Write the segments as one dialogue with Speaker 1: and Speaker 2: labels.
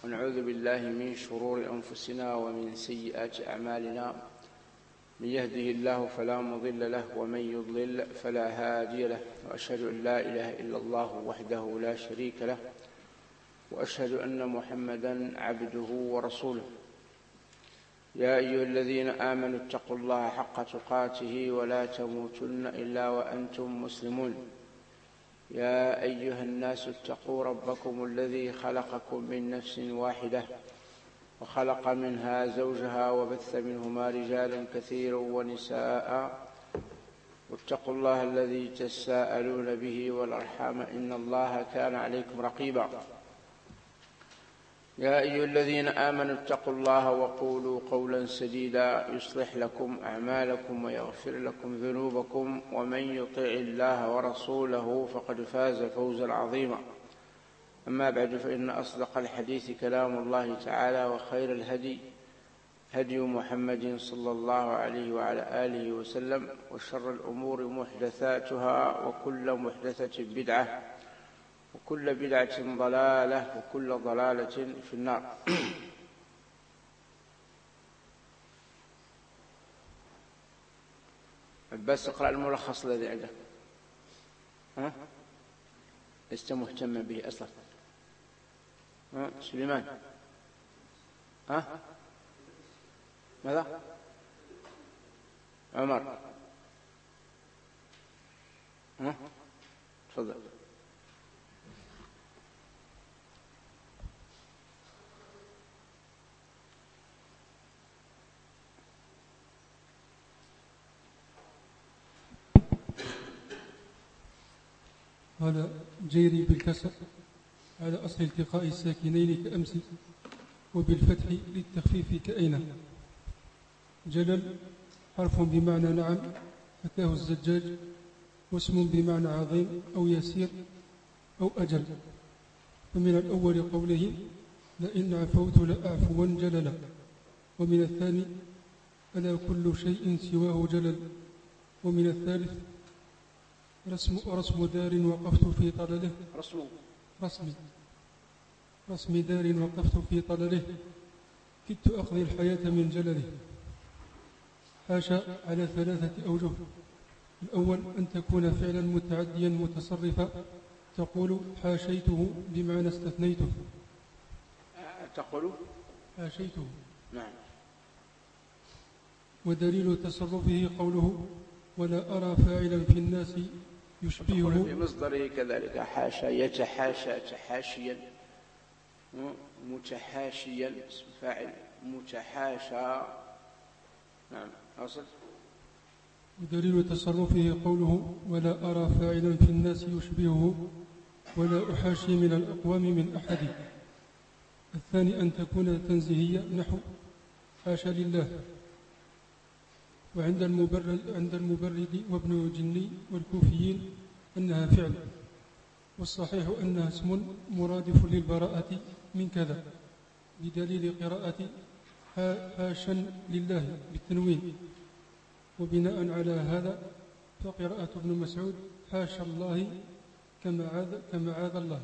Speaker 1: ونعوذ بالله من شرور أنفسنا ومن سيئات أعمالنا. من يهده الله فلا مضل له ومن يضلل فلا هادي له، وأشهد أن لا إله إلا الله وحده لا شريك له، وأشهد أن محمدا عبده ورسوله. يا أيها الذين آمنوا اتقوا الله حق تقاته ولا تموتن إلا وأنتم مسلمون. يا أيها الناس اتقوا ربكم الذي خلقكم من نفس واحدة وخلق منها زوجها وبث منهما رجالا كثيرا ونساء، واتقوا الله الذي تساءلون به والأرحام إن الله كان عليكم رقيبا. يا أيها الذين آمنوا اتقوا الله وقولوا قولا سديدا يصلح لكم أعمالكم ويغفر لكم ذنوبكم، ومن يطع الله ورسوله فقد فاز فوزا عظيما. أما بعد، فإن أصدق الحديث كلام الله تعالى، وخير الهدي هدي محمد صلى الله عليه وعلى آله وسلم، وشر الأمور محدثاتها، وكل محدثة بدعة، وكل بدعة ضلالة، وكل ضلالة في النار. بس اقرأ الملخص الذي عندك. لست مهتما به أصلا. سليمان، ماذا؟ عمر، تفضل.
Speaker 2: قال جيري بالكسر على أصل التقاء الساكنين كأمس، وبالفتح للتخفيف كأين. جلل حرف بمعنى نعم حكاه الزجاج، واسم بمعنى عظيم أو يسير أو أجل. فمن الأول قوله لئن عفوت لأعفوا جللا، ومن الثاني ألا كل شيء سواه جلل، ومن الثالث رسم دار وقفت في طلله. رسم دار وقفت في طلله، كدت أقضي الحياة من جلله. حاشا على ثلاثة أوجه. الأول أن تكون فعلا متعديا متصرفا، تقول حاشيته بمعنى استثنيته.
Speaker 1: تقول
Speaker 2: حاشيته،
Speaker 1: نعم.
Speaker 2: ودليل تصرفه قوله ولا أرى فاعلا في الناس يشبهه.
Speaker 1: في مصدره كذلك حاشا، يتحاشى تحاشيا، متحاشيا اسم فاعل، متحاشى. نعم، أصل.
Speaker 2: ودليل تصرفه قوله ولا أرى فاعلا في الناس يشبهه، ولا أحاشي من الأقوام من أحد. الثاني أن تكون تنزيهية نحو حاشا لله. وعند المبرد وابن جني والكوفيين أنها فعل، والصحيح أنها اسم مرادف للبراءة من كذا، بدليل قراءة حاشا لله بالتنوين. وبناء على هذا فقراءة ابن مسعود حاشا الله كما عاذ الله.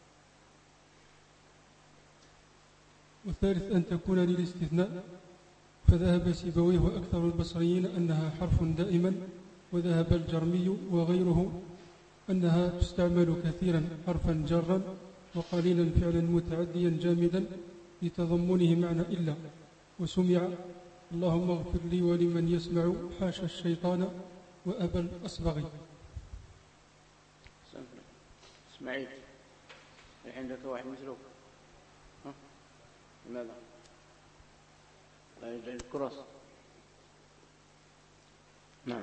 Speaker 2: والثالث أن تكون للاستثناء، فذهب سيبويه وأكثر البصريين أنها حرف دائما، وذهب الجرمي وغيره أنها تستعمل كثيرا حرفا جرا، وقليلا فعلا متعديا جامدا لتضمنه معنى إلا. وسمع اللهم اغفر لي ولمن يسمع حاشا الشيطان وأبا الأصبغ.
Speaker 1: اسماعيل، عندك واحد مثلك؟ لماذا؟ لا يجعل الكرس. نعم.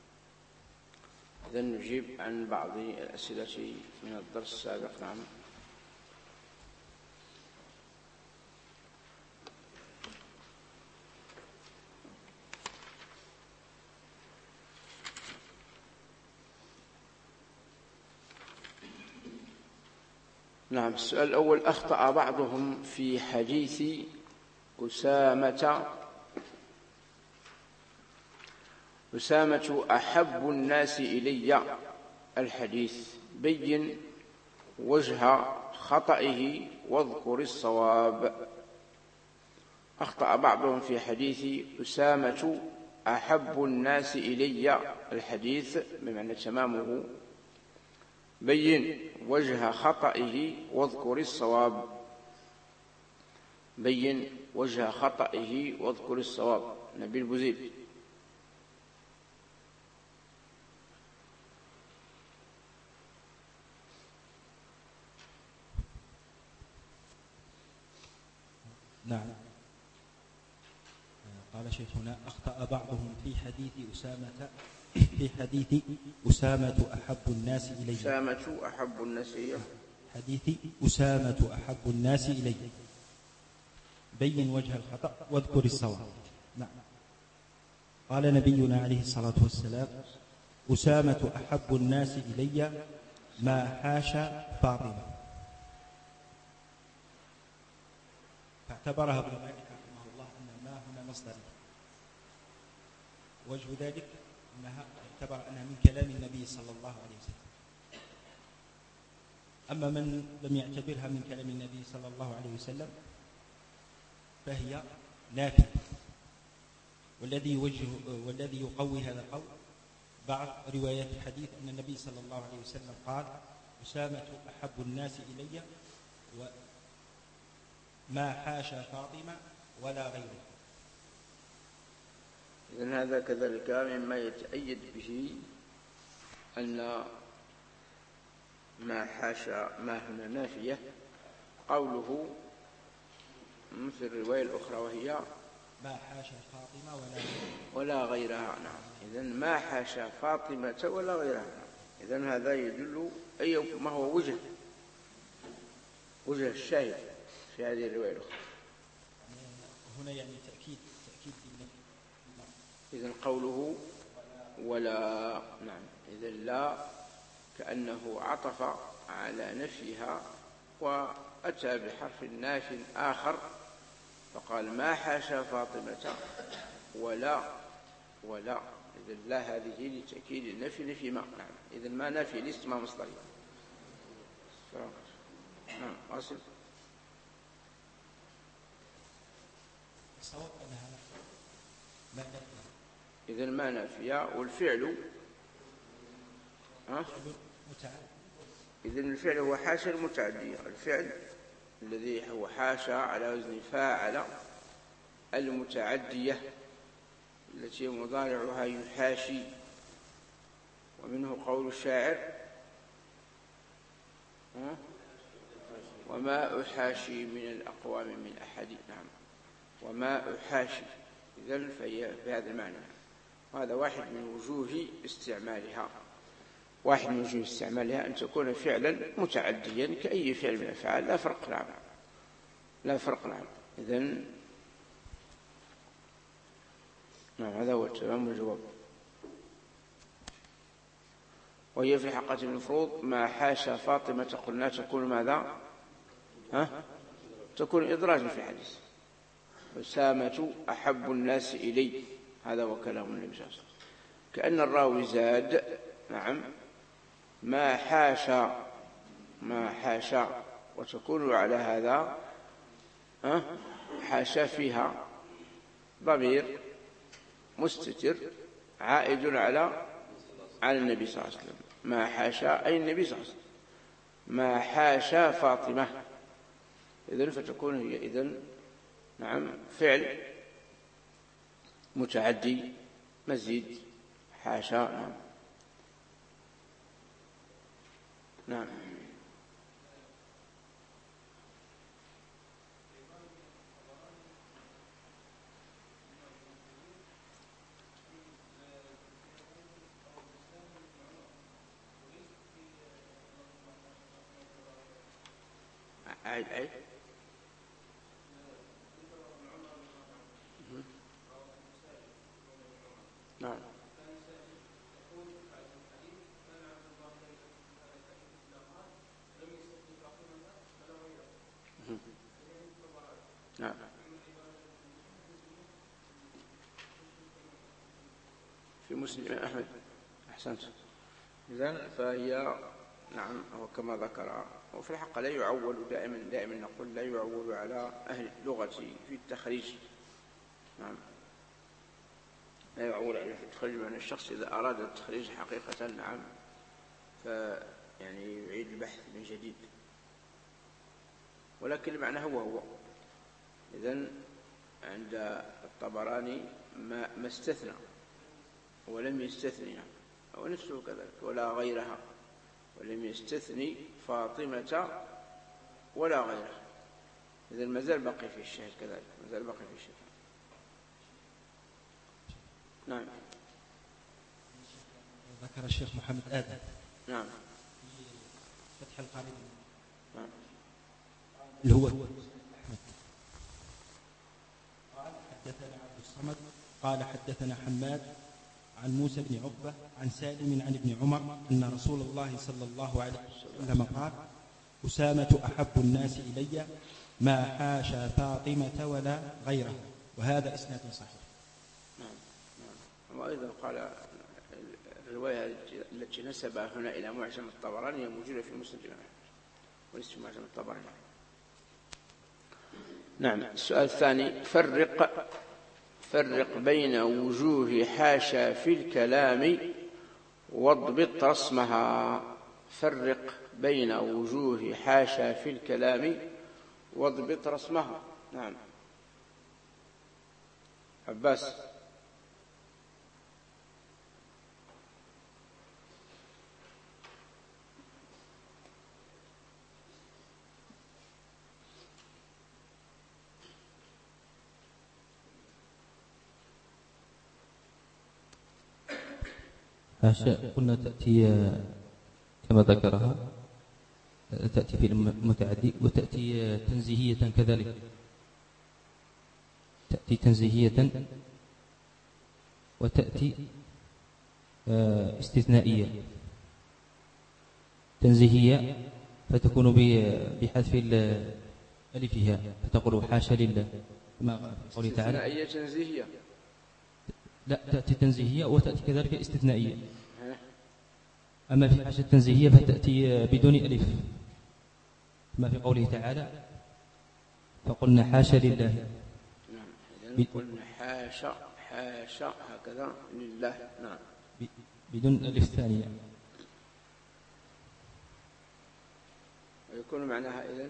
Speaker 1: إذن نجيب عن بعض الأسئلة من الدرس السابق. نعم. نعم. السؤال الأول: أخطأ بعضهم في حديث أسامة أحب الناس إلي الحديث، بين وجه خطئه واذكر الصواب. أخطأ بعضهم في حديث أسامة أحب الناس إلي، الحديث بمعنى تمامه: بين وجه خطئه واذكر الصواب. بين وجه خطئه واذكر الصواب. نبيل بوزيد.
Speaker 3: نعم. قال شيخنا: أخطأ بعضهم في حديث أسامة أحب الناس إلي.
Speaker 1: أسامة أحب الناس إلي.
Speaker 3: حديث أسامة أحب الناس إلي، بين وجه الخطأ واذكر الصواب. نعم. قال نبينا عليه الصلاة والسلام: أسامة أحب الناس إلي ما حاشا فاطمة. فاعتبرها ابن مالك رحمه الله أن ما هنا مصدرية. وجه ذلك أنها اعتبر أنها من كلام النبي صلى الله عليه وسلم. أما من لم يعتبرها من كلام النبي صلى الله عليه وسلم فهي نافية. والذي يقوي هذا القول بعض روايات الحديث أن النبي صلى الله عليه وسلم قال: أسامة أحب الناس إلي وما حاشا فاطمة ولا غيره.
Speaker 1: إذن هذا كذلك مما يتأيد به أن ما حاشا ما هنا نافية، قوله مثل الرواية الأخرى وهي:
Speaker 3: ما حاشا فاطمة
Speaker 1: ولا غيرها. نعم. إذن ما حاشا فاطمة ولا غيرها. إذن هذا يدل ما هو وجه الشاهد في هذه الرواية الأخرى.
Speaker 3: هنا يعني تأكيد بالنفي.
Speaker 1: إذن قوله ولا، نعم، إذن لا كأنه عطف على نفيها وأتى بحرف ناف آخر فقال: ما حاشا فاطمة ولا. إذن لا هذه لتأكيد النفي نفي ما. نعم. إذن ما نفي ليست ما مصدرية. نعم. أصل
Speaker 3: الصواب أنها ما نفي.
Speaker 1: إذن ما نافية والفعل
Speaker 3: متعدي.
Speaker 1: إذن الفعل هو حاشا المتعدية. الفعل الذي هو حاشا على وزن فاعل المتعدية التي مضارعها يحاشي. ومنه قول الشاعر: وما أحاشي من الأقوام من أحد. نعم. وما أحاشي. إذن فهي بهذا المعنى. وهذا واحد من وجوه استعمالها. أن تكون فعلا متعديا كأي فعل من الأفعال، لا فرق. نعم. إذن نعم، هذا هو تمام الجواب. وهي في حقة المفروض ما حاشا فاطمة قلنا تكون ماذا؟ تكون إدراجا في الحديث. أسامة أحب الناس إلي، هذا هو كلام النبي صلى الله عليه وسلم. كأن الراوي زاد: نعم، ما حاشا، وتكون على هذا حاشا فيها ضمير مستتر عائد على النبي صلى الله عليه وسلم. ما حاشا أي النبي صلى الله عليه وسلم. ما حاشا فاطمة. إذن فتكون هي إذن نعم فعل متعدي مزيد حاشا. نعم. عيد. نعم. نعم. في مسلم أحمد. أحسنت. إذن فهي نعم وكما ذكر وفي الحق لا يعول دائما نقول لا يعول على أهل اللغة في التخريج. نعم، لا يعول على التخريج، لأن الشخص إذا أراد التخريج حقيقة نعم يعني يعيد البحث من جديد، ولكن المعنى هو. إذن عند الطبراني ما استثنى ولم يستثني، ونفسه كذلك ولا غيرها، ولم يستثني فاطمة ولا غيرها. إذن ما زال باقي في الشاهد كذلك، ما زال باقي في الشاهد. نعم.
Speaker 3: ذكر الشيخ محمد آدم
Speaker 1: نعم
Speaker 3: في فتح القريب
Speaker 1: نعم
Speaker 3: اللي هو أحمد قال حدثنا عبد الصمد قال حدثنا حماد عن موسى بن عقبة عن سالم عن ابن عمر أن رسول الله صلى الله عليه وسلم قال أسامة أحب الناس إلي ما حاشا فاطمة ولا غيرها، وهذا إسناد صحيح.
Speaker 1: وأيضا قال الرواية التي نسبها هنا إلى معجم الطبراني هي موجودة في مسند الإمام أحمد وليست في معجم الطبراني. نعم. السؤال الثاني: فرق بين وجوه حاشا في الكلام واضبط رسمها. فرق بين وجوه حاشا في الكلام واضبط رسمها. نعم. عباس.
Speaker 4: حاشا قلنا تأتي كما ذكرها، تأتي في المتعدي وتأتي تنزيهية كذلك، تأتي تنزيهية وتأتي استثنائية. تنزيهية فتكون بحذف ألفها فتقول حاشا لله ما قوله تعالى.
Speaker 1: استثنائية تنزيهية؟
Speaker 4: لا، تأتي تنزيهية وتأتي كذلك استثنائية. أما في حاشا التنزيهية فتأتي بدون ألف ما في قوله تعالى فقلنا حاشا لله.
Speaker 1: نعم. قلنا حاشا هكذا لله. نعم.
Speaker 4: بدون ألف ثانية.
Speaker 1: ويكون معناها إذن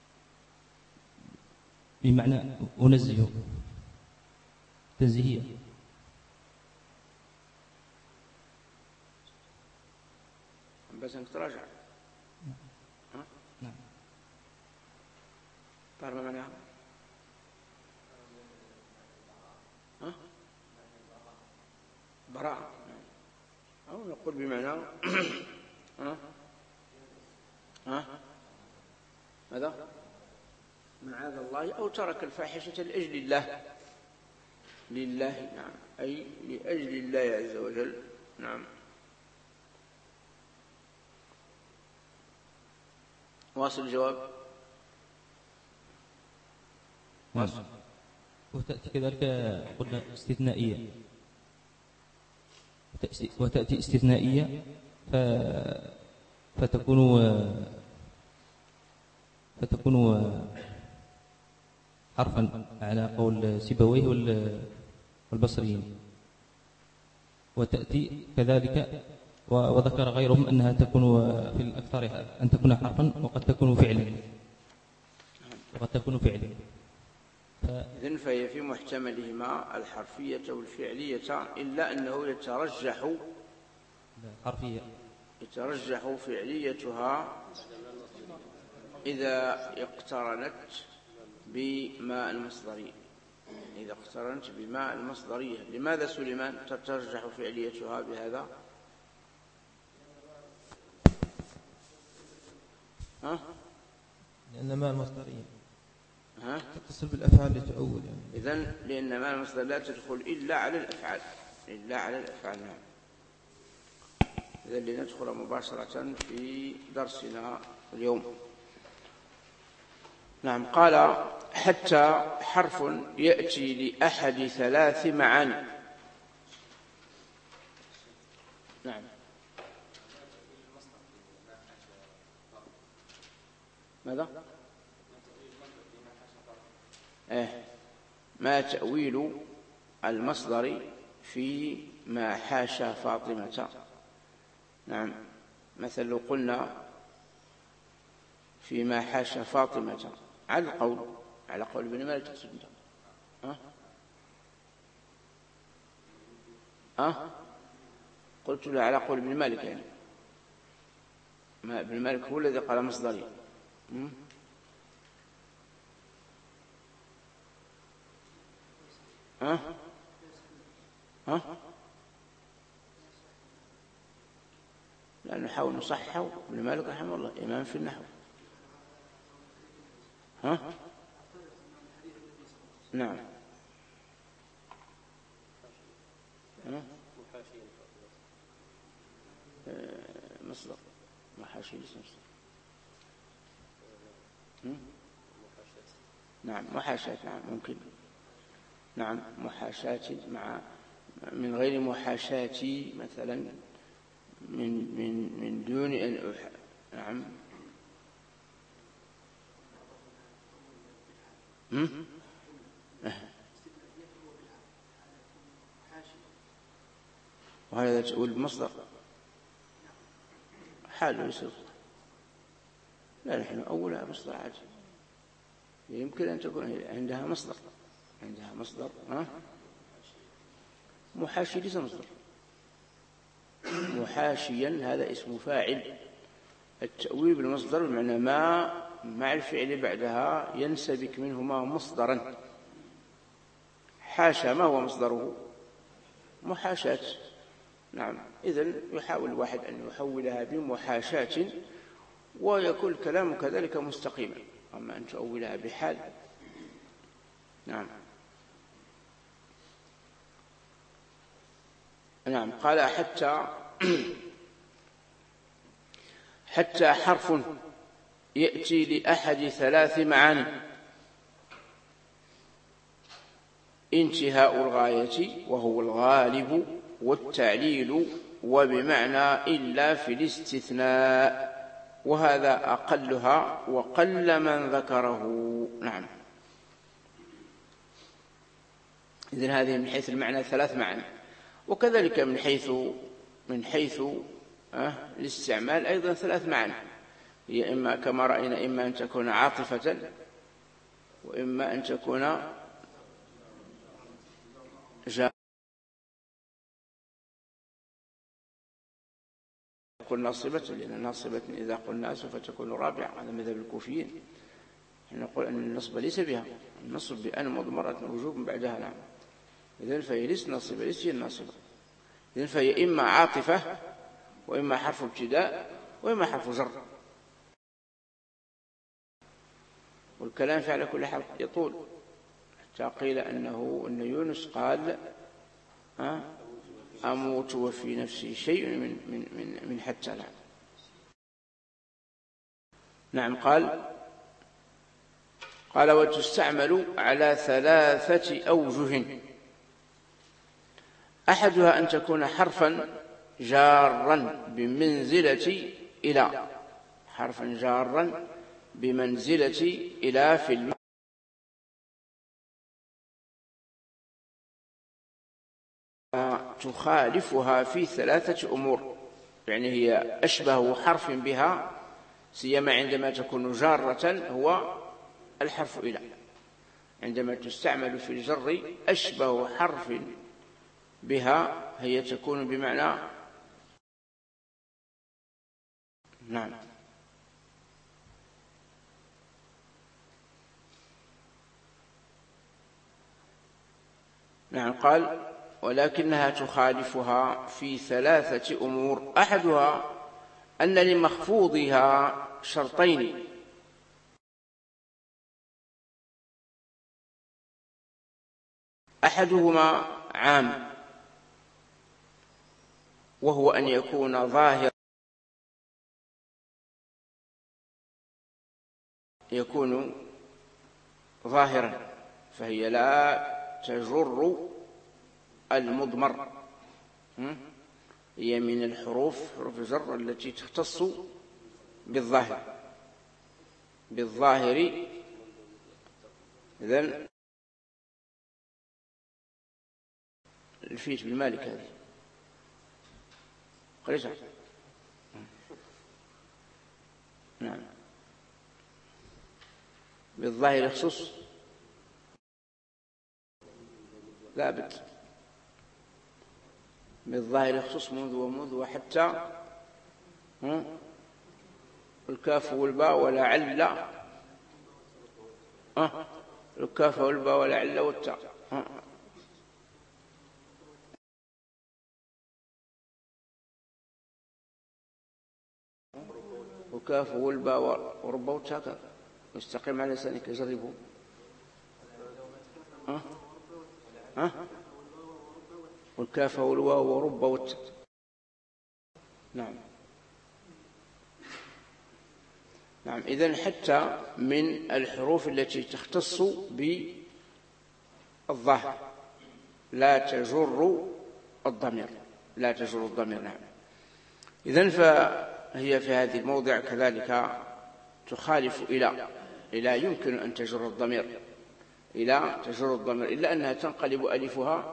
Speaker 4: بمعنى أنزه، تنزيهية.
Speaker 1: بس انك تراجع.
Speaker 4: نعم.
Speaker 1: تعرف ما معناها؟ براءة. أو نقول بمعنى ماذا؟ معاذ الله، أو ترك الفاحشة لأجل الله. لله. نعم، أي لأجل الله عز وجل. نعم. واصل الجواب. واصل.
Speaker 4: وتأتي كذلك قلنا استثنائية، وتأتي استثنائية فتكون حرفا على قول سيبويه والبصريين. وتأتي كذلك وذكر غيرهم أنها تكون في الأكثر أن تكون حرفا وقد تكون فعلا.
Speaker 1: إذن فهي في محتملهما الحرفية والفعلية، إلا أنه يترجح فعليتها إذا اقترنت بماء المصدرية. لماذا سليمان تترجح فعليتها بهذا؟
Speaker 5: لأن ماء المصدرية تتصل بالأفعال لتؤول يعني.
Speaker 1: إذن لأن ماء المصدر لا تدخل إلا على الأفعال. نعم. إذن لندخل مباشرة في درسنا اليوم. نعم. قال: حتى حرف يأتي لأحد 3 معاني. نعم. ماذا؟ ما تأويل المصدر في ما حاشا فاطمة. نعم، مثل لو قلنا فيما حاشا فاطمة على قول ابن مالك تقصد قلت له على قول ابن مالك، يعني ما ابن مالك هو الذي قال مصدري. لا، نحاول نصححه. ابن مالك رحمه الله إمام في النحو. نعم. مصدر محاشي اسم مصدر. نعم، محاشاة. نعم، ممكن. نعم، محاشاة مع من غير محاشاة مثلا من دون أن نعم. وهذا تقول بمصدر حاله يصير. لا، نحن أولها مصدر عادي. يمكن أن تكون عندها مصدر محاشي ليس مصدر. محاشيا هذا اسم فاعل. التأويل بالمصدر بمعنى ما مع الفعل بعدها ينسبك منهما مصدرا. حاشا ما هو مصدره؟ محاشاة. نعم، إذن يحاول الواحد أن يحولها بمحاشاة ويكون الكلام كذلك مستقيما. أما أن تؤولها بحال. نعم. نعم، قال حتى حرف يأتي لأحد 3 معاني: انتهاء الغاية وهو الغالب، والتعليل، وبمعنى إلا في الاستثناء، وهذا أقلها وقل من ذكره. نعم. إذن هذه من حيث المعنى 3 معاني، وكذلك من حيث الاستعمال أيضا 3 معاني. هي إما كما رأينا إما أن تكون عاطفة، وإما أن تكون ناصبة، لأن ناصبة إذا قلنا سوف تكون رابعة. هذا مذهب الكوفيين. نقول أن النصب ليس بها، النصب بأن مضمرة وجوب بعدها. نعم. إذن فهي ليست ناصبة، ليست هي الناصبة. إذن فهي إما عاطفة، وإما حرف ابتداء، وإما حرف جر. والكلام في على كل حال يطول، حتى قيل أن يونس قال أموت وفي نفسي شيء من حتى لا. نعم. قال وتستعمل على 3 أوجه: أحدها أن تكون حرفا جارا بمنزلة إلى، حرفا جارا بمنزلة إلى في المعنى، تخالفها في 3 أمور. يعني هي أشبه حرف بها، سيما عندما تكون جارة، هو الحرف إلى. عندما تستعمل في الجر أشبه حرف بها هي تكون بمعنى. نعم. نعم. قال ولكنها تخالفها في 3 أمور: أحدها أن لمخفوضها شرطين: أحدهما عام، وهو أن يكون ظاهرا، فهي لا تجر المضمر. هي من حروف الجر التي تختص بالظاهر. بالظاهر. إذن الفيت بالمالك هذه قريشة. نعم. بالظاهر يخصص لا بد. بالظاهر يخصص منذ ومنذ وحتى الكاف والباء ولعل الكاف والباء ولعل والتاء وكاف والباء ورب والتاء واستقيم على لسانك جربوا. والكاف والواو ورب والتاء. نعم. نعم. إذن حتى من الحروف التي تختص بالظاهر لا تجر الضمير. لا تجر الضمير. نعم. إذن فهي في هذه الموضع كذلك تخالف إلى يمكن أن تجر الضمير إلى تجر الضمير إلا أنها تنقلب ألفها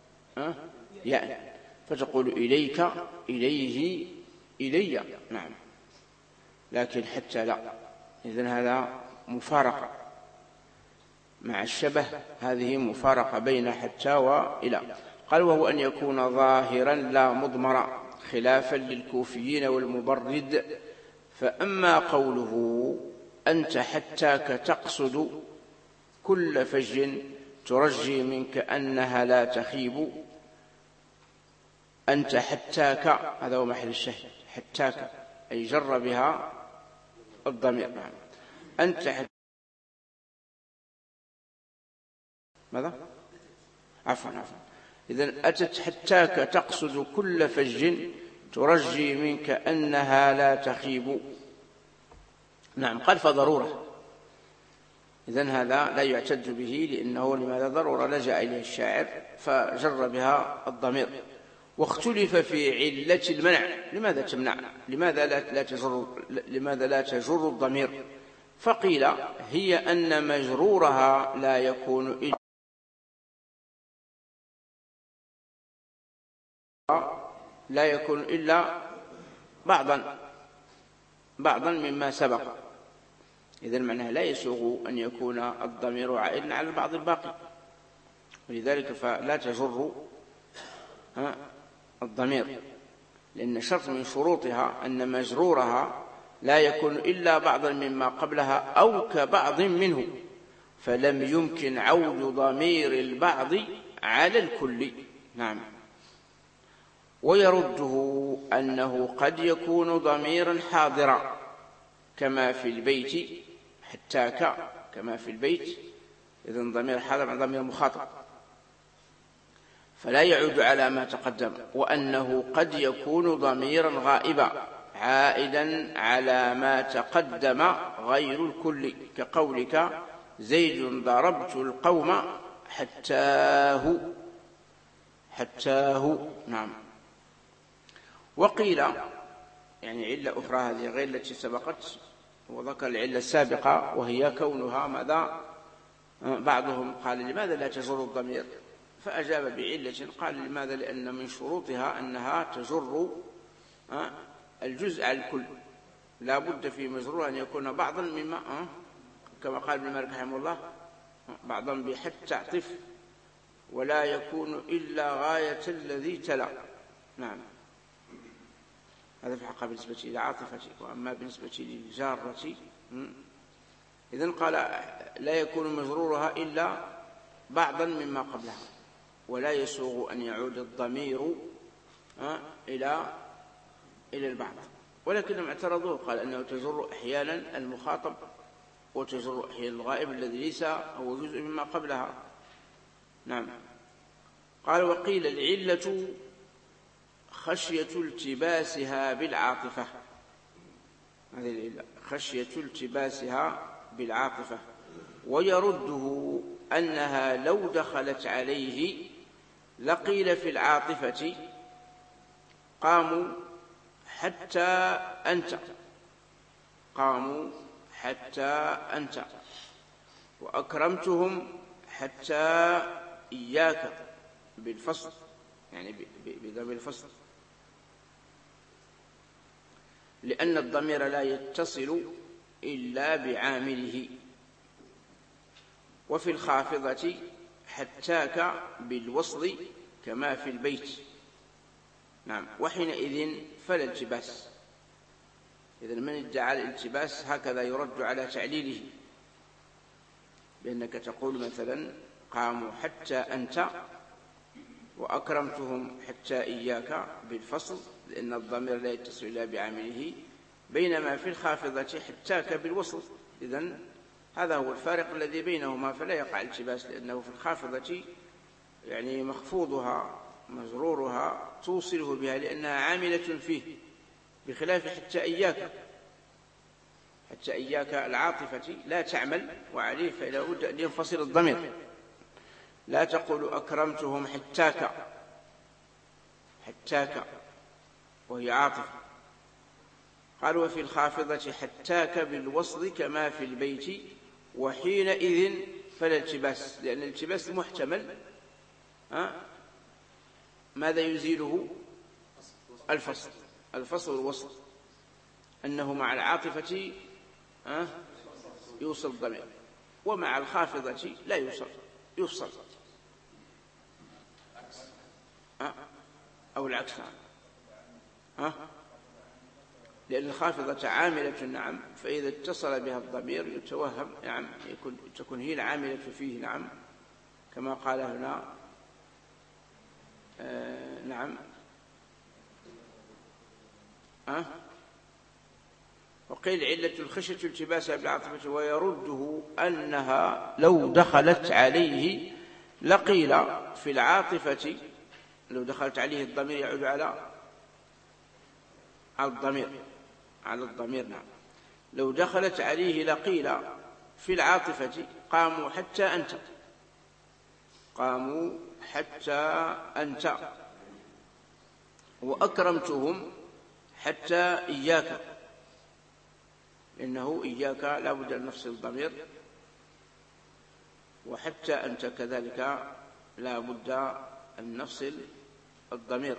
Speaker 1: ياء فتقول إليك إليه إلي. نعم. لكن حتى لا. إذن هذا مفارقة مع الشبه. هذه مفارقة بين حتى وإلى. قال وهو أن يكون ظاهرا لا مضمرا خلافا للكوفيين والمبرد. فأما قوله أنت حتاك تقصد كل فج ترجي منك أنها لا تخيب. أنت حتاك هذا هو محل الشهد. حتاك أي جر بها الضمير. نعم. أنت ماذا؟ عفوا. إذن أتت حتاك تقصد كل فج ترجي منك أنها لا تخيب. نعم. قال فضرورة. إذن هذا لا يعتد به لأنه لماذا ضرورة لجأ إليه الشاعر فجر بها الضمير. واختلف في علة المنع. لماذا تمنع؟ لماذا لا تجر الضمير؟ فقيل هي أن مجرورها لا يكون إلا بعضا مما سبق. إذن معناها لا يسوغ أن يكون الضمير عائدا على البعض الباقي. ولذلك فلا تجر الضمير لأن شرط من شروطها أن مجرورها لا يكون إلا بعضا مما قبلها أو كبعض منه. فلم يمكن عود ضمير البعض على الكل. نعم. ويرده أنه قد يكون ضميرا حاضرا كما في البيت حتاك كما في البيت. إذن ضمير حاضر عن ضمير مخاطب فلا يعود على ما تقدم. وأنه قد يكون ضميرا غائبا عائدا على ما تقدم غير الكل كقولك زيد ضربت القوم حتاه. نعم. وقيل يعني علة أخرى هذه غير التي سبقت وذكر العلة السابقة وهي كونها ماذا؟ بعضهم قال لماذا لا تجر الضمير؟ فأجاب بعلة قال لماذا؟ لأن من شروطها أنها تجر الجزء على الكل. لا بد في مجرور أن يكون بعضا مما كما قال ابن مالك رحمه الله بعضا بحتى تعطف ولا يكون إلا غاية الذي تلا. نعم. هذا في الحقيقة بالنسبة إلى عاطفتي. وأما بالنسبة للجارة إذن قال لا يكون مجرورها إلا بعضا مما قبلها ولا يسوغ أن يعود الضمير إلى البعض. ولكنهم اعترضوه قال أنه تجر أحيانا المخاطب وتجر أحيانا الغائب الذي ليس هو جزء مما قبلها. نعم. قال وقيل العلة خشية التباسها بالعاطفة. هذه العلة خشية التباسها بالعاطفة. ويرده أنها لو دخلت عليه لقيل في العاطفة قاموا حتى حتى أنت، وأكرمتهم حتى إياك بالفصل، يعني بضم الفصل، لأن الضمير لا يتصل إلا بعامله. وفي الخافضة حتاك بالوصل كما في البيت. نعم. وحينئذ فلا التباس. إذن من ادعى الالتباس هكذا يرد على تعليله، بأنك تقول مثلا قاموا حتى أنت وأكرمتهم حتى إياك بالفصل، لأن الضمير لا يتصل إلا بعامله، بينما في الخافضة حتاك بالوصل. إذن هذا هو الفارق الذي بينهما، فلا يقع التباس، لأنه في الخافضة يعني مخفوضها مجرورها توصله بها لأنها عاملة فيه، بخلاف حتى إياك. حتى إياك العاطفة لا تعمل وعليه، فلا بد أن ينفصل الضمير. لا تقول أكرمتهم حتاك وهي عاطفة. قال وفي الخافضة حتاك بالوصل كما في البيت، وحينئذ فلا التباس، لأن الالتباس محتمل. ماذا يزيله؟ الفصل والوصل، أنه مع العاطفة يوصل الضمير، ومع الخافضة لا يفصل أو العكس. لأن الخافضة عاملة، نعم، فإذا اتصل بها الضمير يتوهم، نعم، تكون هي العاملة فيه، نعم، كما قال هنا. نعم. وقيل علة الخشية التباسها بالعاطفة، ويرده أنها لو دخلت عليه لقيل في العاطفة، لو دخلت عليه الضمير يعود على الضمير، نعم. لو دخلت عليه لقيل في العاطفة قاموا حتى أنت وأكرمتهم حتى إياك، إنه إياك لا بد أن نفصل الضمير، وحتى أنت كذلك لا بد أن نفصل الضمير،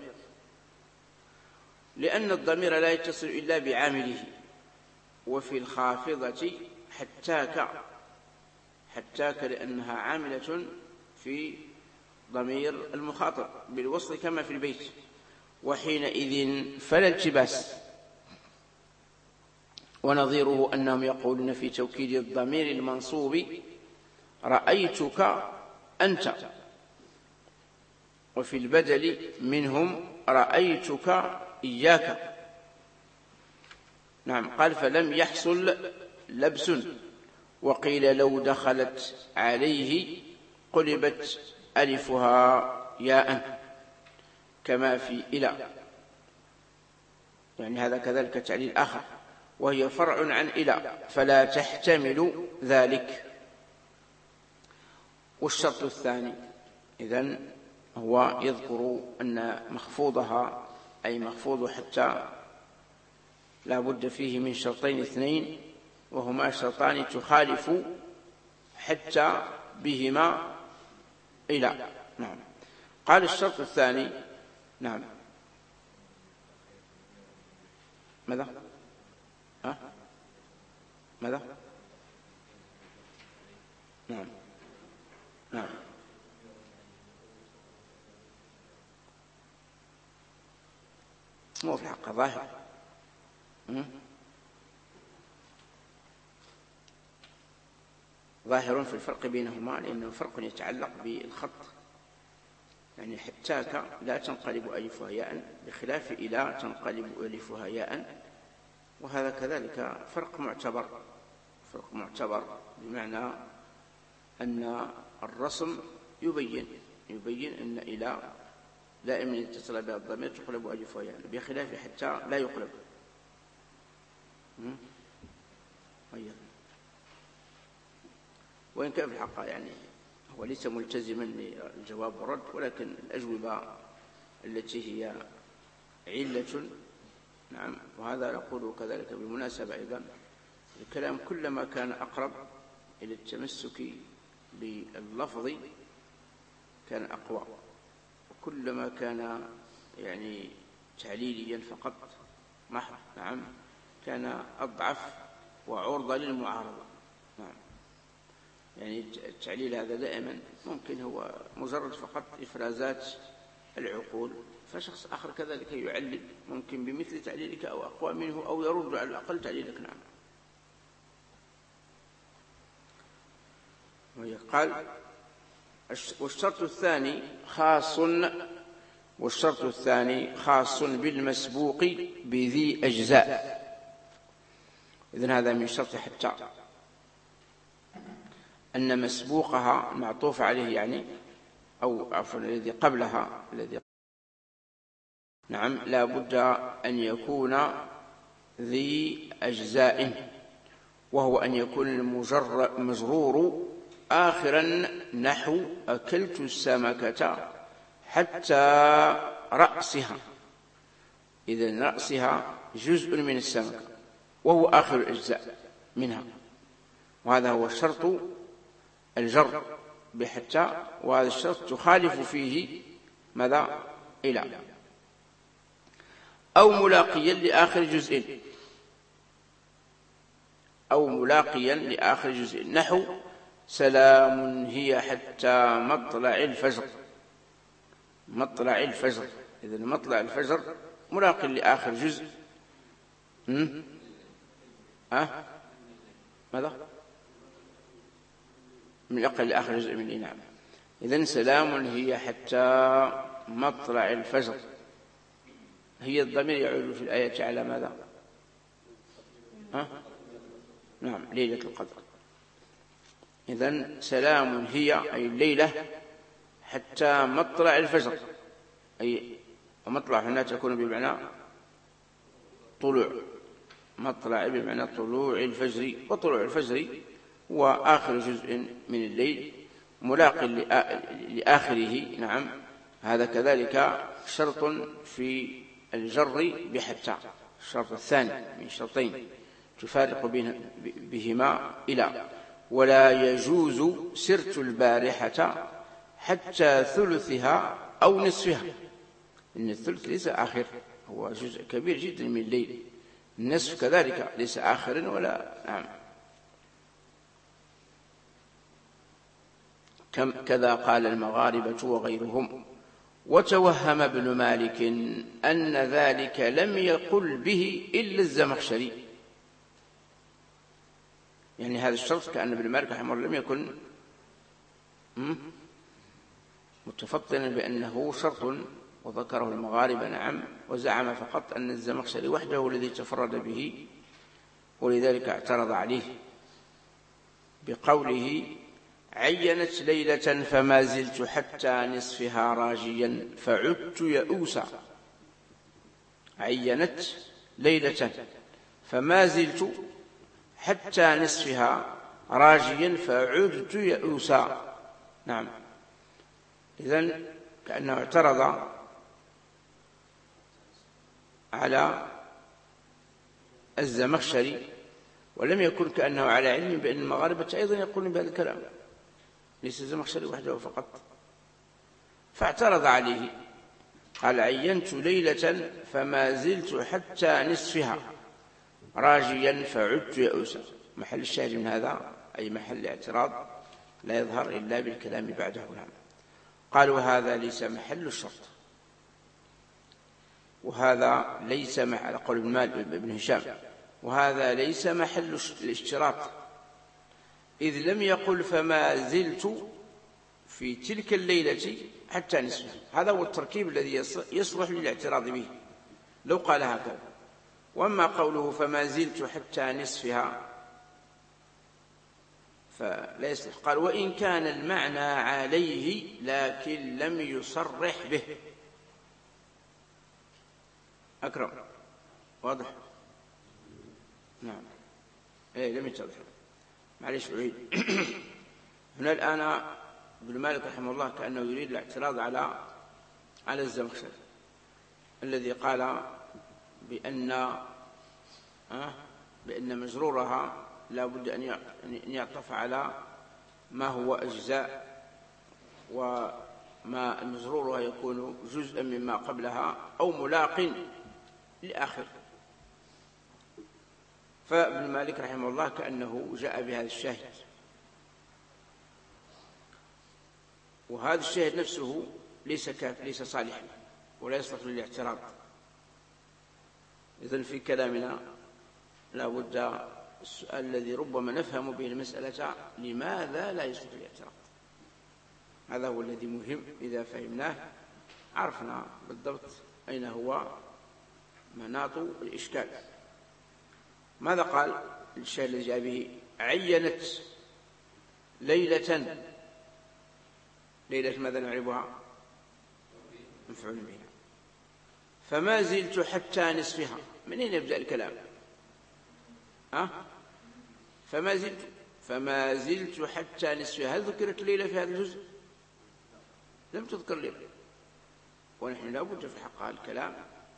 Speaker 1: لأن الضمير لا يتصل إلا بعامله. وفي الخافضة حتاك لأنها عاملة في ضمير المخاطب بالوصل كما في البيت، وحينئذ فلا التباس. ونظيره أنهم يقولون في توكيد الضمير المنصوب رأيتك أنت، وفي البدل منهم رأيتك إياك. نعم. قال فلم يحصل لبس. وقيل لو دخلت عليه قلبت ألفها ياء كما في إلى، يعني هذا كذلك تعليل آخر، وهي فرع عن إلى فلا تحتمل ذلك. والشرط الثاني إذن هو يذكر أن مخفوضها أي مخفوض حتى لا بد فيه من شرطين اثنين، وهما شرطان تخالف حتى بهما إلى. نعم. قال الشرط الثاني، نعم، ماذا؟ ماذا؟ نعم. مو في الحق ظاهر في الفرق بينهما، لأنه فرق يتعلق بالخط، يعني حتاك لا تنقلب ألفها ياء بخلاف إلى تنقلب ألفها ياء، وهذا كذلك فرق معتبر بمعنى أن الرسم يبين أن إلى دائما يتصل بها الضمير تقلب ألفها ياء، بخلاف حتى لا يقلب. وإن كان في الحق يعني هو ليس ملتزما للجواب والرد، ولكن الأجوبة التي هي علة، نعم، وهذا نقول كذلك بالمناسبة أيضا الكلام كلما كان أقرب إلى التمسك باللفظ كان أقوى، وكلما كان يعني تعليليا فقط محض نعم كان أضعف وعرضة للمعارضة. نعم يعني التعليل هذا دائما ممكن هو مجرد فقط إفرازات العقول، فشخص آخر كذلك يعلل ممكن بمثل تعليلك أو أقوى منه أو يرد على الأقل تعليلك. نعم. قال والشرط الثاني خاص بالمسبوق بذي أجزاء. إذن هذا من شرط حتى أن مسبوقها معطوف عليه يعني أو عفوا الذي قبلها نعم لا بد أن يكون ذي أجزاء، وهو أن يكون المجرور آخرا نحو أكلت السمكة حتى رأسها. إذن رأسها جزء من السمكة وهو آخر الأجزاء منها، وهذا هو شرط الجر بحتى، وهذا الشرط تخالف فيه ماذا إلى أو ملاقيا لآخر جزء، أو ملاقيا لآخر جزء نحو سلام هي حتى مطلع الفجر. مطلع الفجر، إذن مطلع الفجر ملاق لآخر جزء ماذا من أقل لآخر جزء من الإنعام. إذن سلام هي حتى مطلع الفجر، هي الضمير يعود في الآية على ماذا نعم ليلة القدر. إذن سلام هي أي الليلة حتى مطلع الفجر، أي مطلع هنا تكون بمعنى طلوع، مطلع بمعنى طلوع الفجر، وطلوع الفجر هو آخر جزء من الليل ملاق لآخره. نعم هذا كذلك شرط في الجر بحتى، الشرط الثاني من شرطين تفارق بهما إلى. ولا يجوز سرت البارحة حتى ثلثها أو نصفها، إن الثلث ليس آخر، هو جزء كبير جدا من الليل. النصف كذلك ليس آخرا ولا نعم. كذا قال المغاربة وغيرهم. وتوهم ابن مالك أن ذلك لم يقل به إلا الزمخشري، يعني هذا الشرط كأن ابن مالك رحمه الله لم يكن متفطنا بأنه شرط وذكره المغاربة نعم، وزعم فقط أن الزمخشري وحده الذي تفرد به، ولذلك اعترض عليه بقوله عينت ليلة فما زلت حتى نصفها راجيا فعدت يئوسا. عينت ليلة فما زلت حتى نصفها راجيا فعدت يئوسا. نعم إذن كأنه اعترض على الزمخشري، ولم يكن كأنه على علم بأن المغاربة أيضا يقولون بهذا الكلام، ليس الزمخشري وحده فقط. فاعترض عليه قال عينت ليلة فما زلت حتى نصفها راجيا فعدت يئوسا. محل الشاهد من هذا أي محل الاعتراض لا يظهر إلا بالكلام بعده. قالوا هذا ليس محل الشرط، وهذا ليس محل قول ابن هشام، وهذا ليس محل الاشتراط، إذ لم يقل فما زلت في تلك الليلة حتى نصفها. هذا هو التركيب الذي يصلح للاعتراض به لو قال هكذا. وأما قوله فما زلت حتى نصفها فلا يصلح. قال وإن كان المعنى عليه لكن لم يصرح به. أكرم واضح؟ نعم لم يتضح. معليش أعيد. هنا الآن ابن مالك رحمه الله كأنه يريد الاعتراض على الزمخشري الذي قال بأن مجرورها لا بد أن يعطف على ما هو أجزاء، وما مزرورها يكون جزءا مما قبلها أو ملاق لآخر. فابن مالك رحمه الله كأنه جاء بهذا الشاهد، وهذا الشاهد نفسه ليس صالحا ولا يصلح للاعتراض. إذن في كلامنا لا بد السؤال الذي ربما نفهم به المسألة: لماذا لا يصلح الاعتراض؟ هذا هو الذي مهم. إذا فهمناه عرفنا بالضبط أين هو مناط الإشكال. ماذا قال الشيء الذي جاء به؟ عينت ليلة. ليلة ماذا نعرفها؟ مفعول بها. فما زلت حتى نصفها. منين يبدأ الكلام؟ فما زلت حتى نصفها. هل ذكرت ليلة في هذا الجزء؟ لم تذكر ليلة. ونحن لا بد في حق الكلام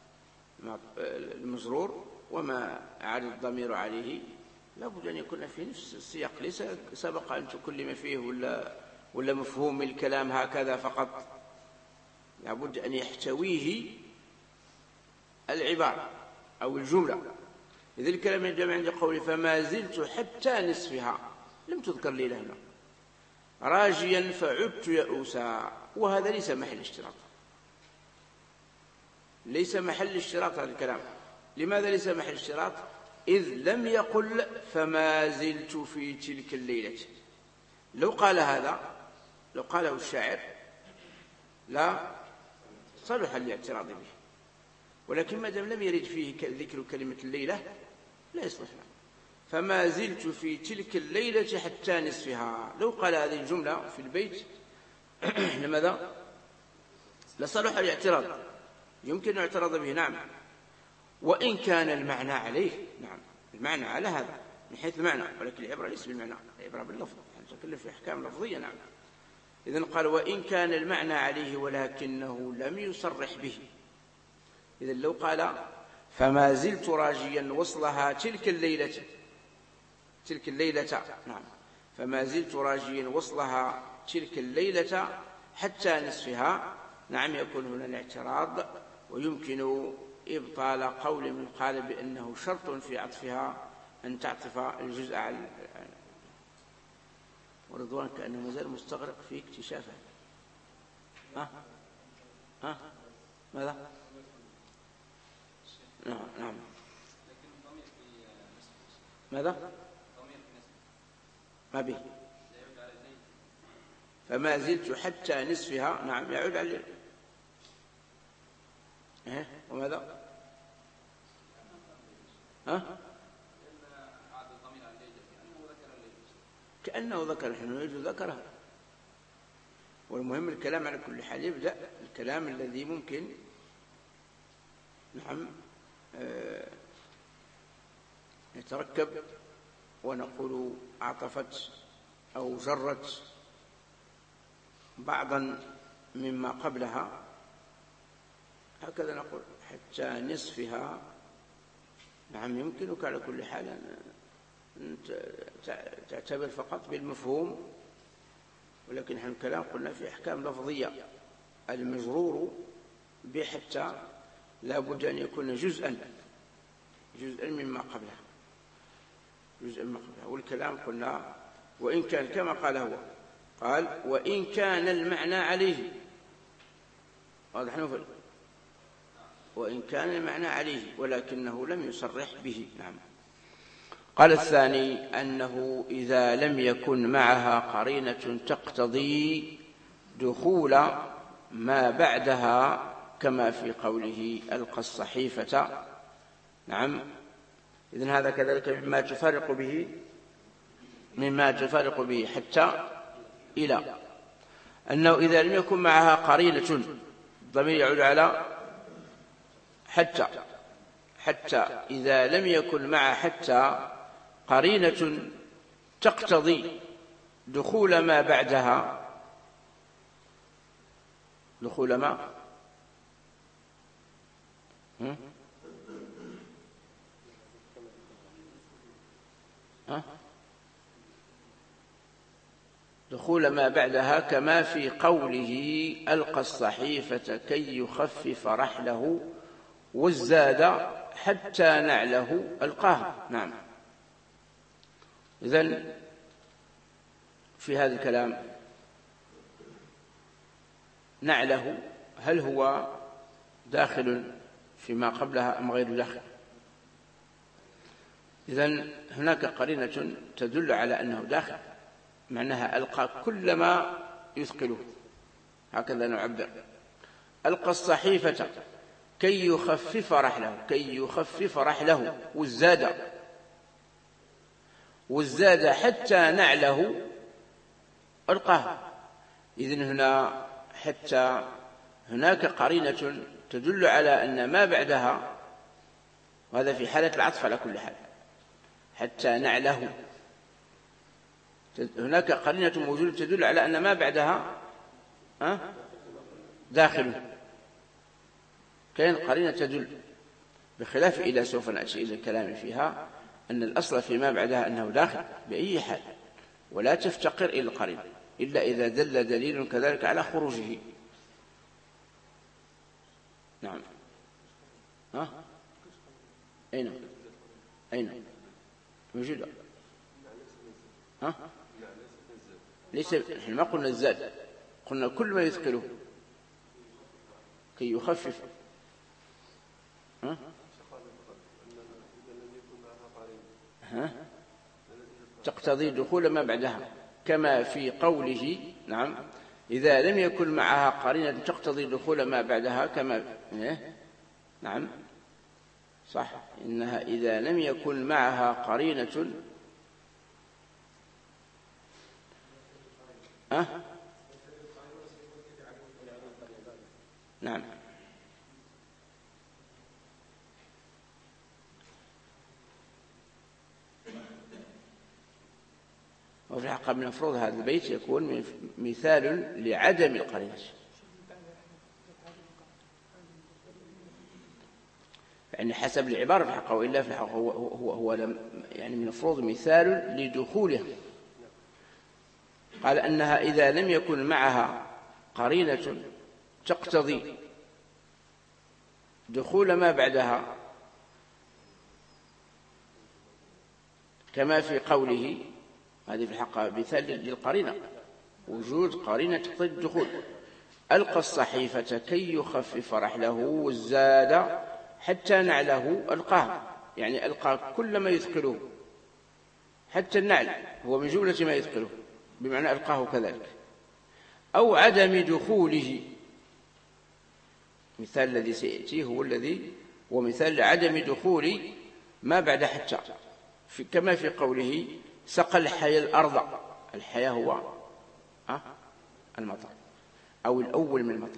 Speaker 1: المزرور وما عاد الضمير عليه لا بد أن يكون في نفس السياق، ليس سبق أن تكلم فيه ولا مفهوم الكلام هكذا فقط. لا بد أن يحتويه العبارة أو الجملة. إذا الكلام يجمع عند قولي فما زلت حتى نصفها، لم تذكر ليلة هنا. راجيا فعدت يئوسا، وهذا ليس محل اشتراط. ليس محل اشتراط هذا الكلام. لماذا ليس محل اشتراط؟ إذ لم يقل فما زلت في تلك الليلة. لو قال هذا، لو قاله الشاعر لا صلح الاعتراض به، ولكن ما دام لم يرد فيه ذكر كلمة الليلة لا يصلح. فما زلت في تلك الليلة حتى نصفها. لو قال هذه الجملة في البيت لماذا؟ لصلح الاعتراض، يمكن أن يعترض به، نعم، وإن كان المعنى عليه، نعم، المعنى على هذا من حيث المعنى، ولكن العبرة ليس بالمعنى، العبرة باللفظ، نتكلم في أحكام لفظية. نعم. إذن قال وإن كان المعنى عليه ولكنه لم يصرح به. إذن لو قال فما زلت راجيا وصلها تلك الليلة، نعم، فما زلت راجيا وصلها تلك الليلة حتى نصفها، نعم، يكون هنا الاعتراض، ويمكن إبطال قول من قال بأنه شرط في عطفها أن تعطف الجزء على ورضوان كأنه مازال مستغرق في اكتشافه. ماذا؟ نعم. ماذا؟ ما به. فما زلت حتى نصفها، نعم، يعود على الليل. وماذا؟ كأنه ذكر، نحن نريد ذكرها. والمهم الكلام على كل حال يبدأ الكلام الذي ممكن، نعم، يتركب ونقول عطفت أو جرت بعضا مما قبلها، هكذا نقول حتى نصفها. نعم، يمكنك على كل حال أن تعتبر فقط بالمفهوم، ولكن نحن الكلام قلنا في أحكام لفظية. المجرور بحتى لا بد أن يكون جزءا مما قبلها، والكلام قلنا وإن كان كما قال هو، قال وإن كان المعنى عليه، واضح نفل، وإن كان المعنى عليه ولكنه لم يصرح به. نعم. قال الثاني أنه إذا لم يكن معها قرينة تقتضي دخول ما بعدها كما في قوله ألقى الصحيفة. نعم. إذن هذا كذلك مما تفرق به حتى إلى أنه إذا لم يكن معها قرينة، الضمير يعود على حتى إذا لم يكن مع حتى قرينة تقتضي دخول ما بعدها، دخول ما دخول ما بعدها كما في قوله ألقى الصحيفة كي يخفف رحله والزاد حتى نعله ألقاها. نعم. إذن في هذا الكلام نعله هل هو داخل فيما قبلها أم غير داخل؟ إذن هناك قرينة تدل على أنه داخل، معناها ألقى كل ما يثقله، هكذا نعبر. ألقى الصحيفة كي يخفف رحله، كي يخفف رحله والزاد حتى نعله ألقاه. إذن هنا حتى هناك قرينة تدل على أن ما بعدها، وهذا في حالة العطف على كل حال، حتى نعله، هناك قرينة موجودة تدل على أن ما بعدها داخل. كاين قرينة تدل، بخلاف إذا سوف نأتي إلى الكلام فيها أن الأصل فيما بعدها أنه داخل بأي حال، ولا تفتقر إلى القرينة إلا إذا دل دليل كذلك على خروجه. نعم. أين موجودة؟ ليس، نحن ما قلنا الزاد، قلنا كل ما يثقله كي يخفف. تقتضي دخول ما بعدها كما في قوله. نعم. إذا لم يكن معها قرينة تقتضي دخول ما بعدها كما. نعم صح، إنها إذا لم يكن معها قرينة نعم. وفي الحقيقة من المفروض هذا البيت يكون مثال لعدم القرينة، يعني حسب العبارة في الحقيقة، وإلا في الحقيقة هو يعني من المفروض مثال لدخوله. قال أنها إذا لم يكن معها قرينة تقتضي دخول ما بعدها كما في قوله. هذه في الحقيقة مثال للقرينة، وجود قرينة تقتضي الدخول. ألقى الصحيفة كي يخفف رحله والزاد حتى نعله ألقاه، يعني ألقى كل ما يثقله، حتى النعل هو من جملة ما يثقله، بمعنى ألقاه كذلك. أو عدم دخوله، مثال الذي سيأتي هو الذي ومثال لعدم دخول ما بعد حتى، كما في قوله سقى الحياة الأرض. الحياة هو المطر، أو الأول من المطر،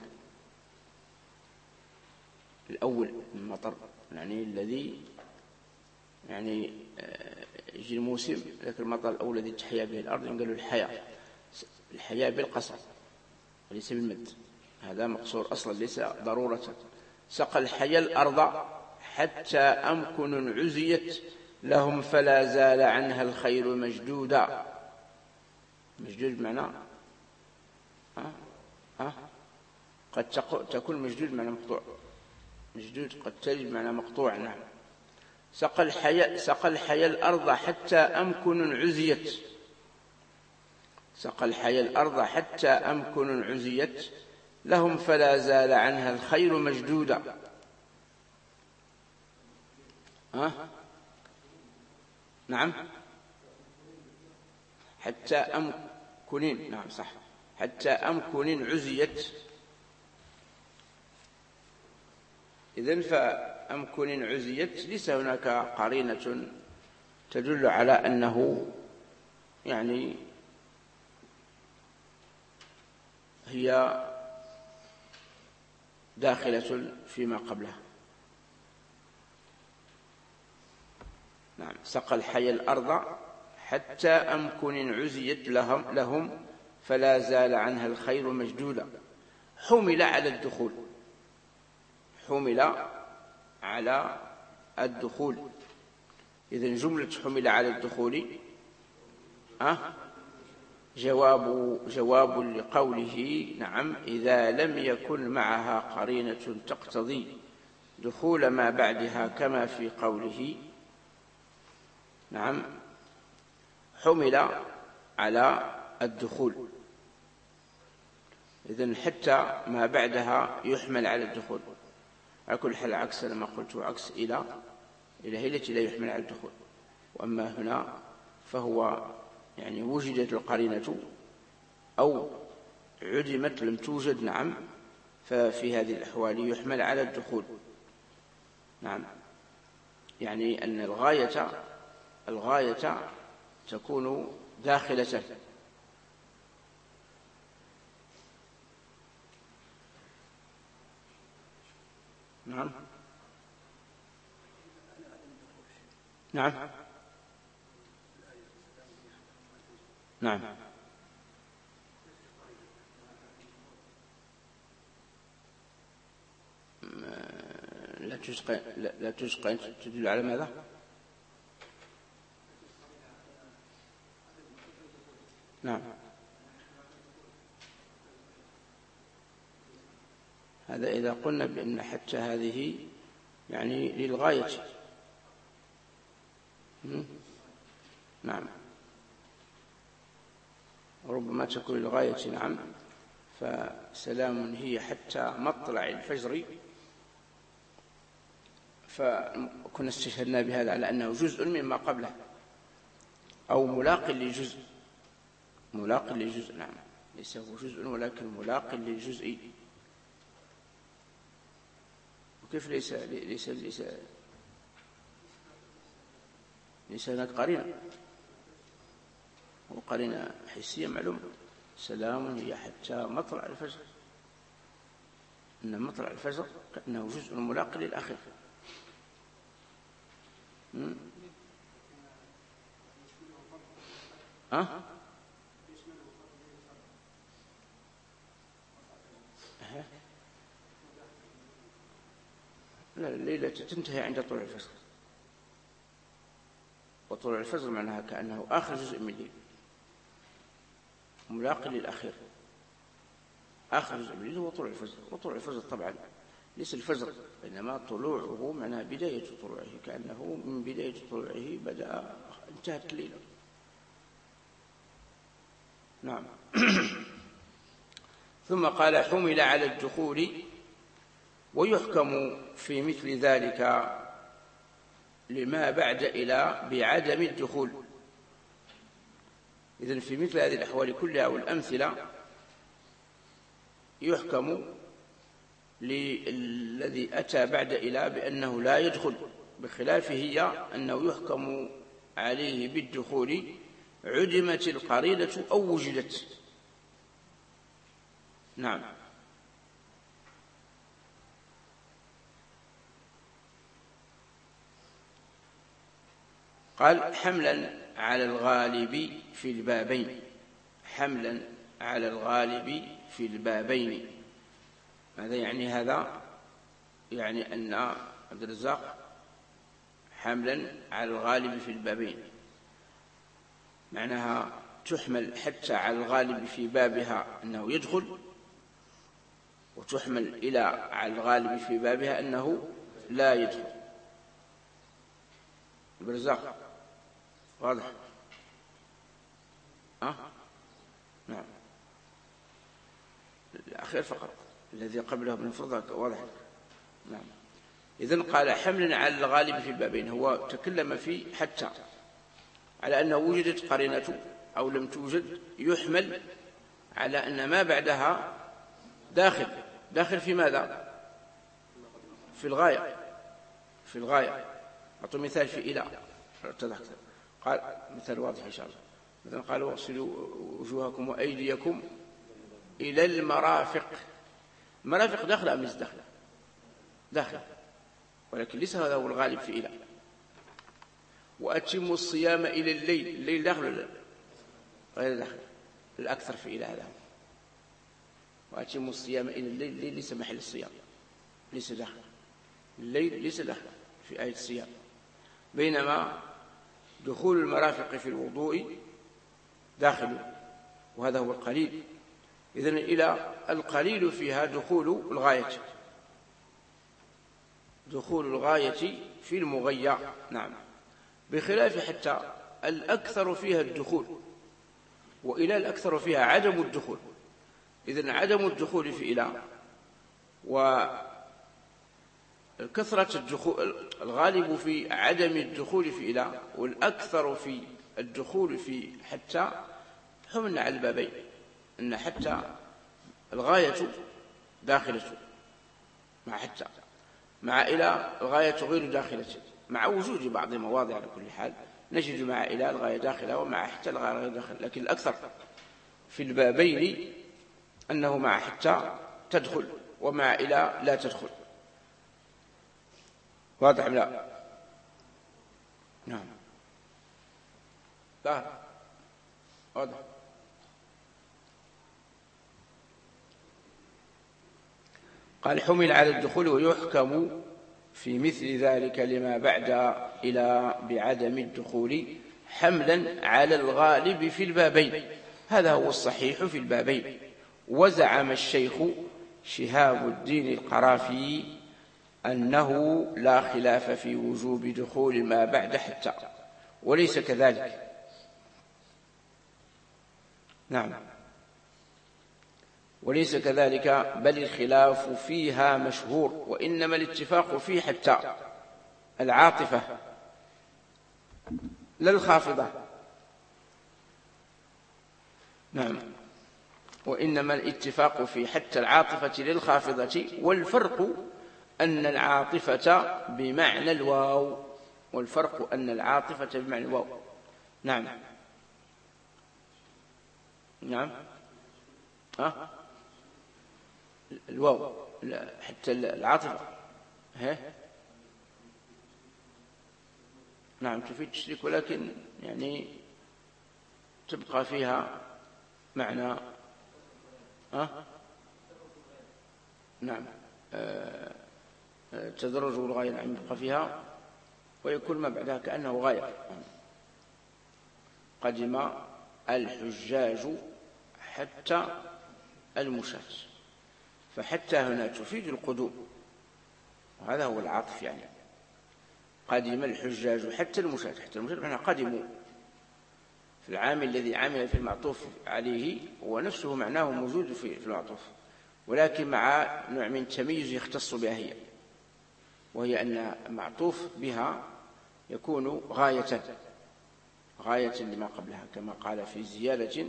Speaker 1: الأول من المطر، يعني الذي يعني يجي الموسم ذاك المطر الأول الذي تحيا به الأرض قالوا الحياة بالقصر وليس بالمد، هذا مقصور أصلا ليس ضرورة. سقى الحياة الأرض حتى أمكن عزيت لهم فلا زال عنها الخير مجدودا. مجدود بمعنى قد تكون مجدود بمعنى مقطوع، مجدود قد تجد بمعنى مقطوع. نعم. سقى الحياة الأرض حتى أمكن عزيت، سقى الحياة الأرض حتى أمكن عزيت لهم فلا زال عنها الخير مجدودا. نعم حتى أمكن، نعم صح، حتى أمكن عزيت. إذن فأمكن عزيت ليس هناك قرينة تدل على أنه يعني هي داخلة فيما قبلها. نعم. سقى الحياة الأرض حتى أمكن عزيت لهم فلا زال عنها الخير مجدودا. حمل على الدخول، حمل على الدخول. إذن جملة حمل على الدخول جواب لقوله نعم إذا لم يكن معها قرينة تقتضي دخول ما بعدها كما في قوله نعم حمل على الدخول. إذن حتى ما بعدها يحمل على الدخول. على كل حال عكس ما قلت، عكس إلى هي التي لا يحمل على الدخول. وأما هنا فهو يعني وجدت القرينة أو عدمت لم توجد نعم، ففي هذه الأحوال يحمل على الدخول. نعم يعني أن الغاية تكون داخلة. نعم نعم نعم لا تشقى تدل على ماذا؟ نعم هذا إذا قلنا بأن حتى هذه يعني للغاية. نعم ربما تكون للغاية. نعم فسلام هي حتى مطلع الفجر، فكنا استشهدنا بهذا على أنه جزء مما قبله أو ملاق لجزء. نعم ليس هو جزء ولكن ملاق للجزء. وكيف ليس هناك قرينة؟ وقرينة حسية معلومة. سلام هي حتى مطلع الفجر، إن مطلع الفجر كأنه جزء ملاق للآخر. لا الليلة تنتهي عند طلوع الفجر، وطلوع الفجر معناها كأنه آخر جزء من الليل ملاق للأخير. آخر جزء من الليل هو طلوع الفجر، وطلوع الفجر طبعا ليس الفجر إنما طلوعه معناها بداية طلوعه، كأنه من بداية طلوعه بدأ انتهت الليلة. نعم ثم قال حمل على الدخول ويحكم في مثل ذلك لما بعد إلى بعدم الدخول. إذن في مثل هذه الأحوال كلها والأمثلة يحكم للذي أتى بعد إلى بأنه لا يدخل، بخلافه هي أنه يحكم عليه بالدخول عدمت القرينة أو وجدت. نعم قال حملا على الغالب في البابين. حملا على الغالب في البابين ماذا يعني هذا؟ يعني أن عبد الرزاق حملا على الغالب في البابين معناها تحمل حتى على الغالب في بابها أنه يدخل، وتحمل إلى على الغالب في بابها أنه لا يدخل. عبد الرزاق واضح؟ نعم الأخير فقط، الذي قبله من فضلك واضح. نعم إذن قال حملا على الغالب في البابين، هو تكلم في حتى على أنه وجدت قرينة أو لم توجد، يحمل على أن ما بعدها داخل في ماذا؟ في الغاية. أعطوا مثال في إلى قال مثال واضح إن شاء الله. مثلا قال واغسلوا وجوهكم وأيديكم إلى المرافق. المرافق داخل أم ليس داخل؟ ولكن ليس هذا هو الغالب في إلى. وأتموا الصيام إلى الليل داخل ولا غير داخل؟ الأكثر في إلى هذا. وأتموا الصيام إلى الليل ليس محل الصيام، ليس داخل الليل، ليس داخل في آية الصيام. بينما دخول المرافق في الوضوء داخل وهذا هو القليل. إذن إلى القليل فيها دخول الغاية، دخول الغاية في المغير. نعم، بخلاف حتى الأكثر فيها الدخول، وإلى الأكثر فيها عدم الدخول. إذن عدم الدخول في إلى وكثرة الدخول، الغالب في عدم الدخول في إلى والأكثر في الدخول في حتى، حملنا على البابين أن حتى الغاية داخلة مع حتى، مع إلى الغاية غير داخلة، مع وجود بعض مواضع على كل حال نجد مع إلى الغاية داخلة ومع حتى الغاية غير داخلة، لكن الأكثر في البابين أنه مع حتى تدخل ومع إلى لا تدخل. واضح لا؟ نعم، لا واضح. قال حمل على الدخول ويحكم في مثل ذلك لما بعد إلى بعدم الدخول حملا على الغالب في البابين، هذا هو الصحيح في البابين. وزعم الشيخ شهاب الدين القرافي أنه لا خلاف في وجوب دخول ما بعد حتى، وليس كذلك. نعم، وليس كذلك، بل الخلاف فيها مشهور، وإنما الاتفاق في حتى العاطفة لا الخافضة. نعم، وإنما الاتفاق في حتى العاطفة للخافضة، والفرق أن العاطفة بمعنى الواو، والفرق أن العاطفة بمعنى الواو. نعم نعم، الواو حتى العاطفة نعم تفيد التشريك، ولكن يعني تبقى فيها معنى نعم تدرج الغاية، نعم يبقى فيها ويكون ما بعدها كأنه غاية. قدم الحجاج حتى المشاة، فحتى هنا تفيد القدوم، وهذا هو العطف. يعني قدم الحجاج حتى المشاة، حتى المشاة معناها قدموا في العامل الذي عمل في المعطوف عليه، ونفسه معناه موجود في المعطوف، ولكن مع نوع من تمييز يختص بها هي، وهي أن معطوف بها يكون غاية لما قبلها، كما قال في زيادة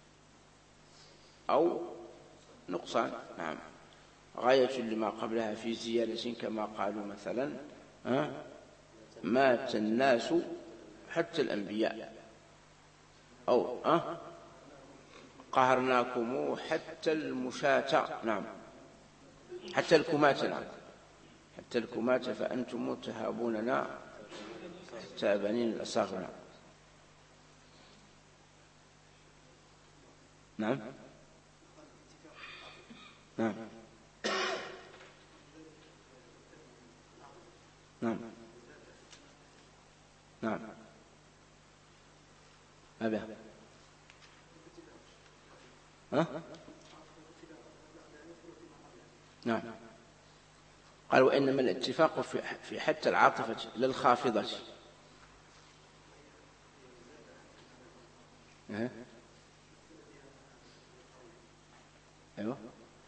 Speaker 1: أو نقصان. نعم، غاية لما قبلها في زيادة، كما قالوا مثلا مات الناس حتى الأنبياء، أو قهرناكم حتى المشاة. نعم، حتى الكماة. نعم، حتى الكماة فأنتم تهابوننا حتى بنين الأصاغر. نعم نعم نعم نعم أبا نعم. قال وإنما الاتفاق في حتى العاطفة للخافضة. أيوه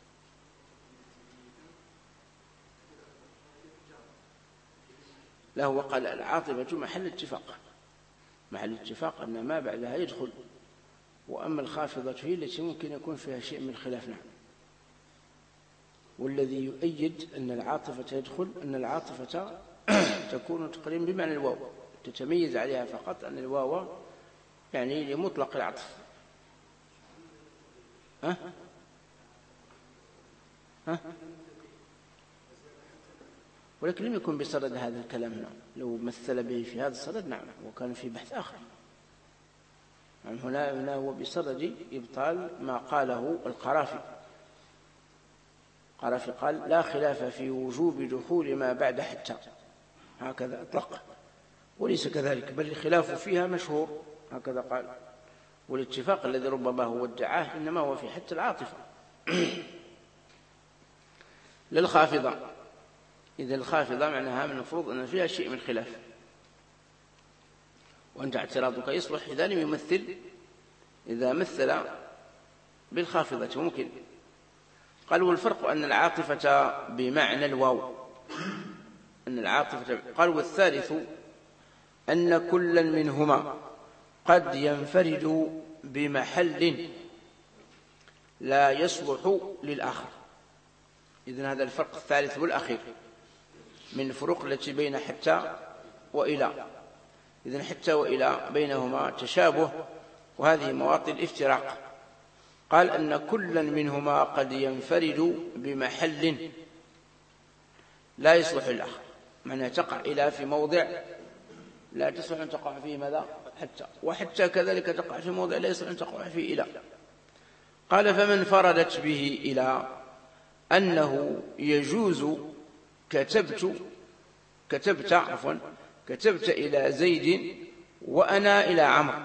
Speaker 1: لا، هو قال العاطفة محل اتفاق أن ما بعدها يدخل، وأما الخافضة هي التي ممكن يكون فيها شيء من الخلاف. نعم، والذي يؤيد أن العاطفة يدخل أن العاطفة تكون تقريبا بمعنى الواو، تتميز عليها فقط أن الواو يعني لمطلق العطف. ولكن لم يكن بصدد هذا الكلام هنا، لو مثل به في هذا الصدد نعم، وكان في بحث آخر. يعني هنا هو بصدد إبطال ما قاله القرافي. القرافي قال لا خلاف في وجوب دخول ما بعد حتى، هكذا أطلق، وليس كذلك، بل الخلاف فيها مشهور، هكذا قال. والاتفاق الذي ربما هو ادعاه إنما هو في حتى العاطفة للخافضة. إذا الخافضة معناها من المفروض أن فيها شيء من خلاف، وأنت اعتراضك يصلح إذا لم يمثل، إذا مثل بالخافضة ممكن. قال والفرق أن العاطفة بمعنى الواو، أن العاطفة. قال والثالث أن كلا منهما قد ينفرد بمحل لا يصلح للآخر. إذن هذا الفرق الثالث والأخير من الفروق التي بين حتى وإلى. إذن حتى وإلى بينهما تشابه، وهذه مواطن الافتراق. قال أن كلا منهما قد ينفرد بمحل لا يصلح للآخر، معنى تقع إلى في موضع لا تصلح أن تقع فيه ماذا؟ حتى، وحتى كذلك تقع في موضع لا يصلح أن تقع فيه إلى. قال فمن فردت به إلى أنه يجوز كتبت إلى زيد وأنا إلى عمرو.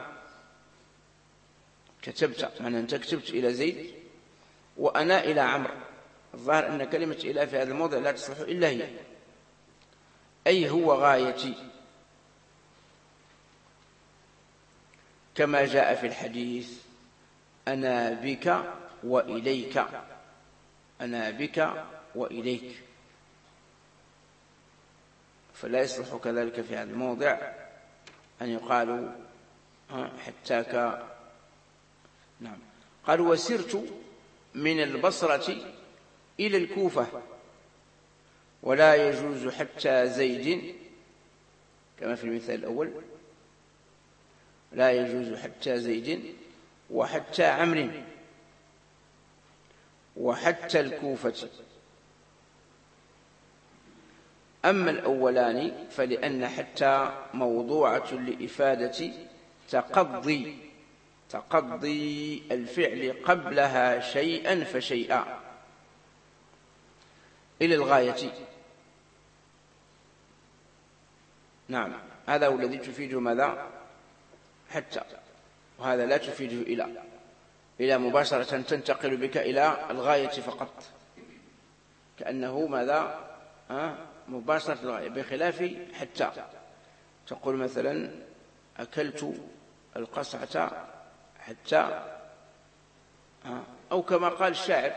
Speaker 1: كتبت معنى أنت كتبت إلى زيد وأنا إلى عمرو. الظاهر أن كلمة إلى في هذا الموضع لا تصلح إلا هي، أي هو غايتي، كما جاء في الحديث أنا بك وإليك، أنا بك وإليك. فلا يصلح كذلك في هذا الموضع أن يقال حتاك. نعم. قال وسرت من البصرة إلى الكوفة ولا يجوز حتى زيد، كما في المثال الأول، لا يجوز حتى زيد وحتى عمرو وحتى الكوفة. أما الأولان فلأن حتى موضوعة لإفادة تقضي الفعل قبلها شيئا فشيئا إلى الغاية. نعم، هذا هو الذي تفيده ماذا؟ حتى، وهذا لا تفيده إلى مباشرة تنتقل بك إلى الغاية فقط، كأنه ماذا؟ مباشرة الغاية، بخلاف حتى تقول مثلا أكلت القصعة حتى، أو كما قال الشاعر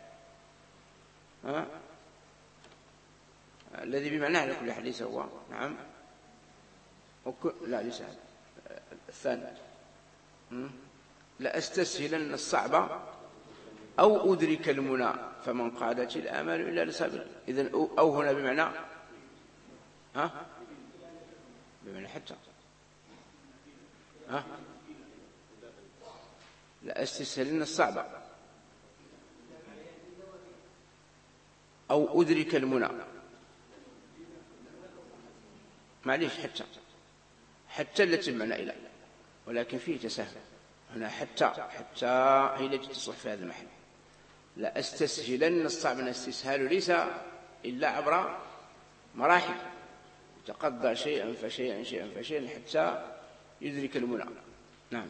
Speaker 1: الذي بمعنى على كل حديث هو نعم لا ليس الثاني لأستسهلن الصعب أو أدرك المنى فمن قادت الآمال إلا لسابق. إذن أو هنا بمعنى بمعنى حتى لأستسهلن الصعب أو أدرك المنى. معليش حتى التي بمعنى إلى، ولكن فيه تساهل هنا. حتى هي التي تصلح في هذا المحل. لا أستسهلن الصعب، الاستسهال ليس إلا عبر مراحل، تقضى شيئا فشيئا حتى يدرك المنى. نعم.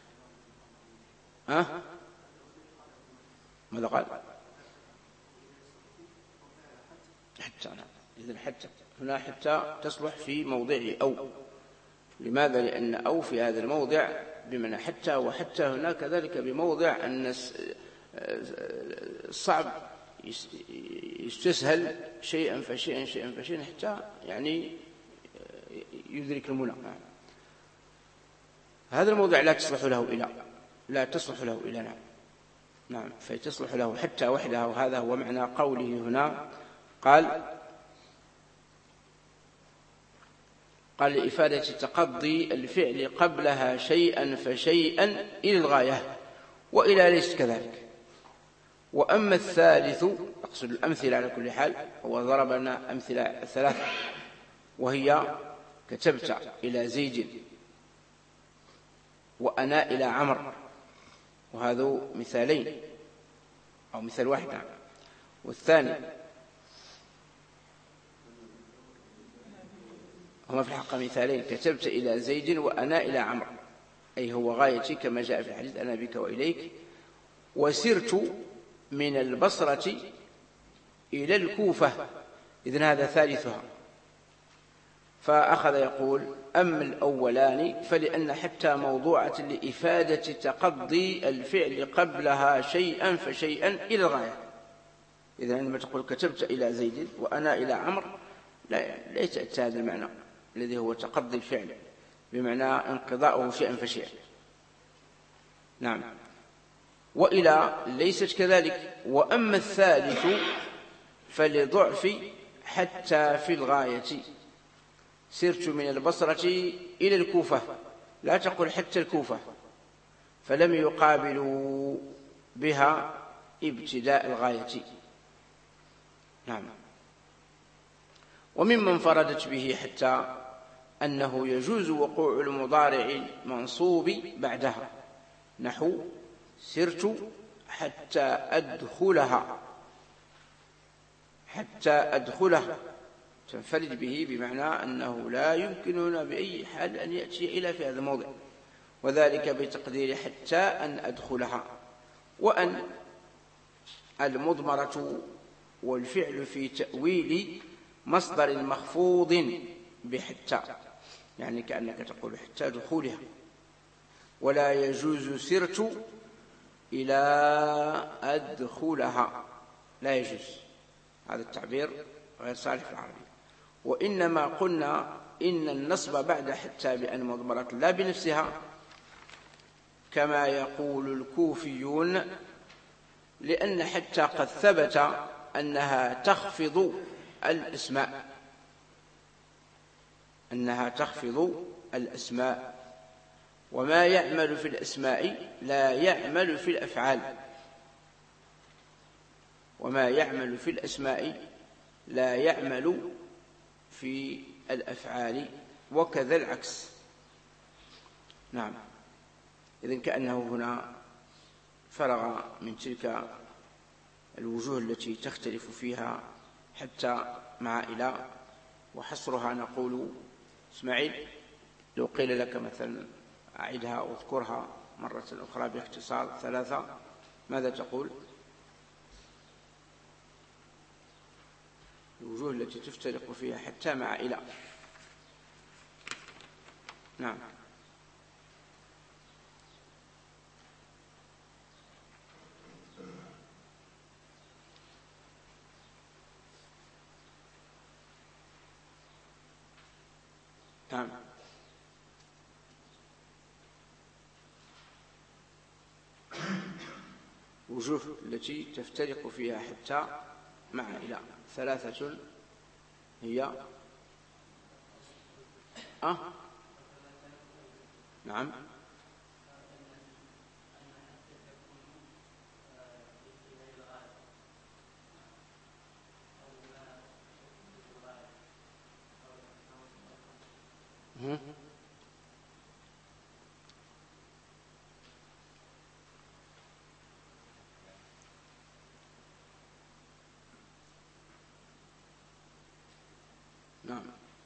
Speaker 1: ماذا قال؟ حتى. نعم. إذن حتى هنا حتى تصلح في موضعه أو. لماذا؟ لأن أو في هذا الموضع بمعنى حتى، وحتى هنا كذلك بموضع أن الصعب يستسهل شيئا فشيئا حتى يعني يدرك المنى. هذا الموضع لا تصلح له إلى نعم فتصلح له حتى وحدها. وهذا هو معنى قوله هنا. قال لإفادة تقضي الفعل قبلها شيئا فشيئا إلى الغاية، وإلى ليس كذلك. وأما الثالث، أقصد الأمثلة على كل حال، هو ضرب لنا أمثلة ثلاثة، وهي كتبت إلى زيد وأنا إلى عمرو، وهذا مثالين أو مثال واحد. والثاني هما في الحقيقة مثالين، كتبت إلى زيد وأنا إلى عمرو، أي هو غايتي كما جاء في الحديث أنا بك وإليك. وسرت من البصرة إلى الكوفة، إذن هذا ثالثها. فأخذ يقول أما الأولان فلأن حتى موضوعة لإفادة تقضي الفعل قبلها شيئا فشيئا إلى الغاية. إذن عندما تقول كتبت إلى زيد وأنا إلى عمرو ليس هذا المعنى الذي هو تقضي الفعل بمعنى انقضاؤه شيئا فشيئا. نعم. وإلى ليست كذلك. وأما الثالث فلضعف حتى في الغاية، سرت من البصرة إلى الكوفة، لا تقل حتى الكوفة، فلم يقابلوا بها ابتداء الغاية. نعم. وممن فردت به حتى أنه يجوز وقوع المضارع المنصوب بعدها، نحو سرت حتى أدخلها، حتى أدخلها تنفرد به بمعنى أنه لا يمكننا بأي حال أن يأتي إلى في هذا الموضع، وذلك بتقدير حتى أن أدخلها. وأن المضمرة والفعل في تأويل مصدر مخفوض بحتى، يعني كأنك تقول حتى دخولها. ولا يجوز سرت إلى أدخلها، لا يجوز، هذا التعبير غير صالح في العربية. وإنما قلنا إن النصب بعد حتى بأن مضمرة لا بنفسها كما يقول الكوفيون، لأن حتى قد ثبت أنها تخفض الأسماء، أنها تخفض الأسماء، وما يعمل في الأسماء لا يعمل في الأفعال، وما يعمل في الأسماء لا يعمل في الأفعال، وكذا العكس. نعم. إذن كأنه هنا فرغ من تلك الوجوه التي تختلف فيها حتى مع إلى، وحصرها نقول اسماعيل لو قيل لك مثلا أعدها واذكرها مرة أخرى باختصار ثلاثة، ماذا تقول؟ الوجوه التي تفترق فيها حتى مع إلى. نعم. نعم. وجوه التي تفترق فيها حتى مع إلى ثلاثة هي نعم. نعم.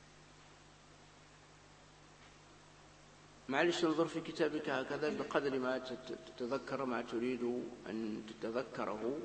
Speaker 1: معلش انظر في كتابك هكذا بقدر ما تتذكر ما تريد أن تتذكره.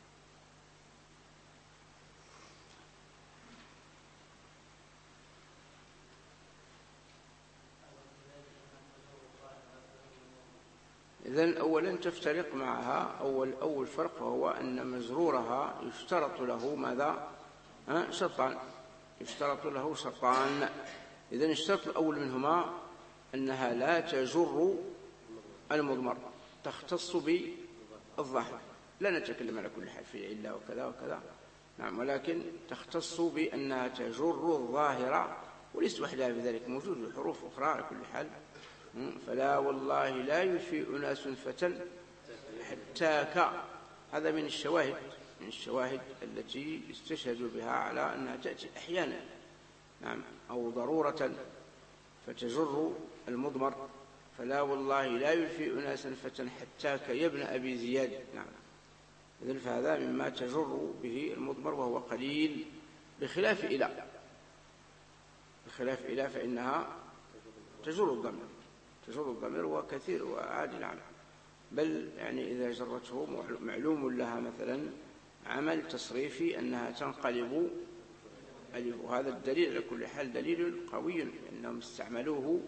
Speaker 1: إذن أولا تفترق معها أول فرق، وهو أن مزرورها يشترط له ماذا؟ شرطان، يشترط له شرطان. إذن الشرط الأول منهما أنها لا تجر المضمر، تختص بالظاهر، لا نتكلم على كل حال في علة وكذا وكذا، نعم، ولكن تختص بأنها تجر الظاهر، وليس وحدها بذلك، موجود حروف أخرى على كل حال. فلا والله لا يفي أناس فتى حتاك، هذا من الشواهد التي يستشهد بها على أنها تأتي أحيانا، نعم، أو ضرورة فتجر المضمر. فلا والله لا يفي أناسا فتى حتاك يا ابن أبي زياد، نعم. إذن فهذا مما تجر به المضمر وهو قليل، بخلاف إلى فإنها تجر الضمير، جر الضمير وكثير وعادي نعم، بل يعني إذا جرته معلوم لها مثلا عمل تصريفي أنها تنقلب ألف، وهذا الدليل على كل حال دليل قوي أنهم استعملوه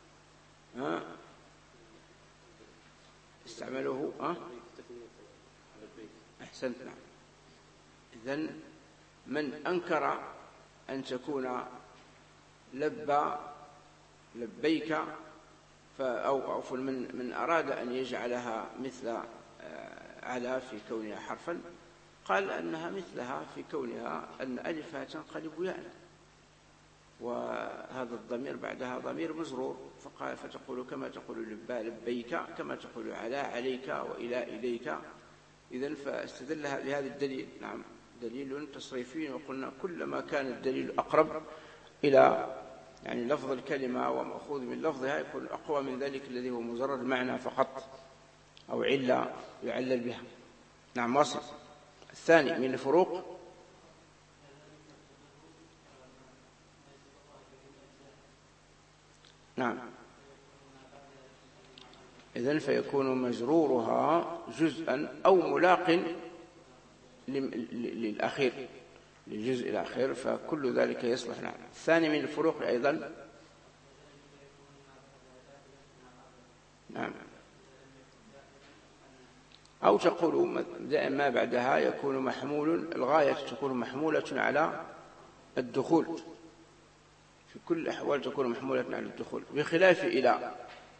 Speaker 1: أحسنت نعم. إذن من أنكر أن تكون لبيك أو من أراد أن يجعلها مثل على في كونها حرفا، قال أنها مثلها في كونها أن ألفها تنقلب ياء، وهذا الضمير بعدها ضمير مجرور، فقال فتقول كما تقول لبيك كما تقول على عليك وإلى إليك. إذن فاستدل بهذا الدليل نعم، دليل تصريفي، وقلنا كلما كان الدليل أقرب إلى يعني لفظ الكلمة ومأخوذ من لفظها يكون أقوى من ذلك الذي هو مجرد معنى فقط أو علة يعلل بها. نعم واصل. الثاني من الفروق نعم، إذن فيكون مجرورها جزءا أو ملاق للأخير للجزء الأخير، فكل ذلك يصلح. نعم. الثاني من الفروق أيضا نعم، أو تقول ما بعدها يكون محمول، الغاية تكون محمولة على الدخول، في كل الأحوال تكون محمولة على الدخول، بخلاف إلى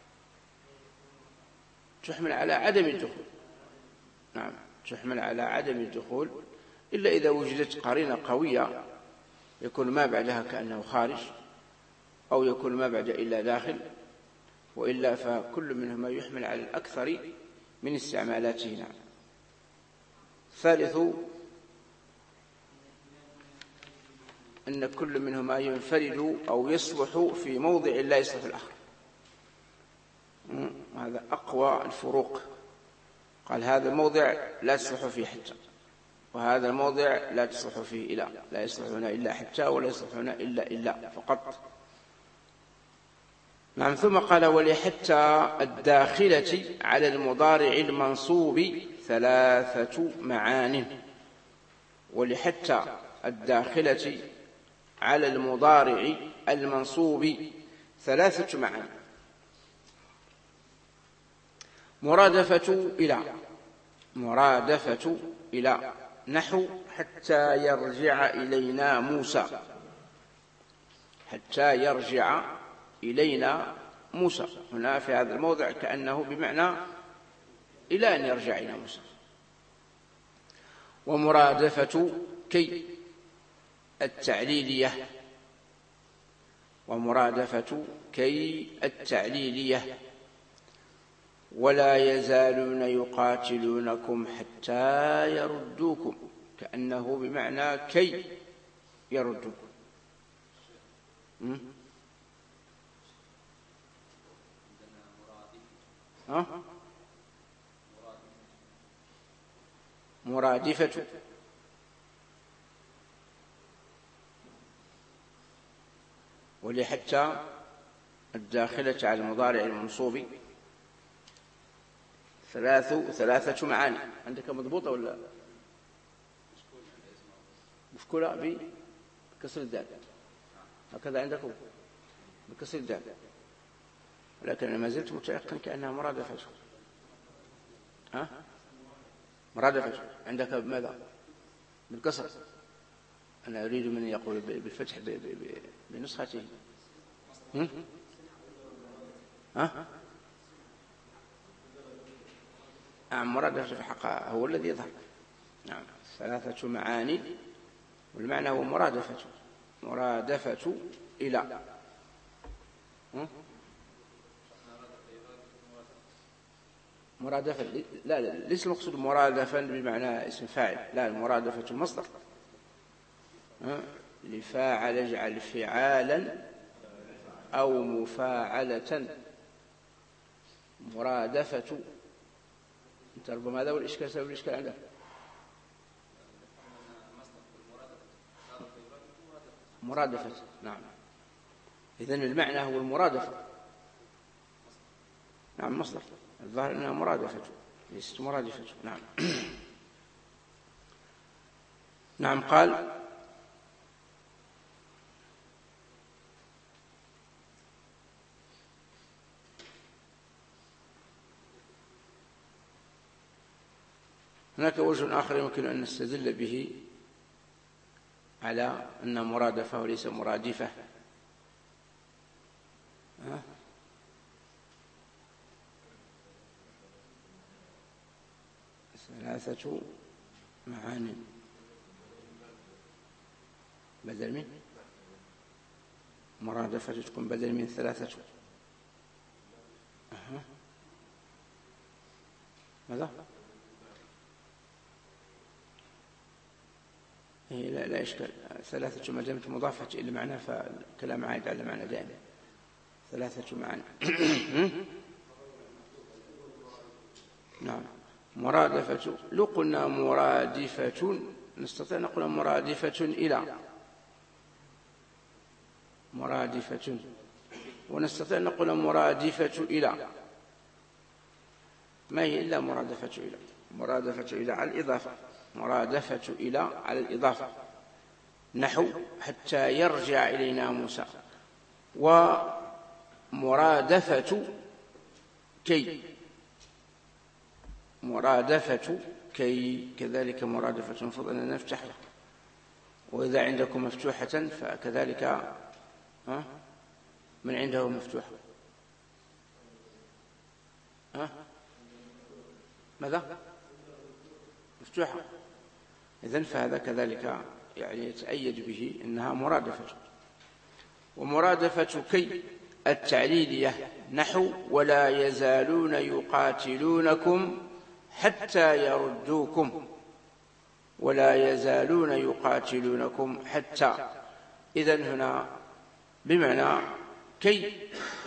Speaker 1: تحمل على عدم الدخول. نعم تحمل على عدم الدخول إلا إذا وجدت قرينة قوية يكون ما بعدها كأنه خارج، أو يكون ما بعد إلا داخل، وإلا فكل منهما يحمل على الأكثر من استعمالاته. نعم. الثالث أن كل منهما ينفرد أو يصلح في موضع لا يصلح الآخر، هذا أقوى الفروق. قال هذا الموضع لا تصلح فيه حتى، وهذا الموضع لا تصلح فيه إلا، لا يصلح هنا إلا حتى ولا يصلح هنا إلا فقط. نعم. ثم قال ولحتى الداخلة على المضارع المنصوب 3 معان. ولحتى الداخلة على المضارع المنصوب 3 معان. مرادفة إلى نحو حتى يرجع إلينا موسى، حتى يرجع إلينا موسى، هنا في هذا الموضع كأنه بمعنى إلى أن يرجع إلى موسى. ومرادفة كي التعليلية، ومرادفة كي التعليلية ولا يزالون يقاتلونكم حتى يردوكم، كأنه بمعنى كي يردوكم. مرادفة ولحتى الداخلة على المضارع المنصوب 3 معاني. عندك مضبوطة ولا مشكولة؟ بكسر الدال هكذا عندكم بكسر الدال، ولكن أنا ما زلت متيقن كأنها مرادفة. مرادفة عندك ماذا؟ بالكسر. أنا أريد من يقول بالفتح بنسخته. مرادفة في حقها هو الذي يظهر. نعم 3 معاني، والمعنى هو مرادفة إلى. مرادفة لا ليس المقصود مرادفا بمعنى اسم فاعل، لا المرادفة المصدر. لفاعل اجعل فعالا أو مفاعلة. مرادفة انت ربما هذا هو الإشكال، سبب الإشكال عندك. مرادفة نعم، إذن المعنى هو المرادفة. نعم مصدر، الظاهر أنها مرادفة ليست مرادفة. نعم. نعم. قال هناك وجه آخر يمكن أن نستدل به على أن مرادفة وليس مرادفة. 3 معان بدل من مرادفة تكون بدل من 3. ماذا؟ لا إشكال. 3 ما دامت مضافة إلى معنى فالكلام عائد على معنى دائما. 3 معاني. نعم. مرادفة، لو قلنا مرادفة نستطيع أن نقول مرادفة إلى، مرادفة، ونستطيع أن نقول مرادفة إلى. ما هي إلا مرادفة إلى؟ مرادفة إلى على الإضافة، مرادفة إلى على الإضافة، نحو حتى يرجع إلينا موسى. ومرادفة كي، مرادفة كي كذلك مرادفة، المفروض أن نفتحها، وإذا عندكم مفتوحة فكذلك من عنده مفتوحة. ماذا؟ مفتوحة. إذن فهذا كذلك يعني يتأيد به أنها مرادفة. ومرادفة كي التعليلية، نحو ولا يزالون يقاتلونكم حتى يردوكم، ولا يزالون يقاتلونكم حتى. إذن هنا بمعنى كي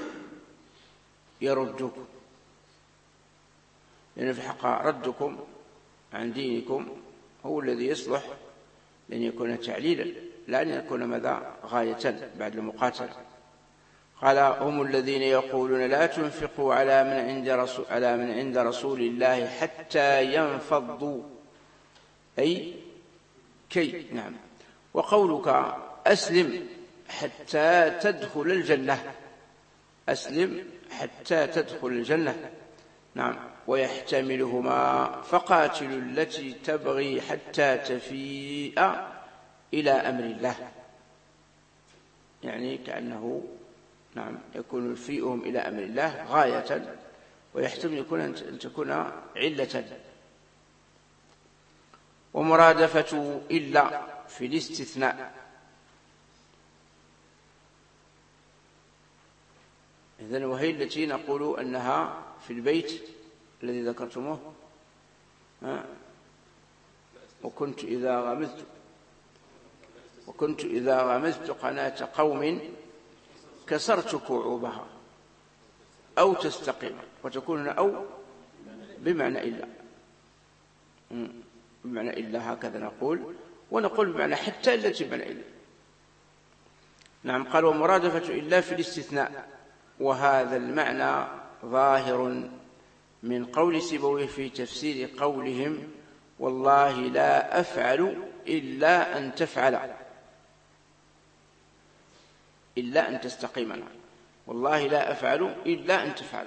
Speaker 1: يردوكم، لأن في الحق ردكم عن دينكم هو الذي يصلح لأن يكون تعليلا، لا أن يكون ماذا غاية بعد المقاتلة. قال هم الذين يقولون لا تنفقوا على من عند رسول الله حتى ينفضوا، أي كي. نعم. وقولك أسلم حتى تدخل الجنة، أسلم حتى تدخل الجنة. نعم. ويحتملهما فقاتلوا التي تبغي حتى تفيء إلى أمر الله، يعني كأنه نعم يكون الفيئهم إلى أمر الله غاية، ويحتمل أن تكون علة. ومرادفة إلا في الاستثناء، إذن وهي التي نقول أنها في البيت الذي ذكرتموه، وكنت إذا غمزت قناة قوم كسرت كعوبها، أو تستقيم، وتكون أو بمعنى إلا، بمعنى إلا هكذا نقول، ونقول بمعنى حتى التي بمعنى إلا. نعم. قال ومرادفة إلا في الاستثناء، وهذا المعنى ظاهر من قول سيبويه في تفسير قولهم والله لا أفعل إلا أن تفعل، إلا أن تستقيمنا، والله لا أفعل إلا أن تفعل.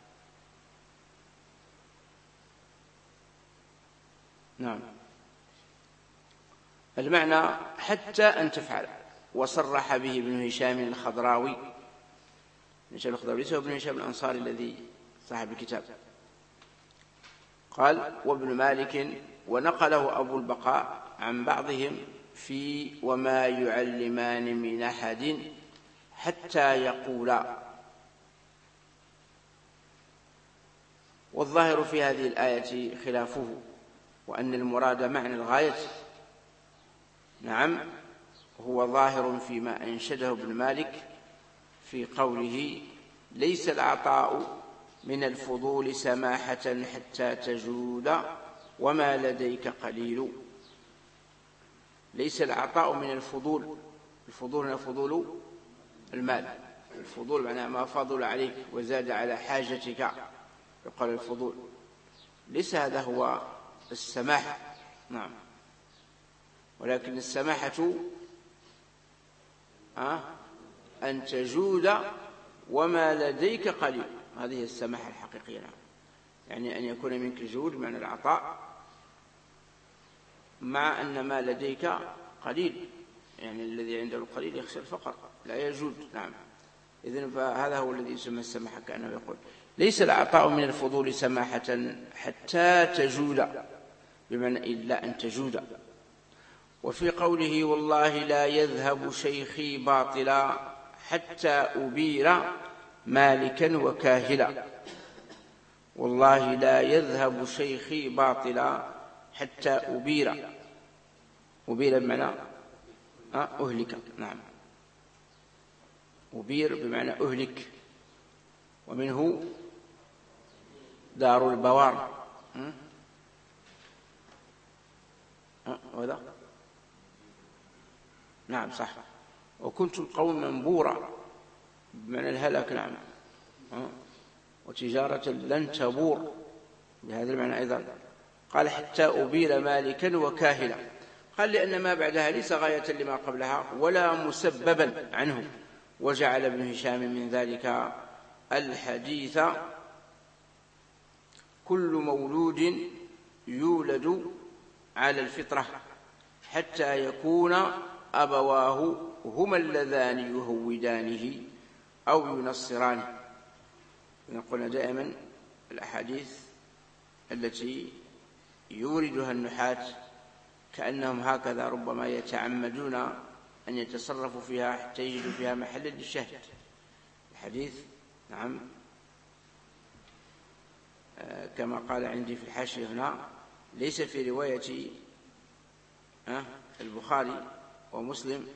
Speaker 1: نعم. المعنى حتى أن تفعل. وصرح به ابن هشام الخضراوي، هشام الخضراوي ليس ابن هشام الأنصاري الذي صاحب الكتاب. قال وابن مالك ونقله أبو البقاء عن بعضهم في وما يعلمان من أحد حتى يقولا. والظاهر في هذه الآية خلافه، وأن المراد معنى الغاية. نعم. هو ظاهر فيما أنشده ابن مالك في قوله ليس العطاء من الفضول سماحة حتى تجود وما لديك قليل. ليس العطاء من الفضول، الفضول هنا فضول المال، الفضول معناه ما فضل عليك وزاد على حاجتك، يقال الفضول، ليس هذا هو السماحة. نعم، ولكن السماحة أن تجود وما لديك قليل، هذه السماحة الحقيقية. نعم، يعني أن يكون منك جود بمعنى العطاء مع أن ما لديك قليل، يعني الذي عنده القليل يخشى الفقر لا يجود. نعم، إذن فهذا هو الذي يسمى السماحة، كأنه يقول ليس العطاء من الفضول سماحة حتى تجود، بمعنى إلا أن تجود. وفي قوله والله لا يذهب شيخي باطلا حتى أبير مالكا وكاهلا، والله لا يذهب شيخي باطلا حتى أبير، أبير بمعنى أهلك. نعم، أبير بمعنى أهلك، ومنه دار البوار. وذا نعم صح، وكنتم قوما بورا بمعنى الهلاك. نعم، وتجارة لن تبور بهذا المعنى أيضا. قال حتى أبير مالكا وكاهلا، قال لأن ما بعدها ليس غاية لما قبلها ولا مسببا عنه. وجعل ابن هشام من ذلك الحديث كل مولود يولد على الفطرة حتى يكون أبواه هما اللذان يهودانه أو ينصرانه. نقول دائما الأحاديث التي يوردها النحاة كأنهم هكذا ربما يتعمدون أن يتصرفوا فيها حتى يجدوا فيها محلا للشهد. الحديث نعم كما قال عندي في الحاشية هنا ليس في رواية البخاري ومسلم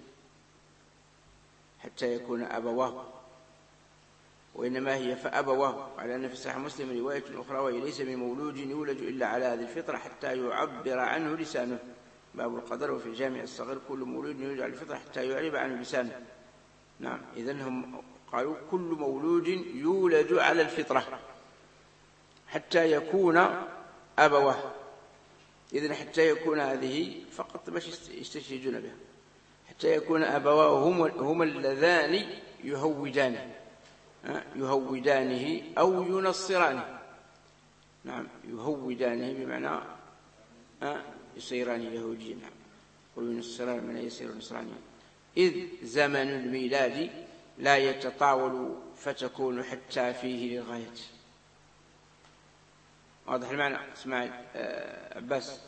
Speaker 1: حتى يكون أبواه، وإنما هي فأبواه، على أن في صحيح مسلم رواية أخرى وهي ليس من مولود يولد إلا على هذه الفطرة حتى يعبر عنه لسانه. باب القدر. وفي الجامع الصغير كل مولود يولد على الفطرة حتى يعرب عنه لسانه. نعم، إذن هم قالوا كل مولود يولد على الفطرة حتى يكون أبواه. إذن حتى يكون هذه فقط باش يستشهدون بها، حتى يكون أبواه هما اللذان يهودانه أو ينصرانه. نعم، يهودانه بمعنى يصيران يهوديا، نعم، وينصران من يصير نصرانيا. إذ زمن الميلاد لا يتطاول فتكون حتى فيه للغاية. واضح المعنى؟ اسمعي عباس.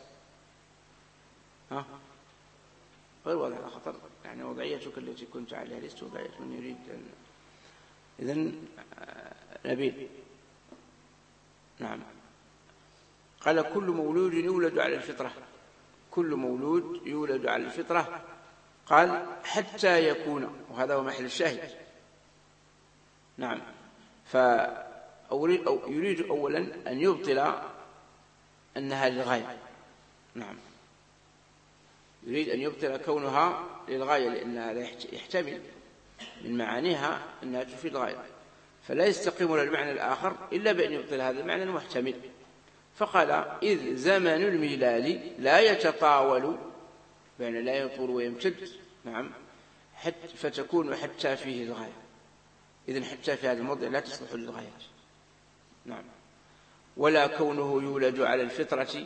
Speaker 1: غير واضح الخطر، يعني وضعيتك التي كنت عليها ليست وضعية من يريد أن... إذن نبيل. نعم، قال كل مولود يولد على الفطرة، كل مولود يولد على الفطرة. قال حتى يكون، وهذا هو محل الشاهد. نعم، يريد أولا أن يبطل أنها للغاية. نعم، يريد أن يبطل كونها للغاية، لأن هذا يحتمل من معانيها أنها تفيد الغاية، فلا يستقيم المعنى الآخر إلا بأن يبطل هذا المعنى المحتمل. فقال إذ زمن الميلاد لا يتطاول، يعني لا يطول ويمتد. نعم، فتكون حتى فيه الغاية. إذن حتى في هذا الموضع لا تصلح للغايات. نعم، ولا كونه يولد على الفطرة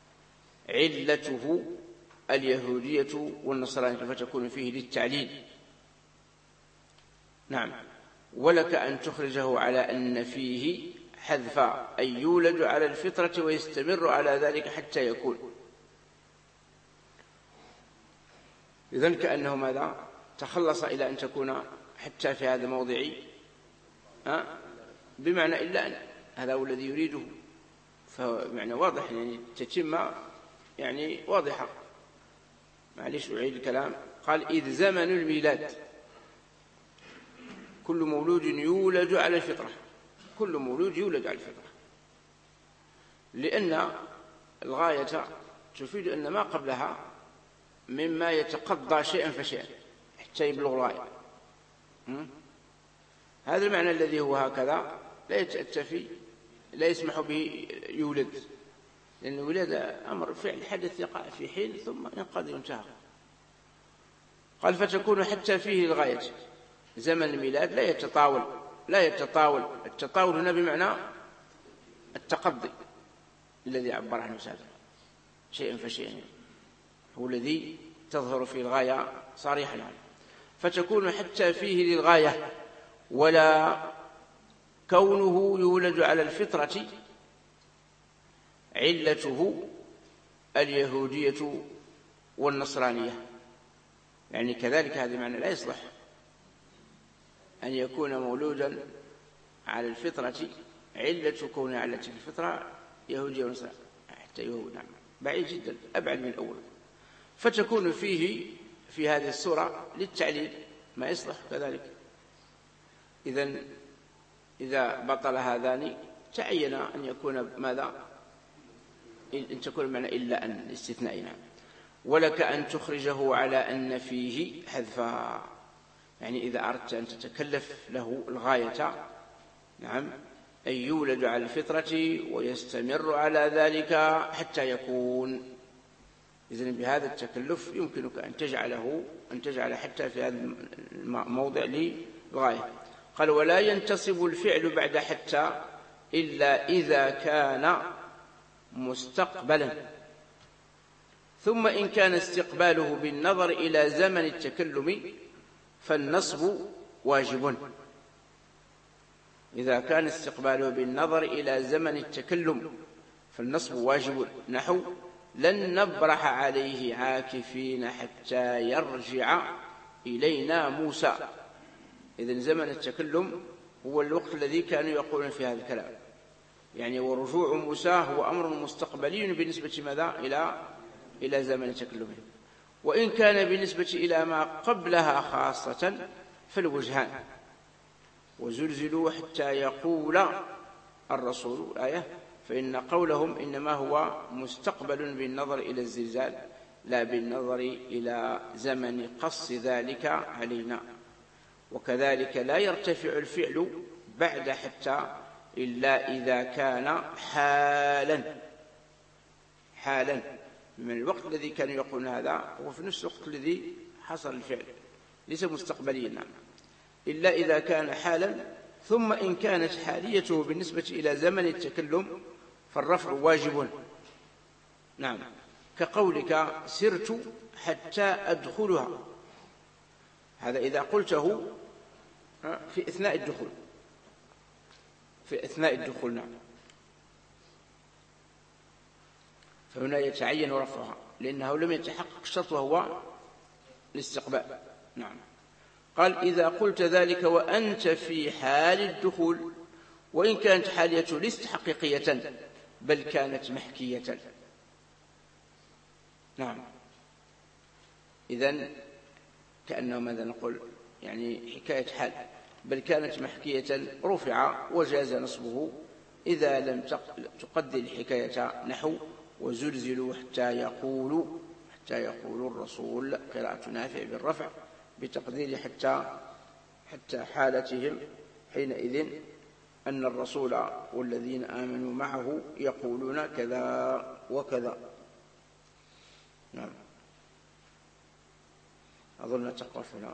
Speaker 1: علته اليهودية والنصرانية فتكون فيه للتعليل. نعم، ولك أن تخرجه على أن فيه حذف أن يولد على الفطرة ويستمر على ذلك حتى يكون. إذن كأنه ماذا تخلص إلى أن تكون حتى في هذا الموضع بمعنى إلا أن، هذا هو الذي يريده. فمعنى واضح، يعني تتم يعني واضحة. معليش أعيد الكلام. قال إذ زمن الميلاد كل مولود يولد على الفطرة، كل مولود يولد على الفطرة، لأن الغاية تفيد أن ما قبلها مما يتقضى شيئا فشيئا حتى يبلغ الغاية. هذا المعنى الذي هو هكذا لا يتأتى في لا يسمح به يولد، لأن الولادة أمر فعل حدث يقع في حين ثم ينقضي وانتهى. قال فتكون حتى فيه الغاية، زمن الميلاد لا يتطاول. التطاول هنا بمعنى التقضي الذي عبر عنه سابقا، شيئا فشيئا، هو الذي تظهر فيه الغاية صريحا. فتكون حتى فيه للغاية، ولا كونه يولد على الفطرة علته اليهودية والنصرانية، يعني كذلك هذا معنى لا يصلح أن يكون مولودا على الفطرة علة كونه علة الفطرة يهودية ونصرانية، حتى يهود، نعم، بعيد جدا، أبعد من الأول. فتكون فيه في هذه الصورة للتعليل، ما يصلح كذلك. إذا بطل هذان تعين أن يكون ماذا؟ إن تكون معنى إلا أن الاستثناء، نعم. ولك أن تخرجه على أن فيه حذفا، يعني إذا أردت أن تتكلف له الغاية، نعم، أن يولد على الفطرة ويستمر على ذلك حتى يكون. إذن بهذا التكلف يمكنك أن تجعل حتى في هذا الموضع للغاية. قال ولا ينتصب الفعل بعد حتى إلا إذا كان مستقبلا، ثم إن كان استقباله بالنظر إلى زمن التكلم فالنصب واجب. إذا كان استقباله بالنظر إلى زمن التكلم فالنصب واجب، نحو لن نبرح عليه عاكفين حتى يرجع إلينا موسى. إذن زمن التكلم هو الوقت الذي كانوا يقولون في هذا الكلام، يعني ورجوع موسى هو أمر مستقبلي بالنسبة ماذا؟ إلى زمن تكلمه. وإن كان بالنسبة إلى ما قبلها خاصة فالوجهان. وزلزلوا حتى يقول الرسول الآية، فإن قولهم إنما هو مستقبل بالنظر إلى الزلزال لا بالنظر إلى زمن قص ذلك علينا. وكذلك لا يرتفع الفعل بعد حتى إلا إذا كان حالا من الوقت الذي كانوا يقولون هذا هو في نفس الوقت الذي حصل الفعل، ليس مستقبليا، إلا إذا كان حالا. ثم إن كانت حاليته بالنسبة إلى زمن التكلم فالرفع واجب، نعم، كقولك سرت حتى أدخلها، هذا إذا قلته في أثناء الدخول، نعم، فهنا يتعين رفعها لأنه لم يتحقق شرط وهو الاستقبال، نعم. قال إذا قلت ذلك وأنت في حال الدخول، وإن كانت حالية ليست حقيقية بل كانت محكية، نعم. إذن كأنه ماذا نقول؟ يعني حكاية حال، بل كانت محكية رفع وجاز نصبه إذا لم تقدر الحكاية، نحو وزلزلوا حتى يقول الرسول، قراءة نافع بالرفع بتقدير حتى حالتهم حينئذ أن الرسول والذين آمنوا معه يقولون كذا وكذا، نعم. أظن تقف هنا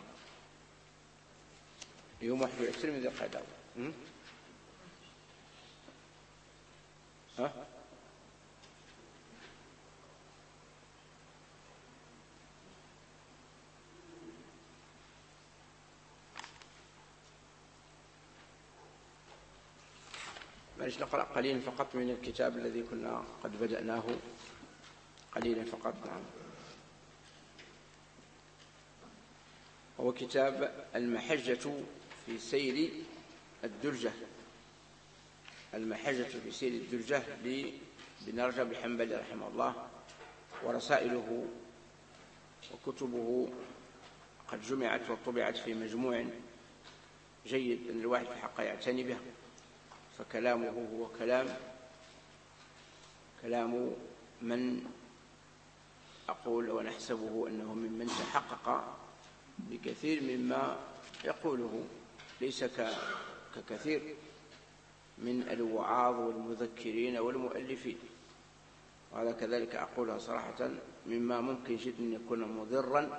Speaker 1: يوم 21 من ذي القعدة. معلش نقرأ قليلا فقط من الكتاب الذي كنا قد بدأناه، قليلا فقط، نعم. هو كتاب المحجة في سير الدرجة، المحجة في سير الدرجة لابن رجب الحنبلي رحمه الله، ورسائله وكتبه قد جمعت وطبعت في مجموع جيد أن الواحد في الحق يعتني به، فكلامه هو كلام من أقول ونحسبه أنه ممن تحقق بكثير مما يقوله، ليس ككثير من الوعاظ والمذكرين والمؤلفين، وهذا كذلك أقولها صراحة مما ممكن جدا أن يكون مضرا.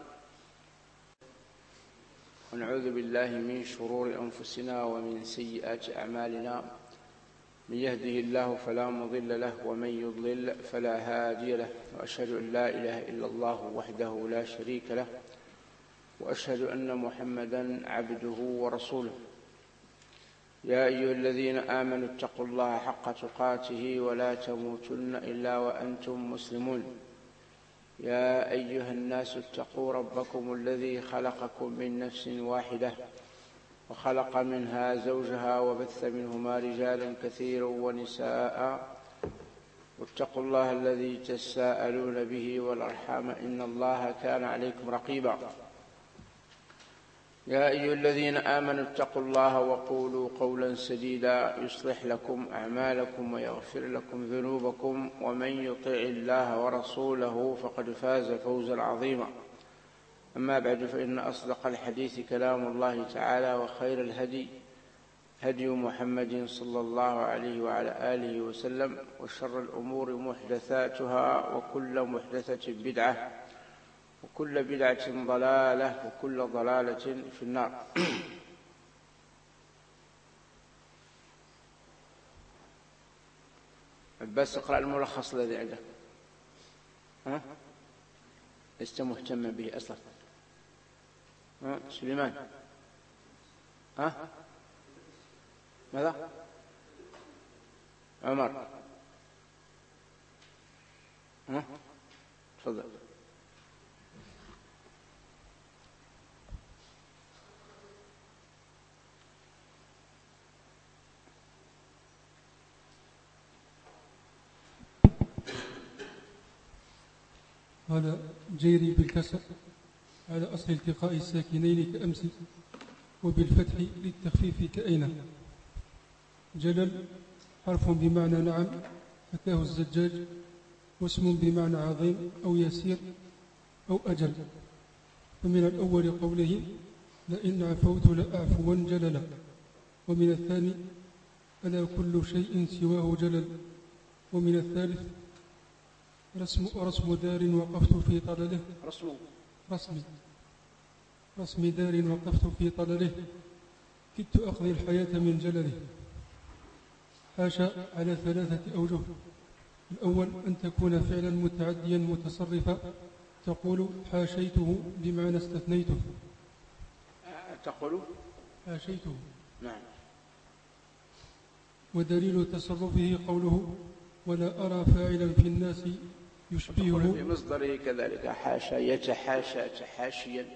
Speaker 1: ونعوذ بالله من شرور أنفسنا ومن سيئات أعمالنا، من يهده الله فلا مضل له ومن يضلل فلا هادي له، وأشهد أن لا إله إلا الله وحده لا شريك له، وأشهد أن محمدا عبده ورسوله. يا أيها الذين آمنوا اتقوا الله حق تقاته ولا تموتن إلا وأنتم مسلمون. يا أيها الناس اتقوا ربكم الذي خلقكم من نفس واحدة وخلق منها زوجها وبث منهما رجالا كثيرا ونساء، واتقوا الله الذي تساءلون به والأرحام إن الله كان عليكم رقيبا. يا أيها الذين آمنوا اتقوا الله وقولوا قولا سديدا يصلح لكم أعمالكم ويغفر لكم ذنوبكم، ومن يطع الله ورسوله فقد فاز فوزا عظيما. أما بعد، فإن أصدق الحديث كلام الله تعالى، وخير الهدي هدي محمد صلى الله عليه وعلى آله وسلم، وشر الأمور محدثاتها، وكل محدثة بدعة، وكل بدعة ضلالة، وكل ضلالة في النار. بس اقرأ الملخص الذي عندك. لست مهتما به أصلا. سليمان، ماذا؟ عمر، تفضل.
Speaker 2: قال جيري بالكسر على أصل التقاء الساكنين كأمس، وبالفتح للتخفيف كأين. جلل حرف بمعنى نعم حكاه الزجاج، واسم بمعنى عظيم أو يسير أو أجل. فمن الأول قوله لئن عفوت لأعفوا جللا، ومن الثاني ألا كل شيء سواه جلل، ومن الثالث رسم دار وقفت في طلله، رسم دار وقفت في طلله، كدت أقضي الحياة من جلله. حاشا على 3 أوجه. الأول أن تكون فعلا متعديا متصرفا، تقول حاشيته بمعنى استثنيته.
Speaker 1: تقول
Speaker 2: حاشيته،
Speaker 1: نعم.
Speaker 2: ودليل تصرفه قوله ولا أرى فاعلا في الناس يشبهه.
Speaker 1: في مصدره كذلك حاشا، يتحاشى تحاشيا،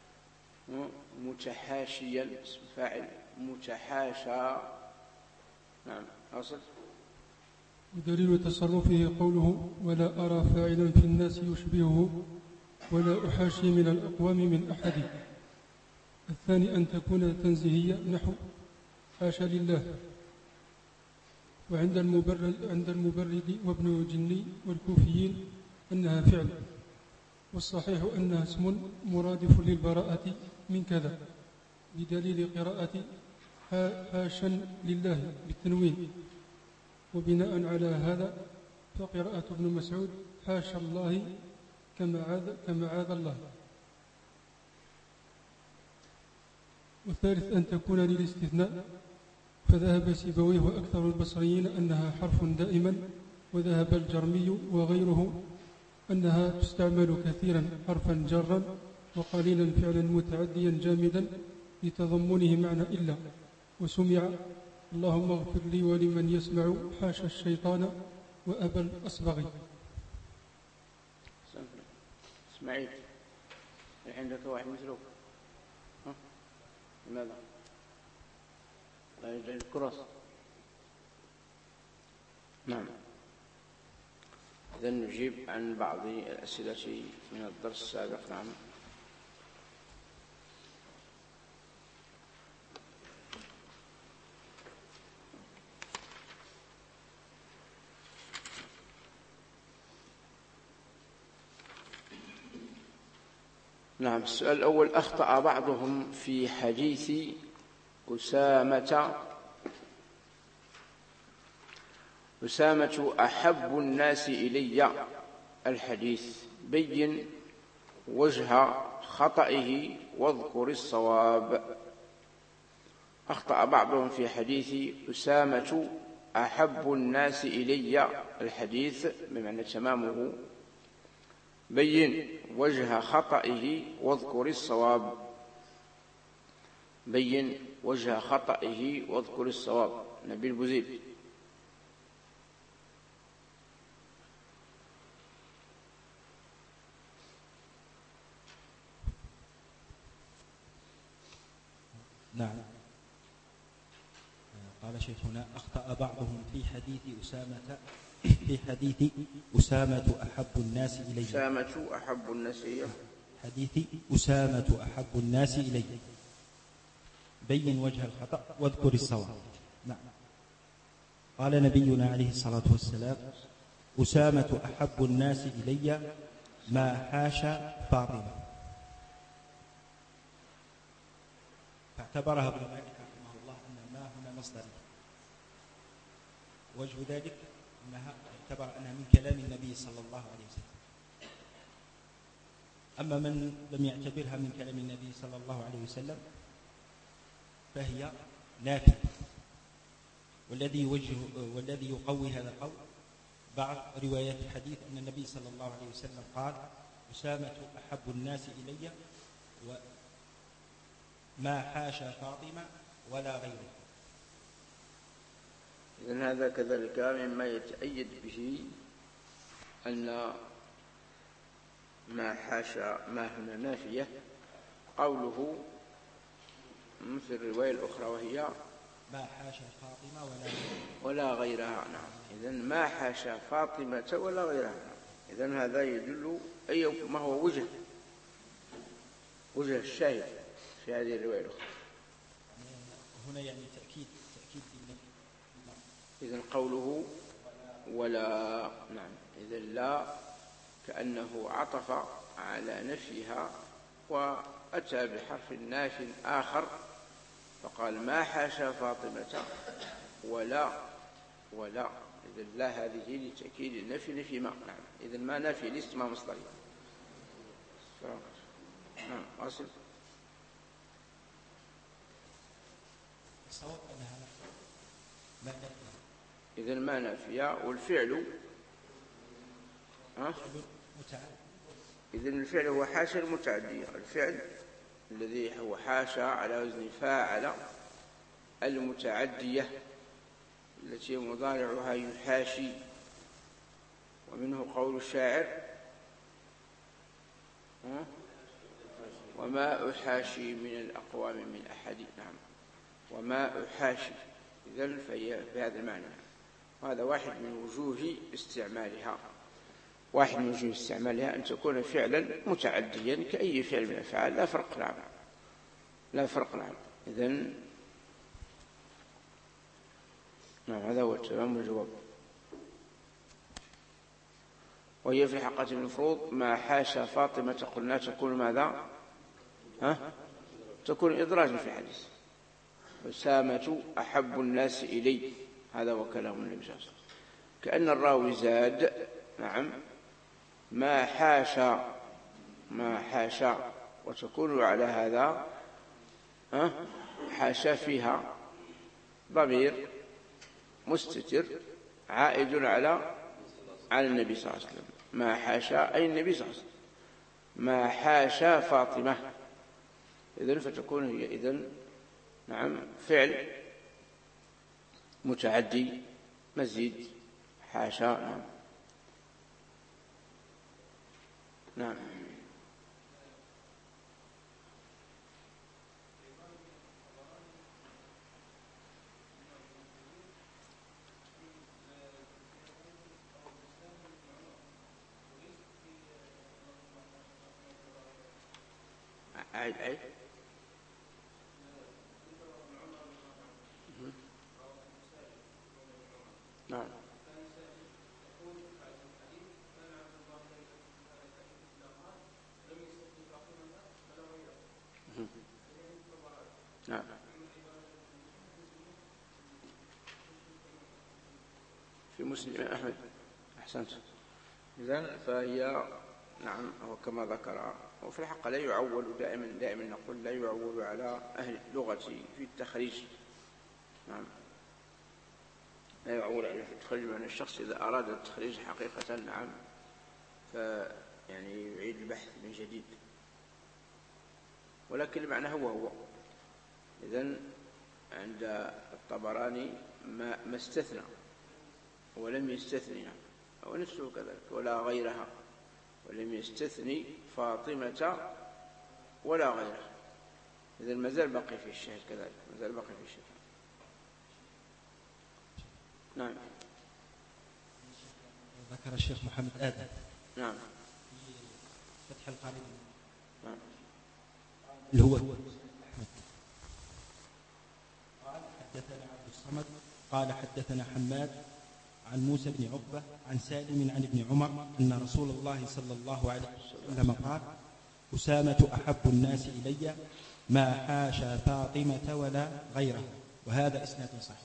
Speaker 1: متحاشيا اسم فاعل، متحاشى. نعم، أصل.
Speaker 2: ودليل تصرفه قوله ولا أرى فاعلا في الناس يشبهه، ولا أحاشي من الأقوام من أحد. الثاني أن تكون تنزيهية نحو حاشا لله. وعند المبرد وابن جني والكوفيين أنها فعل، والصحيح أنها اسم مرادف للبراءة من كذا، بدليل قراءة حاشا لله بالتنوين. وبناء على هذا فقراءة ابن مسعود حاشا الله كما عاذ الله. والثالث أن تكون للاستثناء، فذهب سيبويه وأكثر البصريين أنها حرف دائما، وذهب الجرمي وغيره أنها تستعمل كثيرا حرفا جارا، وقليلا فعلا متعديا جامدا لتضمنه معنى إلا. وسمع اللهم اغفر لي ولمن يسمع حاشا الشيطان وأبا الأصبغ.
Speaker 1: اسماعيل، عندك واحد مثلك؟ لماذا؟ لا يجعل الكرس. نعم. إذن نجيب عن بعض الأسئلة من الدرس السابق. نعم. نعم. السؤال الأول: أخطأ بعضهم في حديث أسامة أسامة أحب الناس إلي الحديث بين وجه خطئه واذكر الصواب. أخطأ بعضهم في حديث أسامة أحب الناس إلي الحديث بمعنى تمامه بين وجه خطئه واذكر الصواب. بين وجه خطئه واذكر الصواب. نبيل بوزيد.
Speaker 3: نعم. قال شيخنا أخطأ بعضهم في حديث أسامة أحب الناس إلي.
Speaker 1: أسامة أحب الناس إلي.
Speaker 3: حديث أسامة أحب الناس إلي بين وجه الخطأ واذكر الصواب. نعم. قال نبينا عليه الصلاة والسلام أسامة أحب الناس إلي ما حاشا فاطمة. فاعتبرها ابن مالك رحمه الله أن ما هنا مصدر. وجه ذلك أنها اعتبر أنها من كلام النبي صلى الله عليه وسلم. أما من لم يعتبرها من كلام النبي صلى الله عليه وسلم فهي نافية. والذي يقوي هذا القول بعض روايات الحديث أن النبي صلى الله عليه وسلم قال أسامة أحب الناس إلي وما حاشا فاطمة ولا غيره.
Speaker 1: إذن هذا كذلك مما يتأيد به أن ما حاشا ما هنا نافية قوله في الرواية الأخرى وهي
Speaker 3: ما حاشا فاطمة
Speaker 1: ولا غيرها. نعم. إذن ما حاشا فاطمة ولا غيرها. إذن هذا يدل أي ما هو وجه الشاهد في هذه الرواية الأخرى.
Speaker 3: هنا يعني تأكيد
Speaker 1: إذن قوله ولا. نعم. إذن لا كأنه عطف على نفيها وأتى بحرف ناف آخر فقال ما حاشا فاطمة ولا. إذن لا هذه لتأكيد النفي نفي ما. نعم. إذن ما نفي ليست ما مصدرية. نعم. أصل
Speaker 3: الصواب أنها ما نفي.
Speaker 1: إذن ما نافية والفعل إذن الفعل هو حاشا المتعدية. الفعل الذي هو حاشا على وزن فاعل المتعدية التي مضارعها يحاشي. ومنه قول الشاعر وما أحاشي من الأقوام من أحد. نعم. وما أحاشي. إذن فهي بهذا المعنى. وهذا واحد من وجوه استعمالها. أن تكون فعلا متعديا كأي فعل من الأفعال لا فرق. نعم. إذن نعم. هذا هو تمام الجواب. وهي في حقة المفروض ما حاشا فاطمة قلنا تكون ماذا؟ تكون إدراجا في الحديث. أسامة أحب الناس إلي. هذا هو كلام النبي صلى الله عليه وسلم. كأن الراوي زاد. نعم. ما حاشا وتكون على هذا حاشا فيها ضمير مستتر عائد على النبي صلى الله عليه وسلم. ما حاشا أي النبي صلى الله عليه وسلم. ما حاشا فاطمة. إذن فتكون هي إذن نعم فعل متعدي مزيد حاشا. نعم. نعم. عيد نعم. نعم. في مسند الإمام أحمد. أحسنت. إذن فهي نعم هو كما ذكر. وفي الحق لا يعول دائما نقول لا يعول على أهل اللغة في التخريج. نعم لا يعول على التخريج، لأن الشخص إذا أراد التخريج حقيقة نعم يعني يعيد البحث من جديد، ولكن المعنى هو. إذن عند الطبراني ما استثنى ولم يستثني، ونفسه كذلك ولا غيرها، ولم يستثني فاطمة ولا غيرها. إذن ما زال باقي في الشاهد كذلك، ما زال باقي في الشاهد. نعم.
Speaker 3: ذكر الشيخ محمد آدم
Speaker 1: نعم
Speaker 3: في فتح القريب
Speaker 1: نعم
Speaker 3: اللي هو أحمد قال حدثنا عبد الصمد قال حدثنا حماد عن موسى بن عقبة عن سالم عن ابن عمر أن رسول الله صلى الله عليه وسلم قال أسامة أحب الناس إلي ما حاشا فاطمة ولا غيره، وهذا إسناد صحيح.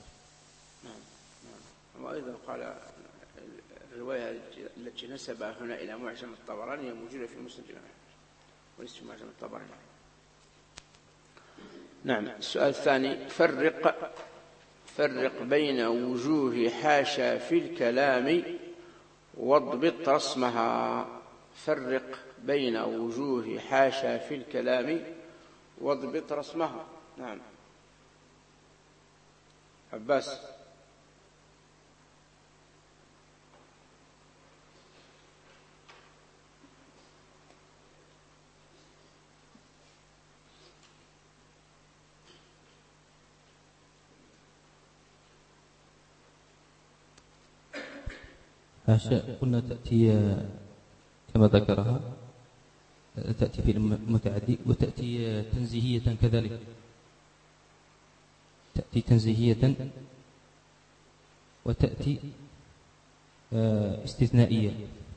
Speaker 1: وأيضا قال الرواية التي نسبها هنا إلى معجم الطبراني هي موجودة في مسند الإمام أحمد وليست في معجم الطبراني. نعم. السؤال الثاني: فرق بين وجوه حاشا في الكلام واضبط رسمها. فرق بين وجوه حاشا في الكلام واضبط رسمها. نعم عباس.
Speaker 4: حاشا قلنا تأتي كما ذكرها، تأتي في المتعدي وتأتي تنزيهية كذلك، تأتي تنزيهية وتأتي استثنائية.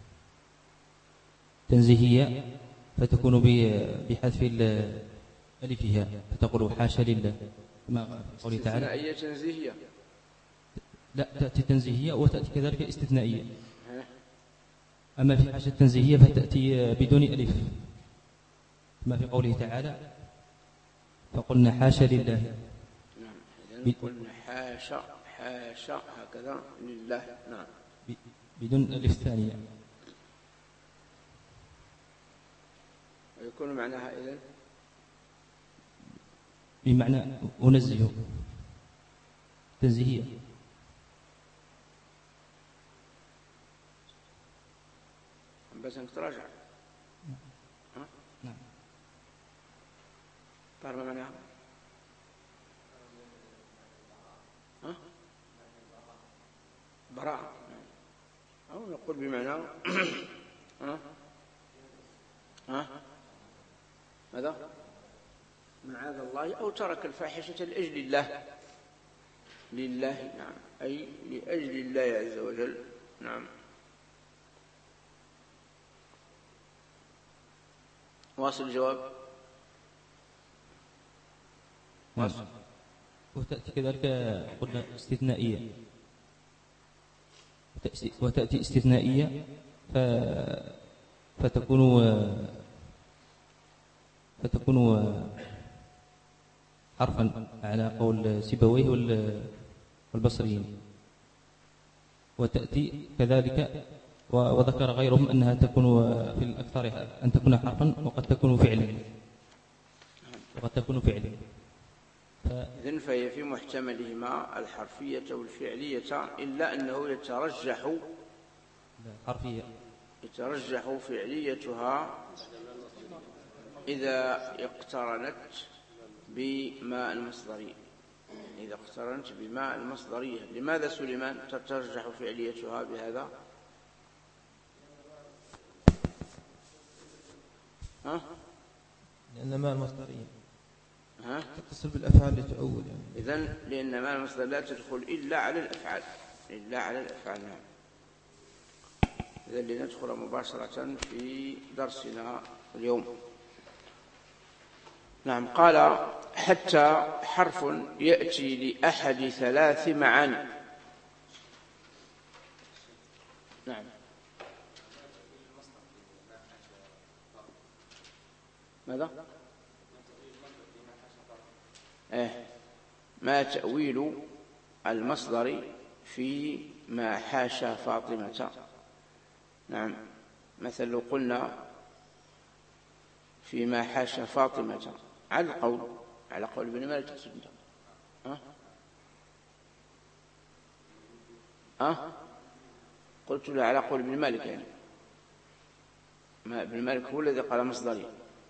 Speaker 4: تنزيهية فتكون بحذف ألفها فتقول حاشا لله كما قوله تعالى.
Speaker 1: استثنائية تنزيهية؟
Speaker 4: لا، تأتي تنزيهية وتأتي كذلك استثنائية. أما في حاشا التنزيهية فتأتي بدون ألف كما في قوله تعالى فقلنا حاشا لله.
Speaker 1: نعم إذن قلنا حاشا هكذا لله. نعم
Speaker 4: بدون ألف ثانية.
Speaker 1: ويكون معناها إذن
Speaker 4: بمعنى أنزه تنزيهية.
Speaker 1: بس انك تراجع.
Speaker 4: نعم.
Speaker 1: تعرف ما معناها؟ براءة. أو نقول بمعنى ماذا؟ معاذ الله، أو ترك الفاحشة لأجل الله. لله نعم، أي لأجل الله عز وجل. نعم. واصل الجواب. واصل.
Speaker 4: وتأتي كذلك قلنا استثنائية، وتأتي استثنائية فتكون حرفا على قول سيبويه والبصريين. وتأتي كذلك وذكر غيرهم أنها تكون في الأكثر أن تكون حرفا وقد تكون فعلا.
Speaker 1: إذن فهي في محتملهما الحرفية والفعلية، إلا أنه يترجح فعليتها إذا اقترنت بماء المصدرية. لماذا سليمان تترجح فعليتها بهذا؟
Speaker 5: لأن ماء المصدرية تتصل بالأفعال لتؤول يعني.
Speaker 1: إذن لأن ماء المصدر لا تدخل إلا على الأفعال. نعم. إذن لندخل مباشرة في درسنا اليوم. نعم. قال حتى حرف يأتي لأحد ثلاث معاني. ماذا؟ ما تأويل المصدر في ما حاشا فاطمة. نعم، مثل لو قلنا فيما حاشا فاطمة على قول ابن مالك تقصد قلت له على قول ابن مالك، يعني ما ابن مالك هو الذي قال مصدري.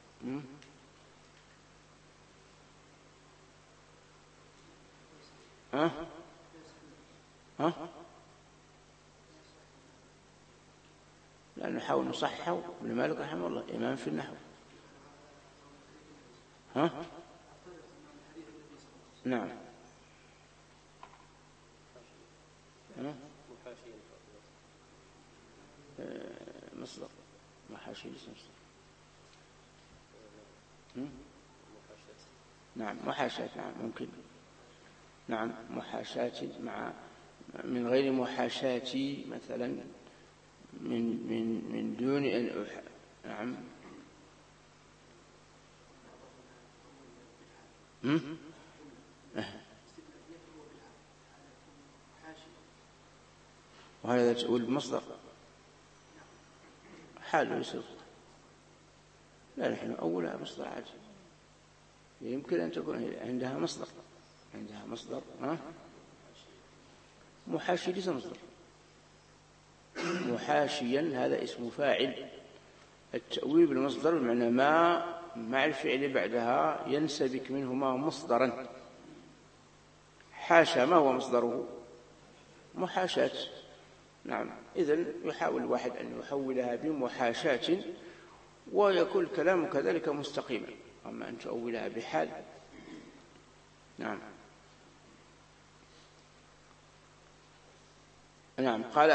Speaker 1: لا، نحاول نصححه. ابن مالك رحمه الله إمام في النحو. نعم. مصدر محاشي اسم مصدر. نعم، محاشاة. نعم، ممكن. نعم، محاشاة مع من غير محاشاة مثلا من دون أن نعم. وهذا تقول بمصدر حاله يصير. لا، نحن أولها مصدر عادي. يمكن أن تكون عندها مصدر محاشي ليس مصدر. محاشيا هذا اسم فاعل. التأويل بالمصدر بمعنى ما مع الفعل بعدها ينسبك منهما مصدرا. حاشا ما هو مصدره؟ محاشاة. نعم، إذن يحاول الواحد أن يحولها بمحاشاة ويكون الكلام كذلك مستقيما. أما أن تؤولها بحال. نعم. نعم، قال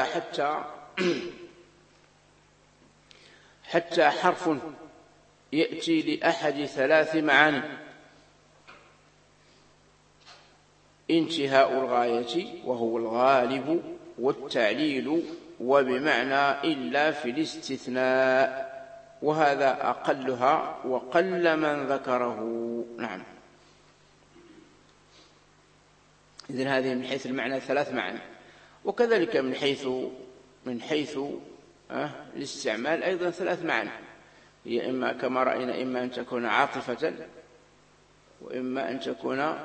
Speaker 1: حتى حرف يأتي لأحد 3 معاني: انتهاء الغاية وهو الغالب، والتعليل، وبمعنى إلا في الاستثناء، وهذا أقلها وقل من ذكره. نعم. إذن هذه من حيث المعنى 3 معاني، وكذلك من حيث الاستعمال أيضا 3 معاني. هي إما كما رأينا إما أن تكون عاطفة، وإما أن تكون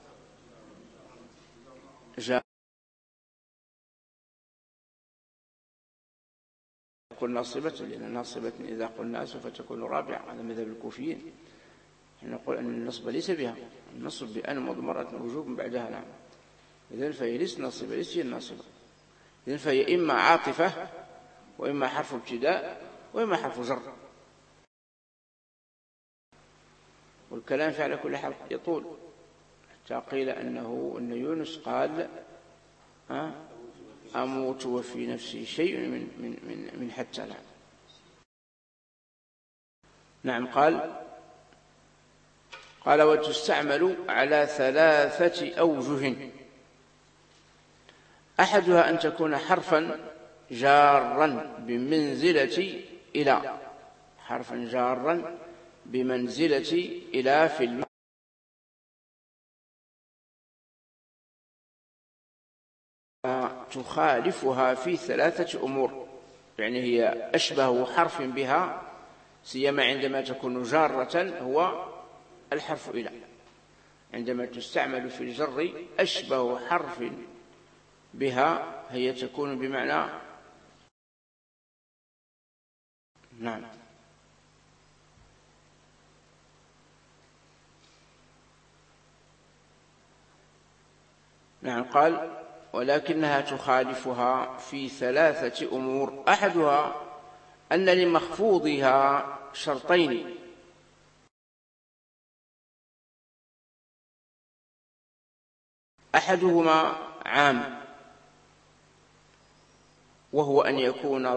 Speaker 1: ناصبة، لأن ناصبة إذا قلنا سوف تكون رابعة. هذا مذهب الكوفيين. نقول أن النصب ليس بها، النصب بأن مضمرة وجوب بعدها. نعم. إذن فهي ليست ناصبة، ليست هي الناصبة. إذن فهي إما عاطفة، وإما حرف ابتداء، وإما حرف جر. والكلام في على كل حال يطول، حتى قيل أن يونس قال أموت وفي نفسي شيء من حتى لا. نعم. قال وتستعمل على 3 أوجه: أحدها أن تكون حرفا جارا بمنزلة إلى، حرفا جارا بمنزلة إلى في المعنى، تخالفها في 3 أمور. يعني هي أشبه حرف بها، سيما عندما تكون جارة، هو الحرف إلى. عندما تستعمل في الجر أشبه حرف بها هي تكون بمعنى. نعم. نعم. قال ولكنها تخالفها في 3 أمور: أحدها أن لمخفوضها شرطين: أحدهما عام، وهو أن يكون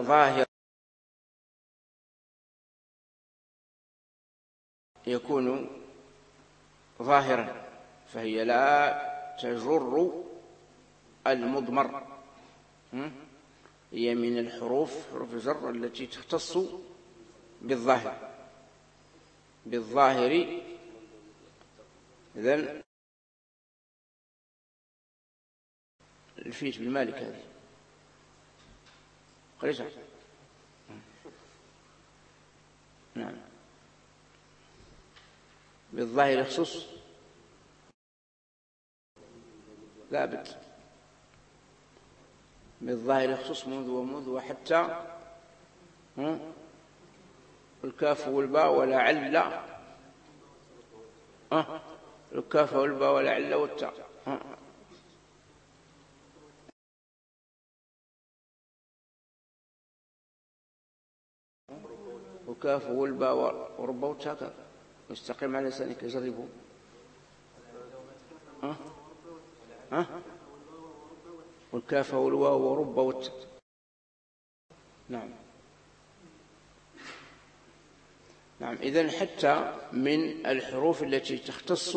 Speaker 1: ظاهرا، فهي لا تجر المضمر. هي من حروف الجر التي تختص بالظاهر. بالظاهر. إذن الفيت بالمالك هذه قريشة. نعم. بالظاهر يخصص لا بد. بالظاهر يخصص منذ ومنذ وحتى الكاف والباء ولعل الكاف والباء ولعل والتاء وكاف والباء ورب والتاء واستقيم على لسانك جربوا. والكاف والواو ورب والتاء. نعم. نعم. إذن حتى من الحروف التي تختص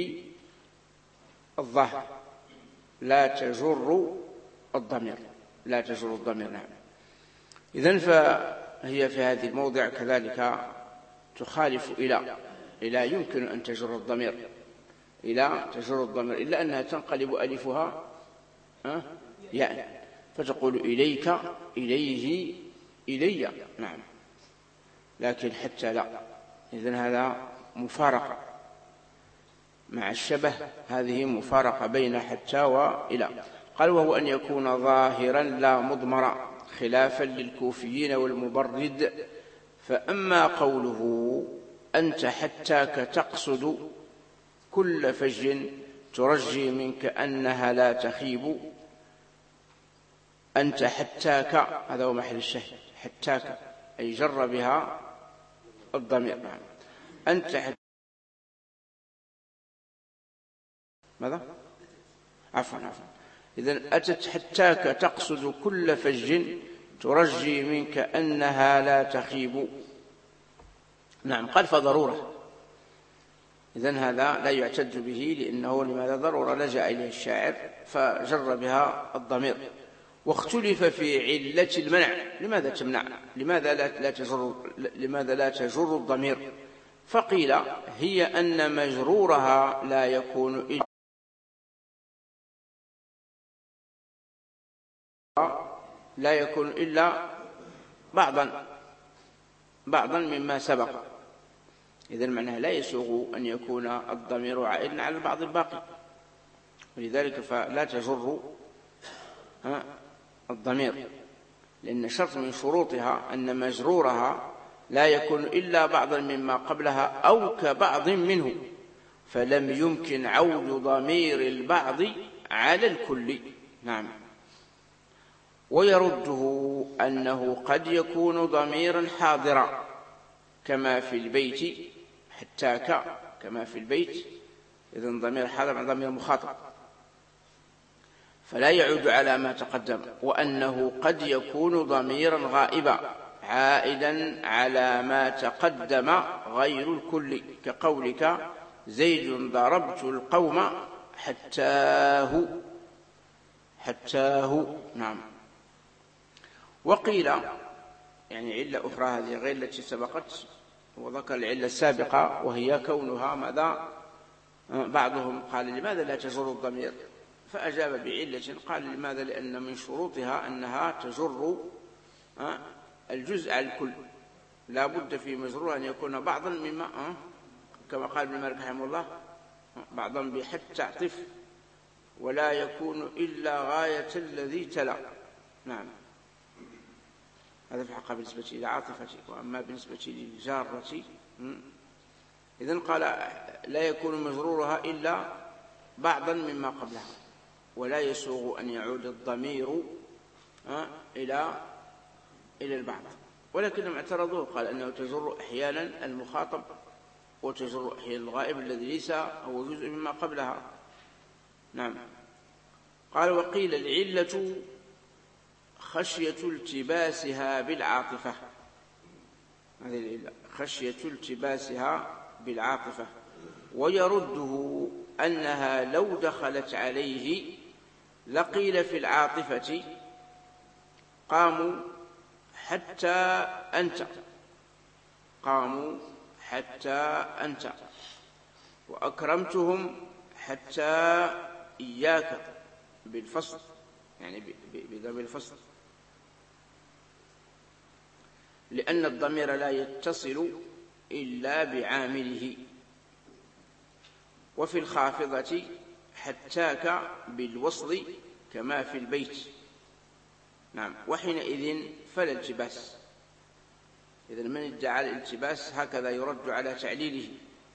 Speaker 1: بالظاهر لا تجر الضمير. لا تجر الضمير. نعم. إذن فهي في هذه الموضع كذلك تخالف إلى يمكن أن تجر الضمير إلى تجر الضمير إلا أنها تنقلب ألفها يعني فتقول إليك إليه إلي. نعم. لكن حتى لا. إذن هذا مفارقة مع الشبه. هذه مفارقة بين حتى وإلى. قال وهو أن يكون ظاهرا لا مضمرا خلافا للكوفيين والمبرد. فأما قوله أنت حتاك تقصد كل فج ترجي منك أنها لا تخيب. أنت حتاك هذا هو محل الشهد. حتاك أي جر بها الضمير. نعم. أنت ماذا؟ عفوا. إذن أتت حتاك تقصد كل فج ترجي منك أنها لا تخيب. نعم. قال فضرورة. إذن هذا لا يعتد به لأنه لماذا ضرورة لجأ إليه الشاعر فجر بها الضمير. واختلف في علة المنع. لماذا تمنع؟ لماذا لا تجر الضمير؟ فقيل هي أن مجرورها لا يكون إلا بعضا مما سبق. إذن معناها لا يسوغ أن يكون الضمير عائدا على البعض الباقي. ولذلك فلا تجر الضمير لأن شرط من شروطها أن مجرورها لا يكون إلا بعضا مما قبلها أو كبعض منه. فلم يمكن عود ضمير البعض على الكل. نعم. ويرده أنه قد يكون ضميرا حاضرا كما في البيت حتاك كما في البيت. إذن ضمير حاضر عن ضمير مخاطب فلا يعود على ما تقدم. وأنه قد يكون ضميرا غائبا عائدا على ما تقدم غير الكل كقولك زيد ضربت القوم حتاه. نعم. وقيل يعني علة أخرى هذه غير التي سبقت وذكر العلة السابقة وهي كونها ماذا؟ بعضهم قال لماذا لا تجر الضمير؟ فأجاب بعلة قال لماذا؟ لأن من شروطها أنها تجر الجزء على الكل. لا بد في مجرور أن يكون بعضا مما كما قال ابن مالك رحمه الله بعضا بحتى تعطف ولا يكون إلا غاية الذي تلا. نعم. هذا في الحقيقة بالنسبة إلى عاطفتي. وأما بالنسبة للجارة إذن قال لا يكون مجرورها إلا بعضا مما قبلها ولا يسوغ أن يعود الضمير إلى البعض. ولكنهم اعترضوه قال أنه تجر أحيانا المخاطب وتجر أحيانا الغائب الذي ليس هو جزء مما قبلها. نعم. قال وقيل العلة خشية التباسها بالعاطفة. هذه العلة خشية التباسها بالعاطفة. ويرده أنها لو دخلت عليه لقيل في العاطفة قاموا حتى حتى أنت، وأكرمتهم حتى إياك بالفصل، يعني بضم الفصل، لأن الضمير لا يتصل إلا بعامله. وفي الخافضة حتاك بالوصل كما في البيت. نعم. وحينئذ فلا التباس. إذن من ادعى الالتباس هكذا يرد على تعليله،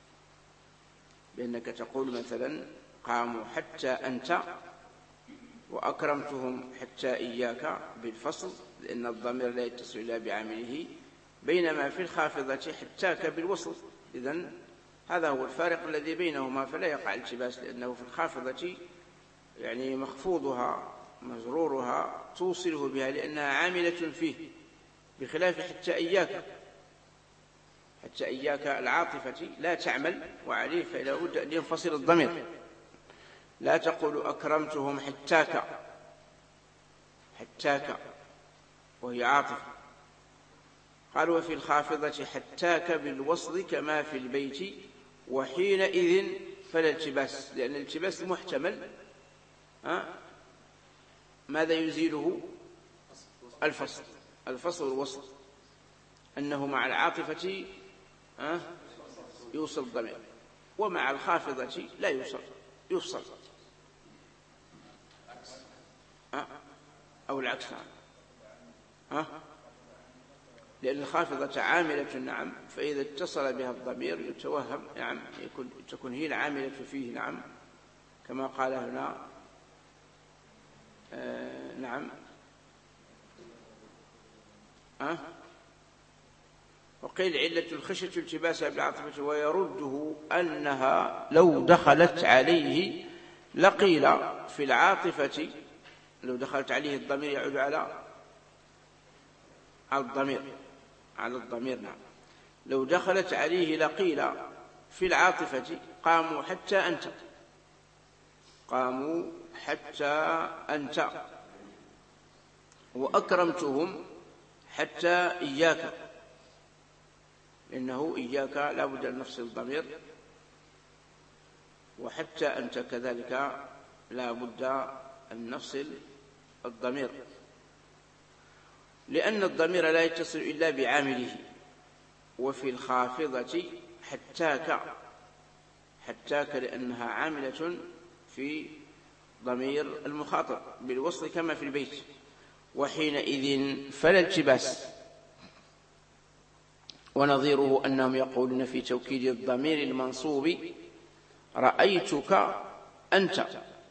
Speaker 1: بأنك تقول مثلا قاموا حتى أنت وأكرمتهم حتى إياك بالفصل، لأن الضمير لا يتصل إلا بعامله، بينما في الخافضة حتاك بالوصل. إذن هذا هو الفارق الذي بينهما، فلا يقع التباس، لأنه في الخافضة يعني مخفوضها مجرورها توصله بها لأنها عاملة فيه، بخلاف حتى إياك. حتى إياك العاطفة لا تعمل وعليه، فلا بد أن ينفصل الضمير. لا تقول أكرمتهم حتاك وهي عاطفة. قال وفي الخافضة حتاك بالوصل كما في البيت، وحينئذ فلا التباس، لأن الالتباس محتمل. ماذا يزيله؟ الفصل والوصل، أنه مع العاطفة يوصل الضمير، ومع الخافضة لا يفصل أو العكس. لأن الخافضة عاملة، نعم، فإذا اتصل بها الضمير يتوهم، نعم، تكون هي العاملة فيه، نعم، كما قال هنا. نعم. وقيل علة الخشية التباسها بالعاطفة، ويرده أنها لو دخلت عليه لقيل في العاطفة، لو دخلت عليه الضمير يعود على الضمير، نعم. لو دخلت عليه لقيل في العاطفة قاموا حتى أنت وأكرمتهم حتى إياك، إنه إياك لا بد أن نفصل الضمير، وحتى أنت كذلك لا بد أن نفصل الضمير، لأن الضمير لا يتصل إلا بعامله. وفي الخافضة حتاك لأنها عاملة في ضمير المخاطب بالوصل كما في البيت، وحينئذ فلا التباس. ونظيره أنهم يقولون في توكيد الضمير المنصوب رأيتك أنت،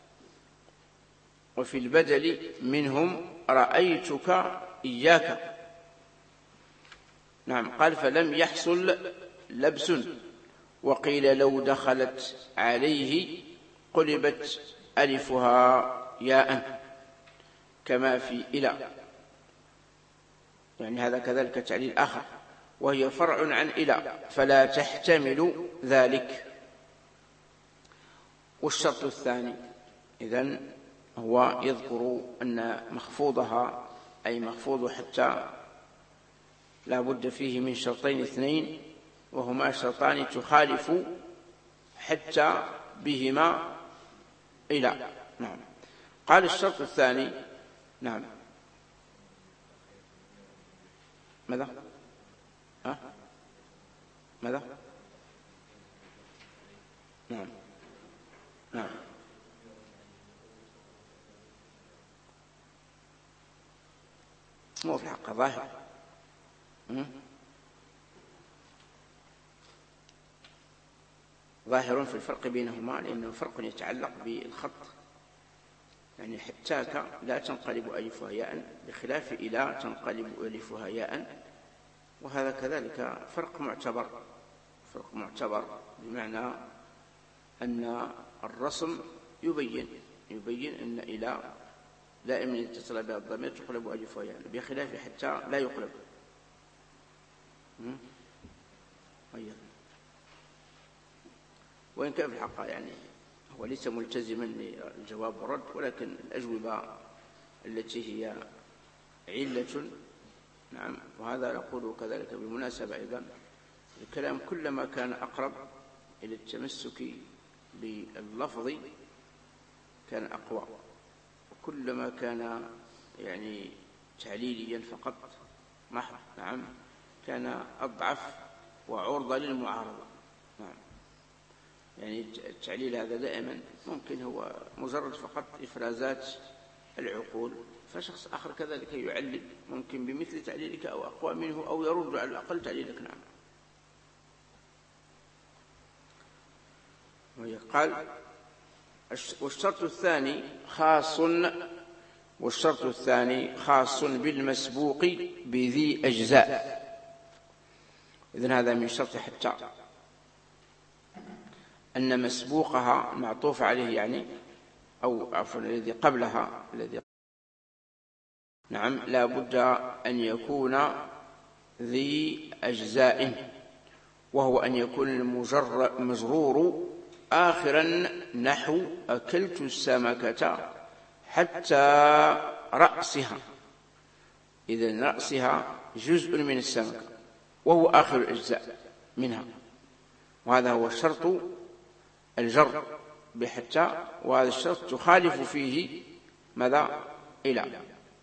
Speaker 1: وفي البدل منهم رأيتك إياك. نعم. قال فلم يحصل لبس. وقيل لو دخلت عليه قلبت ألفها ياء كما في إلى، يعني هذا كذلك تعليل آخر، وهي فرع عن إلى فلا تحتمل ذلك. والشرط الثاني إذن هو يذكر أن مخفوضها أي مخفوض حتى لا بد فيه من شرطين اثنين، وهما شرطان تخالف حتى بهما إلى. نعم. قال الشرط الثاني، نعم، ماذا؟ ماذا؟ نعم. مو في الحق ظاهر. ظاهر في الفرق بينهما، لأنه فرق يتعلق بالخط، يعني حتاك لا تنقلب ألفها ياء بخلاف إلى تنقلب ألفها ياء، وهذا كذلك فرق معتبر بمعنى أن الرسم يبين أن إلى دائما يتصل بها الضمير تقلب ألفها ياء، بخلاف حتى لا يقلب. وإن كان في الحق يعني هو ليس ملتزما للجواب والرد، ولكن الأجوبة التي هي علة، نعم، وهذا نقول كذلك بالمناسبة أيضا الكلام كلما كان أقرب إلى التمسك باللفظ كان أقوى، وكلما كان يعني تعليليا فقط محض نعم كان أضعف وعرضة للمعارضة. نعم يعني التعليل هذا دائما ممكن هو مجرد فقط إفرازات العقول، فشخص آخر كذلك يعلل ممكن بمثل تعليلك أو أقوى منه أو يرد على الأقل تعليلك. نعم. قال والشرط الثاني خاص بالمسبوق بذي أجزاء. إذن هذا من شرط حتى أن مسبوقها معطوف عليه يعني أو عفوا الذي قبلها نعم لا بد أن يكون ذي أجزاء، وهو أن يكون المجرور آخرا نحو أكلت السمكة حتى رأسها. إذن رأسها جزء من السمكة وهو آخر الأجزاء منها، وهذا هو شرط الجر بحتى، وهذا الشرط تخالف فيه ماذا إلى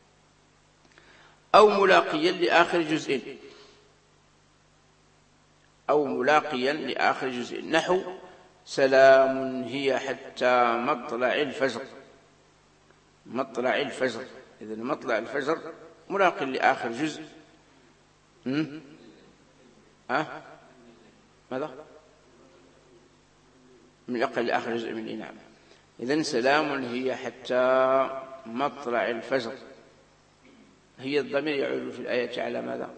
Speaker 1: أو ملاقيا لآخر جزء، أو ملاقيا لآخر جزء نحو سلام هي حتى مطلع الفجر. مطلع الفجر، إذن مطلع الفجر ملاق لآخر جزء ماذا من أقل لآخر جزء من الإنعام. إذن سلام هي حتى مطلع الفجر، هي الضمير يعود في الآية على ماذا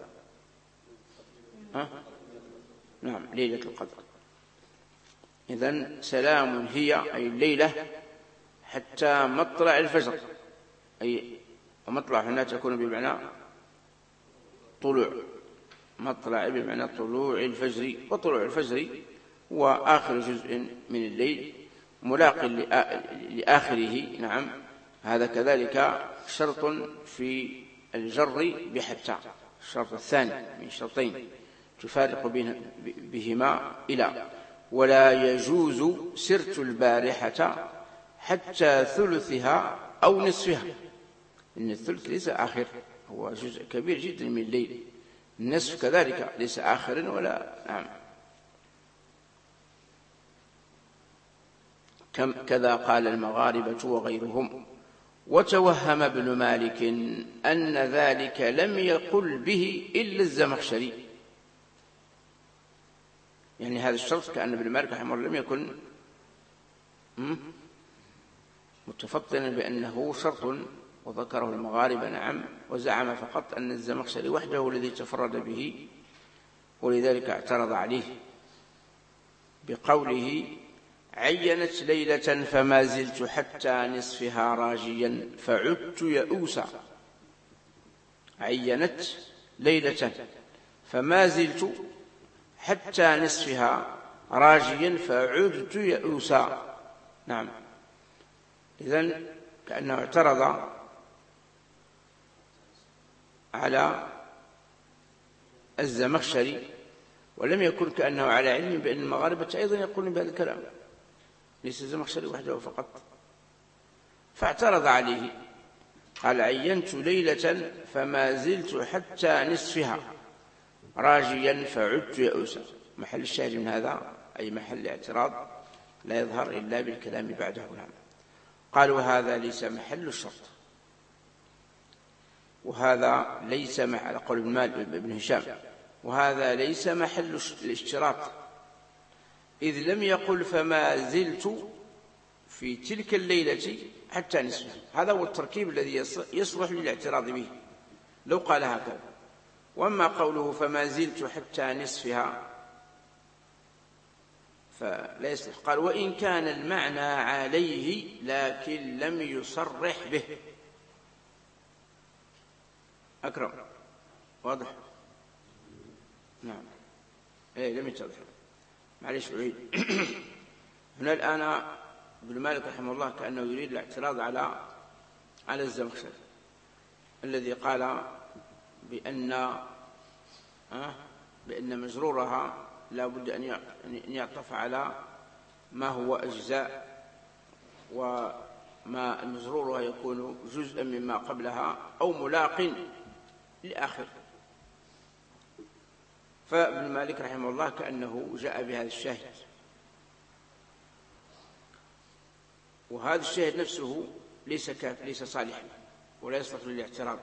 Speaker 1: نعم ليلة القدر. إذن سلام هي أي الليلة حتى مطلع الفجر، أي مطلع هنا تكون بمعنى طلوع، مطلع بمعنى طلوع الفجر، وطلوع الفجر هو آخر جزء من الليل ملاق لآخره. نعم هذا كذلك شرط في الجر بحتى، الشرط الثاني من شرطين تفارق بهما إلى. ولا يجوز سرت البارحة حتى ثلثها أو نصفها، إن الثلث ليس آخر، هو جزء كبير جدا من الليل. النصف كذلك ليس آخرا ولا نعم. كذا قال المغاربة وغيرهم. وتوهم ابن مالك أن ذلك لم يقل به إلا الزمخشري، يعني هذا الشرط كأن ابن مالك رحمه الله لم يكن متفطنا بأنه شرط وذكره المغاربة نعم، وزعم فقط أن الزمخشري وحده الذي تفرد به، ولذلك اعترض عليه بقوله عينت ليلة فما زلت حتى نصفها راجيا فعدت يئوسا. عينت ليلة فما زلت حتى نصفها راجيا فعدت يئوسا. نعم إذن كأنه اعترض على الزمخشري، ولم يكن كأنه على علم بأن المغاربة أيضا يقولون بهذا الكلام، ليس الزمخشري وحده فقط. فاعترض عليه قال عينت ليلة فما زلت حتى نصفها راجيا فعدت يئوسا. محل الشاهد من هذا أي محل الاعتراض لا يظهر إلا بالكلام بعده. قالوا هذا ليس محل الشرط، وهذا ليس محل قول ابن هشام، وهذا ليس محل الاشتراط، إذ لم يقل فما زلت في تلك الليلة حتى نصفها. هذا هو التركيب الذي يصلح للاعتراض به لو قال هكذا. وأما قوله فما زلت حتى نصفها فلا يصلح. قال وإن كان المعنى عليه لكن لم يصرح به. أكرم واضح؟ نعم لم يتضح. معليش أعيد. هنا الآن ابن مالك رحمه الله كأنه يريد الاعتراض على الزمخشري الذي قال بأن بأن مجرورها لا بد أن يعطف على ما هو أجزاء، وما مجرورها يكون جزءا مما قبلها أو ملاق لآخر. فابن مالك رحمه الله كأنه جاء بهذا الشاهد، وهذا الشاهد نفسه ليس صالحا ولا يصلح للاعتراض.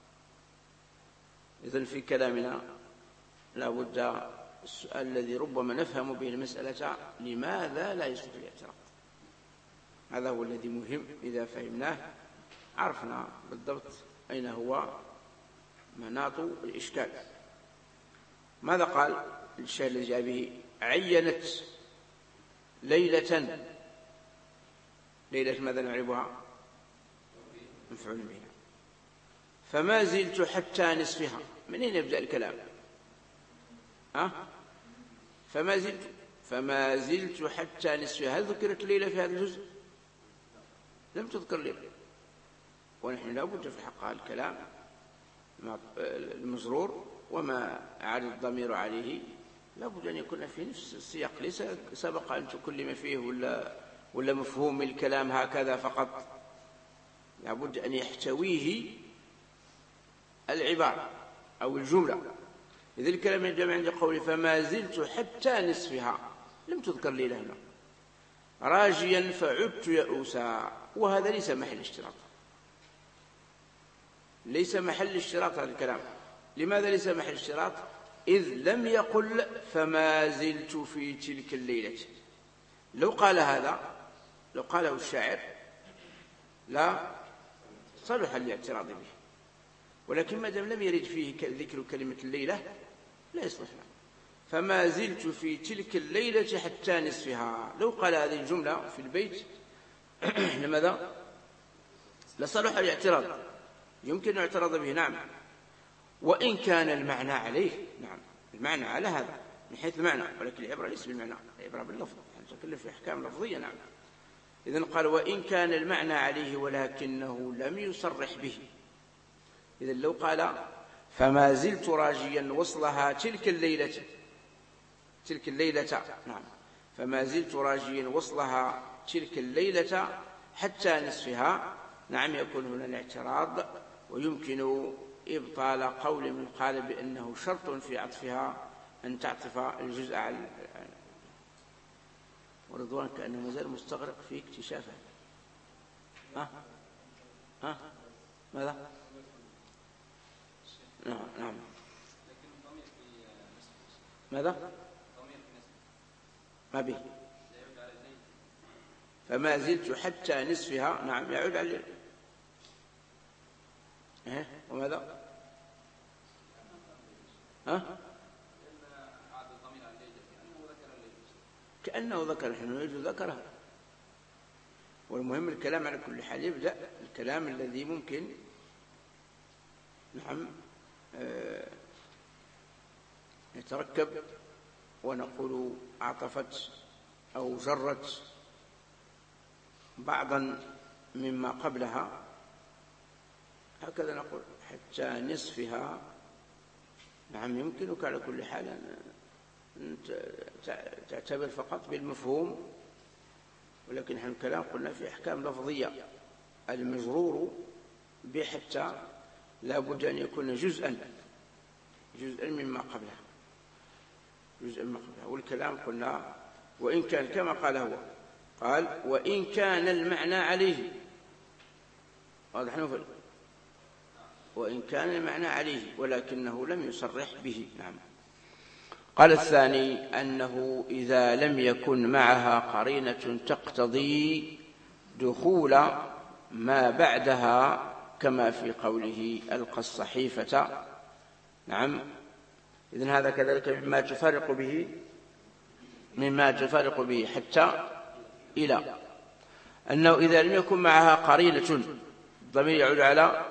Speaker 1: إذن في كلامنا لا بد السؤال الذي ربما نفهم به المسألة: لماذا لا يصلح الاعتراض؟ هذا هو الذي مهم. إذا فهمناه عرفنا بالضبط أين هو مناط الإشكال. ماذا قال الشيء الذي جاء به؟ عينت ليلة. ليلة ماذا نعربها؟ مفعول بها. فما زلت حتى نصفها. من أين يبدأ الكلام؟ فما زلت حتى نصفها. هل ذكرت ليلة في هذا الجزء؟ لم تذكر ليلة. ونحن لا بد في حق الكلام المجرور وما عاد الضمير عليه لا بد أن يكون في نفس السياق، ليس سبق أن تكلم فيه ولا مفهوم الكلام هكذا فقط. لا بد أن يحتويه العبارة أو الجملة. إذا الكلام يجمع عند قولي فما زلت حتى نصفها، لم تذكر ليلة هنا. راجيا فعدت يئوسا، وهذا ليس محل اشتراط. ليس محل اشتراط هذا الكلام. لماذا ليس محل اشتراط؟ إذ لم يقل فما زلت في تلك الليلة. لو قال هذا، لو قاله الشاعر لا صلح الاعتراض به، ولكن ما دام لم يرد فيه ذكر كلمة الليلة لا يصلح. فما زلت في تلك الليلة حتى نصفها. لو قال هذه الجملة في البيت لماذا؟ لصلح الاعتراض، يمكن أن يعترض به، نعم، وإن كان المعنى عليه، نعم، المعنى على هذا من حيث المعنى، ولكن العبرة ليس بالمعنى، العبرة باللفظ، نتكلم في أحكام لفظية. نعم. إذن قال وإن كان المعنى عليه ولكنه لم يصرح به. إذن لو قال فما زلت راجيا وصلها تلك الليلة، نعم، فما زلت راجيا وصلها تلك الليلة حتى نصفها، نعم، يكون هنا الاعتراض، ويمكن إبطال قول من قال بأنه شرط في عطفها أن تعطف الجزء على ورضوان كأنه مازال مستغرق في اكتشافه. ماذا؟ نعم. ماذا؟ ما به. فما زلت حتى نصفها، نعم، يعود على الليل. وماذا؟ كأنه ذكر، نحن نريد ذكرها. والمهم الكلام على كل حال يبدأ الكلام الذي ممكن، نعم، يتركب ونقول عطفت أو جرت بعضا مما قبلها، هكذا نقول حتى نصفها. نعم، يمكنك على كل حال أن تعتبر فقط بالمفهوم، ولكن نحن الكلام قلنا في أحكام لفظية. المجرور بحتى لا بد أن يكون جزءا مما قبلها، والكلام قلنا وإن كان كما قال هو، قال وإن كان المعنى عليه، واضح نفل، وإن كان المعنى عليه ولكنه لم يصرح به. نعم. قال الثاني أنه إذا لم يكن معها قرينة تقتضي دخول ما بعدها كما في قوله ألقى الصحيفة. نعم. إذن هذا كذلك مما تفرق به حتى إلى أنه إذا لم يكن معها قرينة، الضمير يعود على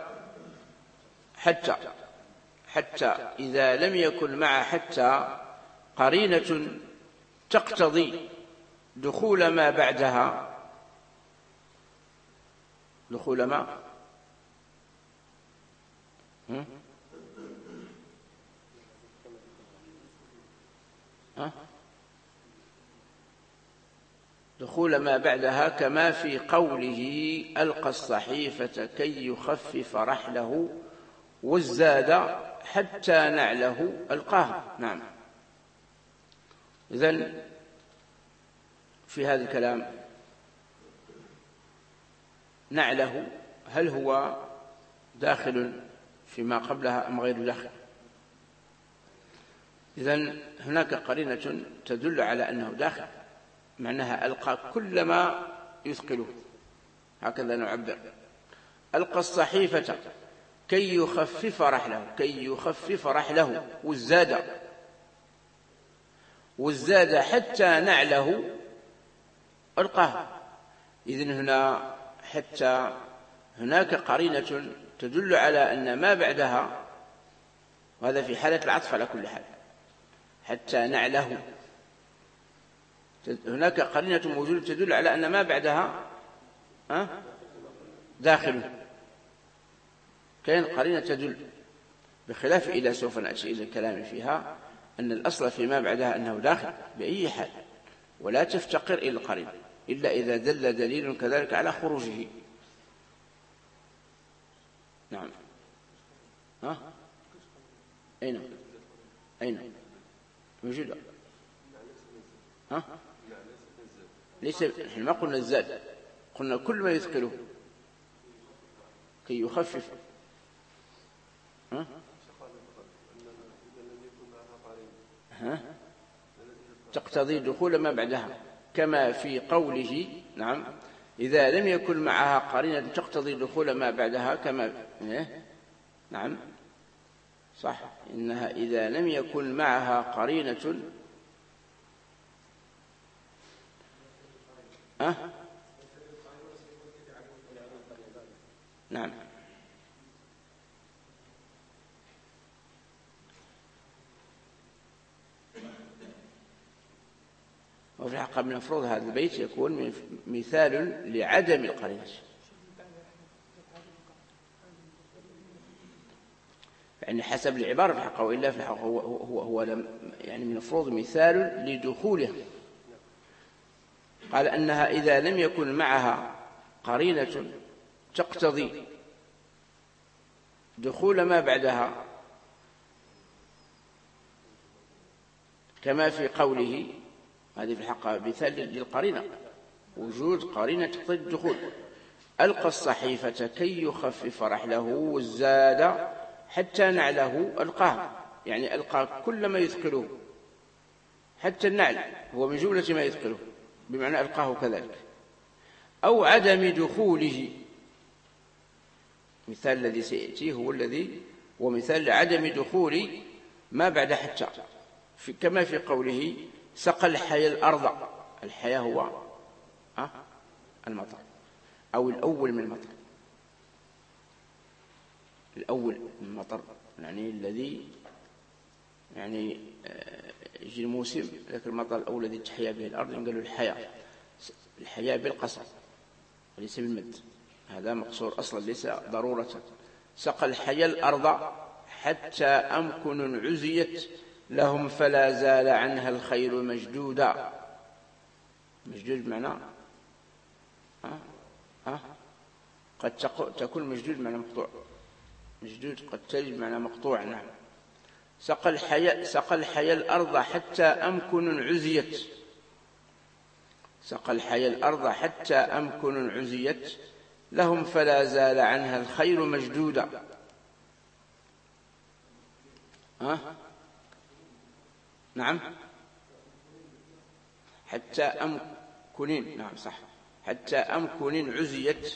Speaker 1: حتى إذا لم يكن مع حتى قرينة تقتضي دخول ما بعدها، دخول ما دخول ما بعدها كما في قوله ألقى الصحيفة كي يخفف رحله والزاد حتى نعله ألقاها. نعم. إذن في هذا الكلام نعله هل هو داخل فيما قبلها أم غير داخل؟ إذن هناك قرينة تدل على أنه داخل، معناها ألقى كل ما يثقله، هكذا نعبر. ألقى الصحيفة كي يخفف رحله، كي يخفف رحله والزاد حتى نعله ألقاه. إذن هنا حتى هناك قرينة تدل على أن ما بعدها، وهذا في حالة العطف على كل حال، حتى نعله، هناك قرينة موجودة تدل على أن ما بعدها داخل. كاين قرينة تدل بخلاف إذا سوف نأتي إلى الكلام فيها أن الأصل فيما بعدها أنه داخل بأي حال، ولا تفتقر إلى القرينة إلا إذا دل دليل كذلك على خروجه. نعم. أين موجودة؟ ليس، نحن ما قلنا الزاد، قلنا كل ما يثقله كي يخفف. تقتضي دخول ما بعدها كما في قوله. نعم. إذا لم يكن معها قرينة تقتضي دخول ما بعدها كما. نعم صح، إنها إذا لم يكن معها قرينة نعم. وفي الحقيقة من المفروض هذا البيت يكون مثال لعدم القرينة، يعني حسب العبارة في الحقيقة، وإلا في الحقيقة هو يعني من المفروض مثال لدخوله. قال أنها إذا لم يكن معها قرينة تقتضي دخول ما بعدها كما في قوله. هذه في الحقيقة مثال للقرينة، وجود قرينة تقتضي الدخول. ألقى الصحيفة كي يخفف رحله والزاد حتى نعله ألقاه، يعني ألقى كل ما يثقله، حتى النعل هو من جملة ما يثقله، بمعنى ألقاه كذلك. أو عدم دخوله، مثال الذي سيأتي هو الذي ومثال لعدم دخول ما بعد حتى، كما في قوله سقى الحياة الأرض. الحياة هو المطر، أو الأول من المطر، الأول من المطر، يعني الذي يعني يجي الموسم ذاك المطر الأول الذي تحيا به الأرض، قالوا الحياة بالقصر وليس بالمد، هذا مقصور أصلا ليس ضرورة. سقى الحياة الأرض حتى أمكن عزيت لهم فلا زال عنها الخير مجدودا. مجدود معناه قد تكون مجدود معنى مقطوع، مجدود قد تجد معنى مقطوع. نعم. سقى الحياة الأرض حتى أمكن عزيت، سقى الحياة الأرض حتى أمكن عزيت لهم فلا زال عنها الخير مجدودا. نعم حتى أمكن، نعم صح، حتى أمكن عزيت.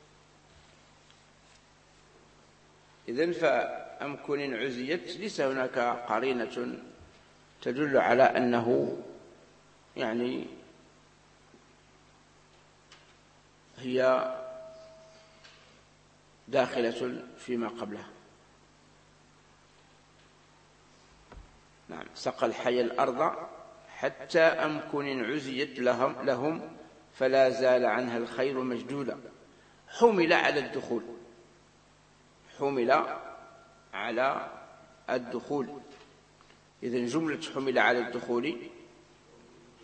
Speaker 1: إذن فأمكن عزيت ليس هناك قرينة تدل على أنه يعني هي داخلة فيما قبلها. نعم. سقى الحياة الأرض حتى أمكن عزيت لهم فلا زال عنها الخير مجدودا. حمل على الدخول، حمل على الدخول. إذن جملة حمل على الدخول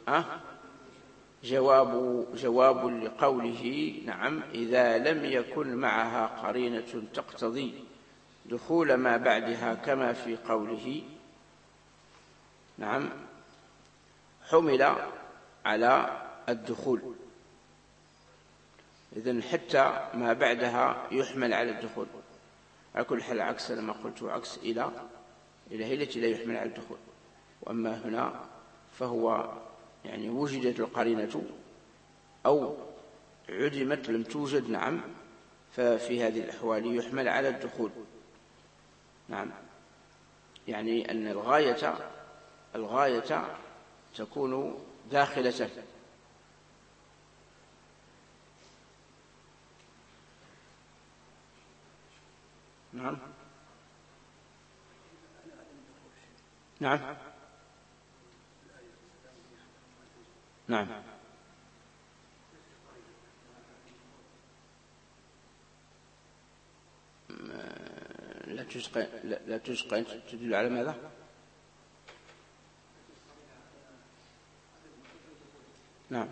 Speaker 1: جواب لقوله نعم إذا لم يكن معها قرينة تقتضي دخول ما بعدها كما في قوله نعم حمل على الدخول. إذن حتى ما بعدها يحمل على الدخول. على كل حال عكس لما قلت عكس إلى هي التي لا يحمل على الدخول. وأما هنا فهو يعني وجدت القرينة أو عدمت لم توجد نعم ففي هذه الأحوال يحمل على الدخول. نعم يعني أن الغاية تكون داخلة. نعم نعم نعم لا تشقى تدل على ماذا؟ نعم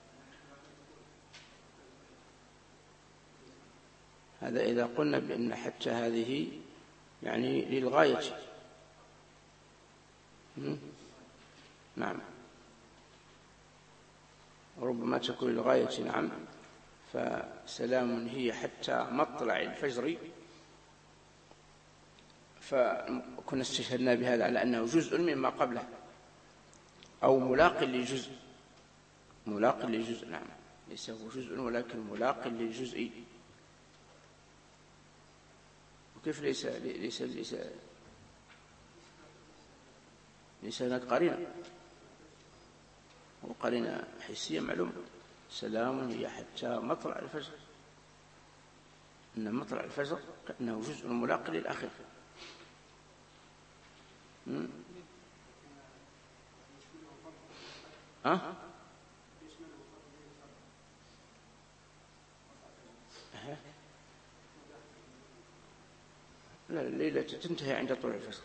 Speaker 1: هذا إذا قلنا بأن حتى هذه يعني للغاية. نعم ربما تكون للغاية. نعم فسلام هي حتى مطلع الفجر، فكنا استشهدنا بهذا على أنه جزء مما قبله أو ملاق لجزء. نعم ليس هو جزء ولكن ملاق للجزء. وكيف ليس هناك قرينة؟ وقرينة حسية معلومة. سلام هي حتى مطلع الفجر، إن مطلع الفجر كأنه جزء ملاق للآخر. لا الليلة تنتهي عند طلوع الفجر،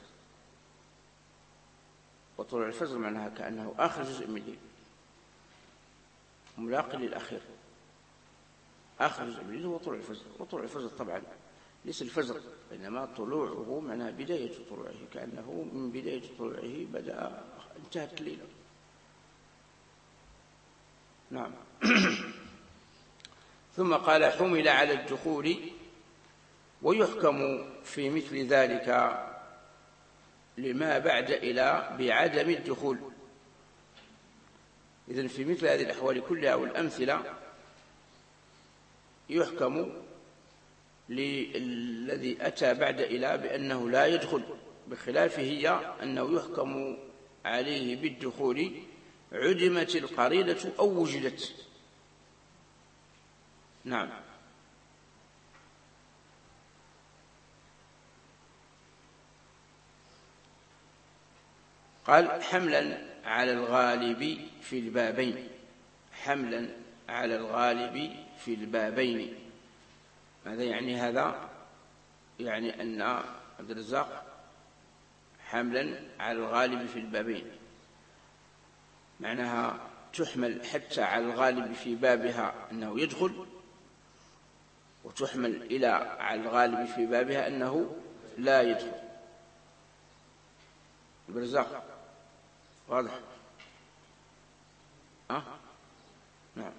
Speaker 1: وطلوع الفجر معناها كأنه آخر جزء من الليل ملاق للأخير. آخر جزء من الليل هو طلوع الفجر، وطلوع الفجر طبعا ليس الفجر إنما طلوعه معناها بداية طلوعه، كأنه من بداية طلوعه بدأ انتهت الليلة. نعم ثم قال حمل على الدخول ويحكم في مثل ذلك لما بعد إلى بعدم الدخول. إذن في مثل هذه الأحوال كلها والأمثلة يحكم للذي أتى بعد إلى بأنه لا يدخل، بخلافه هي أنه يحكم عليه بالدخول عدمت القرينة أو وجدت. نعم قال حملا على الغالب في البابين. حملا على الغالب في البابين ماذا يعني هذا؟ يعني أن عبد الرزاق حملا على الغالب في البابين معناها تحمل حتى على الغالب في بابها أنه يدخل، وتحمل إلى على الغالب في بابها أنه لا يدخل. عبد الرزاق واضح؟ نعم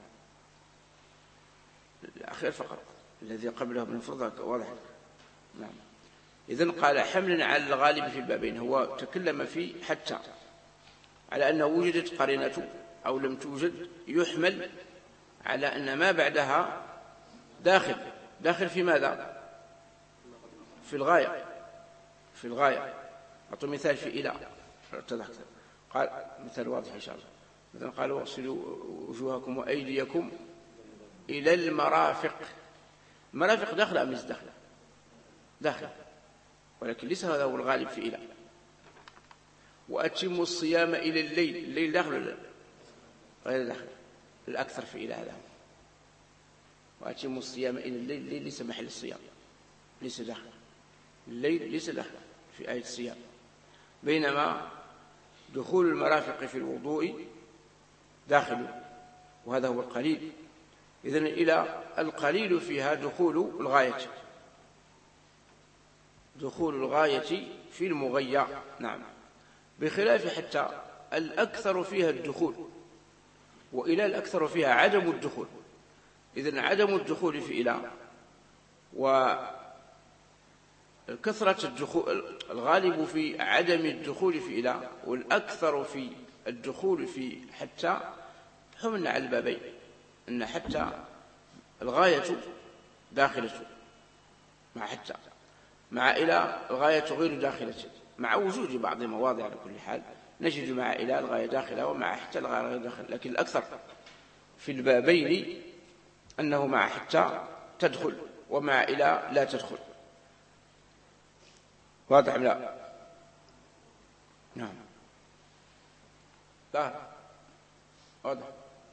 Speaker 1: الأخير فقط الذي قبله من فضلك واضح. نعم إذن قال حملا على الغالب في البابين، هو تكلم في حتى على أنه وجدت قرينة أو لم توجد يحمل على أن ما بعدها داخل في ماذا؟ في الغاية. أعطوا مثال في إلى قال مثال واضح إن شاء الله. مثلا قال واغسلوا وجوهكم وأيديكم إلى المرافق. المرافق داخل أم ليس داخل؟ ولكن ليس هذا هو الغالب في إلى. وأتموا الصيام إلى الليل داخل ولا غير داخل؟ الأكثر في إلى هذا. وأتموا الصيام إلى الليل ليس محل الصيام، ليس داخل الليل، ليس داخل في آية الصيام. بينما دخول المرافق في الوضوء داخل، وهذا هو القليل. إذن إلى القليل فيها دخول الغاية، دخول الغاية في المغير، نعم، بخلاف حتى الأكثر فيها الدخول، وإلى الأكثر فيها عدم الدخول. إذن عدم الدخول في إلى وكثرة الدخول، الغالب في عدم الدخول في إلى والأكثر في الدخول في حتى، حملنا على البابين أن حتى الغاية داخلة مع حتى، مع إلى الغاية غير داخلة، مع وجود بعض مواضع على كل حال نجد مع إلى الغاية داخلة ومع حتى الغاية غير داخلة، لكن الأكثر في البابين أنه مع حتى تدخل ومع إلى لا تدخل. واضح لا؟ نعم، لا واضح.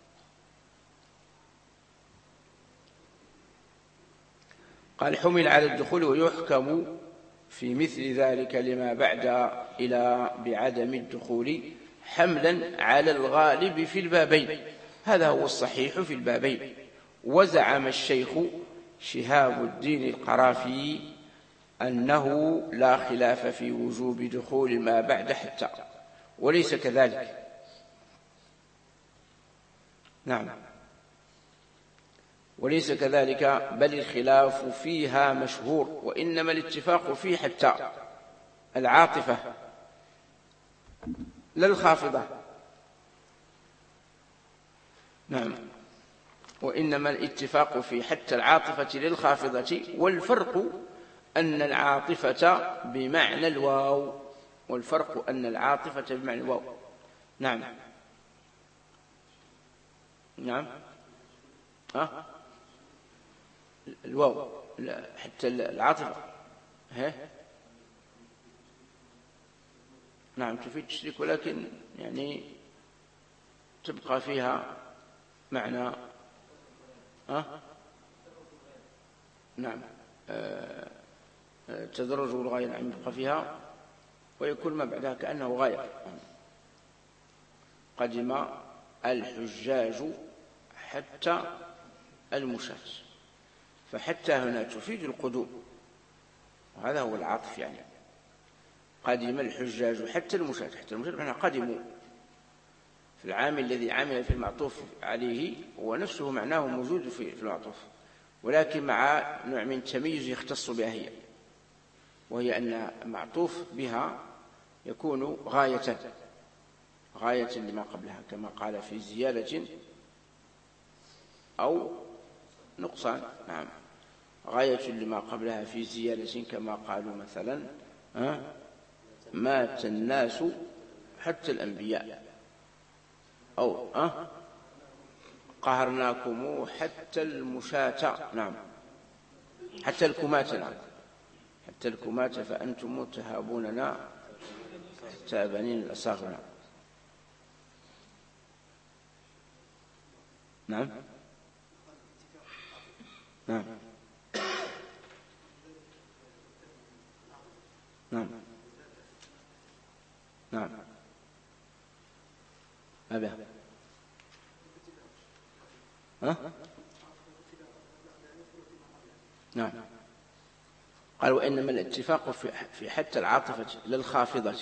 Speaker 1: قال حمل على الدخول ويحكم في مثل ذلك لما بعد إلى بعدم الدخول حملا على الغالب في البابين، هذا هو الصحيح في البابين. وزعم الشيخ شهاب الدين القرافي أنه لا خلاف في وجوب دخول ما بعد حتى، وليس كذلك. نعم، وليس كذلك، بل الخلاف فيها مشهور، وإنما الاتفاق في حتى العاطفة لا الخافضة. نعم، وإنما الاتفاق في حتى العاطفة للخافضة، والفرق أن العاطفة بمعنى الواو، والفرق أن العاطفة بمعنى الواو. نعم نعم، الواو حتى العاطفة نعم تفيد التشريك، ولكن يعني تبقى فيها معنى نعم تدرج الغاية، نعم يبقى فيها ويكون ما بعدها كأنه غاية. قدم الحجاج حتى المشاة، فحتى هنا تفيد القدوم، وهذا هو العطف، يعني قدم الحجاج حتى المشاة، حتى المشاة معناها قدموا في العامل الذي عمل في المعطوف عليه، ونفسه معناه موجود في المعطوف، ولكن مع نوع من تمييز يختص بها هي، وهي أن معطوف بها يكون غاية لما قبلها، كما قال في زيادة أو نقصان. نعم، غاية لما قبلها في زيادة، كما قالوا مثلا مات الناس حتى الأنبياء، أو قهرناكم حتى المشاة، نعم حتى الكماة، نعم حتى الكماة فأنتم تهابوننا حتى بنين الأصاغر. نعم نعم نعم نعم أبا نعم. قال وإنما الاتفاق في حتى العاطفة للخافضة.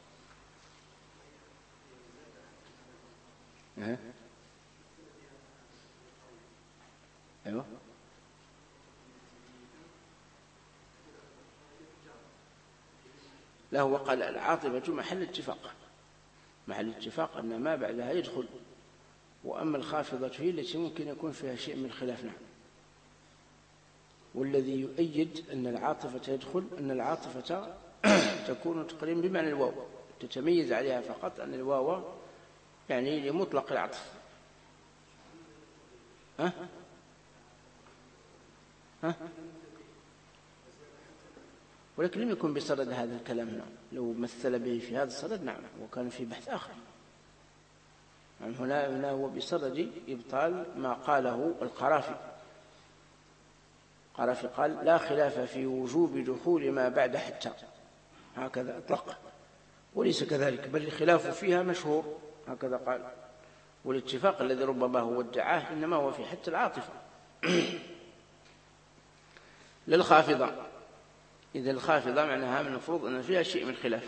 Speaker 1: أيوه لا، هو قال العاطفة محل اتفاق أن ما بعدها يدخل، وأما الخافضة هي التي ممكن يكون فيها شيء من الخلاف. نعم، والذي يؤيد أن العاطفة يدخل أن العاطفة تكون تقريبا بمعنى الواو، تتميز عليها فقط أن الواو يعني لمطلق العطف. ولكن لم يكن بصدد هذا الكلام هنا، لو مثل به في هذا الصدد نعم وكان في بحث آخر. يعني هنا هو بصدد إبطال ما قاله القرافي. القرافي قال لا خلاف في وجوب دخول ما بعد حتى، هكذا أطلق، وليس كذلك، بل الخلاف فيها مشهور، هكذا قال، والاتفاق الذي ربما هو ادعاه إنما هو في حتى العاطفة للخافضة. إذا الخافضة معناها من المفروض أن فيها شيء من خلاف،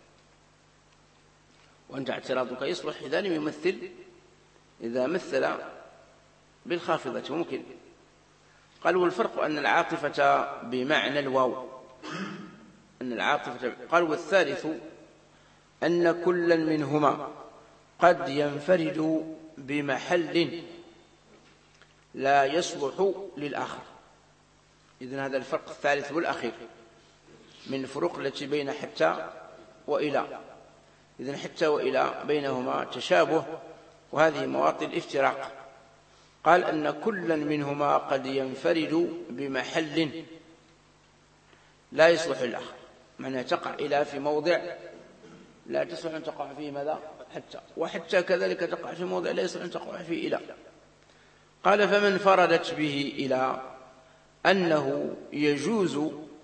Speaker 1: وأنت اعتراضك يصلح إذا لم يمثل، إذا مثل بالخافضة ممكن. قال والفرق أن العاطفة بمعنى الواو، أن العاطفة. قال والثالث أن كلا منهما قد ينفرد بمحل لا يصلح للآخر. إذن هذا الفرق الثالث والأخير من الفروق التي بين حتى وإلى. إذن حتى وإلى بينهما تشابه، وهذه مواطن الافتراق. قال أن كلا منهما قد ينفرد بمحل لا يصلح للآخر، معنى تقع إلى في موضع لا تصلح أن تقع فيه ماذا؟ حتى، وحتى كذلك تقع في موضع لا يصلح أن تقع فيه إلى. قال فمن فردت به إلى أنه يجوز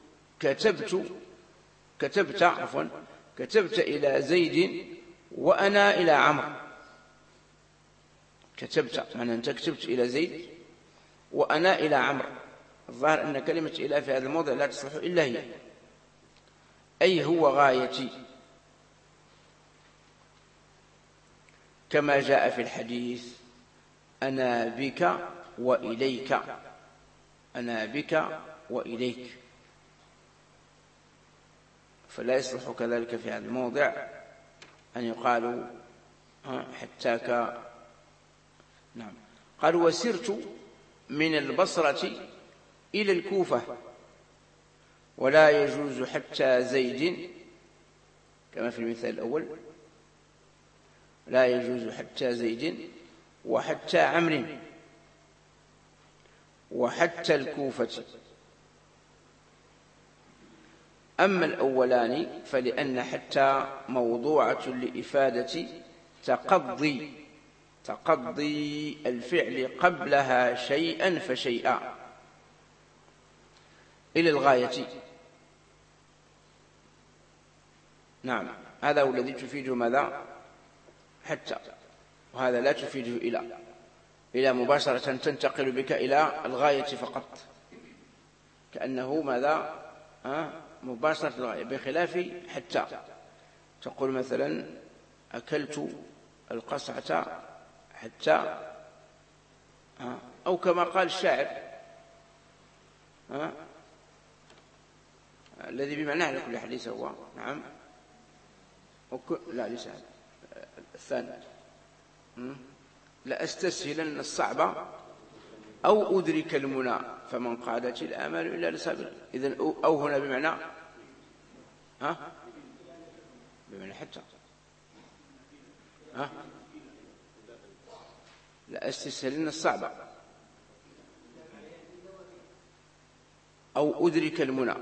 Speaker 1: كتبت إلى زيد وأنا إلى عمرو. كتبت معنى أنت كتبت إلى زيد وأنا إلى عمرو. الظاهر أن كلمة إلى في هذا الموضع لا تصلح إلا هي، أي هو غايتي، كما جاء في الحديث أنا بك وإليك، أنا بك وإليك. فلا يصلح كذلك في هذا الموضع أن يقال حتاك. نعم. قال وسرت من البصرة إلى الكوفة ولا يجوز حتى زيد، كما في المثال الأول، لا يجوز حتى زيد وحتى عمرو وحتى الكوفة. أما الأولان فلأن حتى موضوعة لإفادة تقضي الفعل قبلها شيئا فشيئا إلى الغاية. نعم، هذا هو الذي تفيده ماذا؟ حتى، وهذا لا تفيده إلى مباشرة تنتقل بك إلى الغاية فقط، كأنه ماذا؟ مباشرة الغاية، بخلاف حتى تقول مثلا أكلت القصعة حتى، أو كما قال الشاعر الذي بمعنى على كل حديث هو نعم لا ليس الثاني لأستسهلن الصعب أو أدرك المنى فمن قادت الآمال إلا لسابق. إذن أو هنا بمعنى بمعنى حتى لأستسهلن الصعب أو أدرك المنى.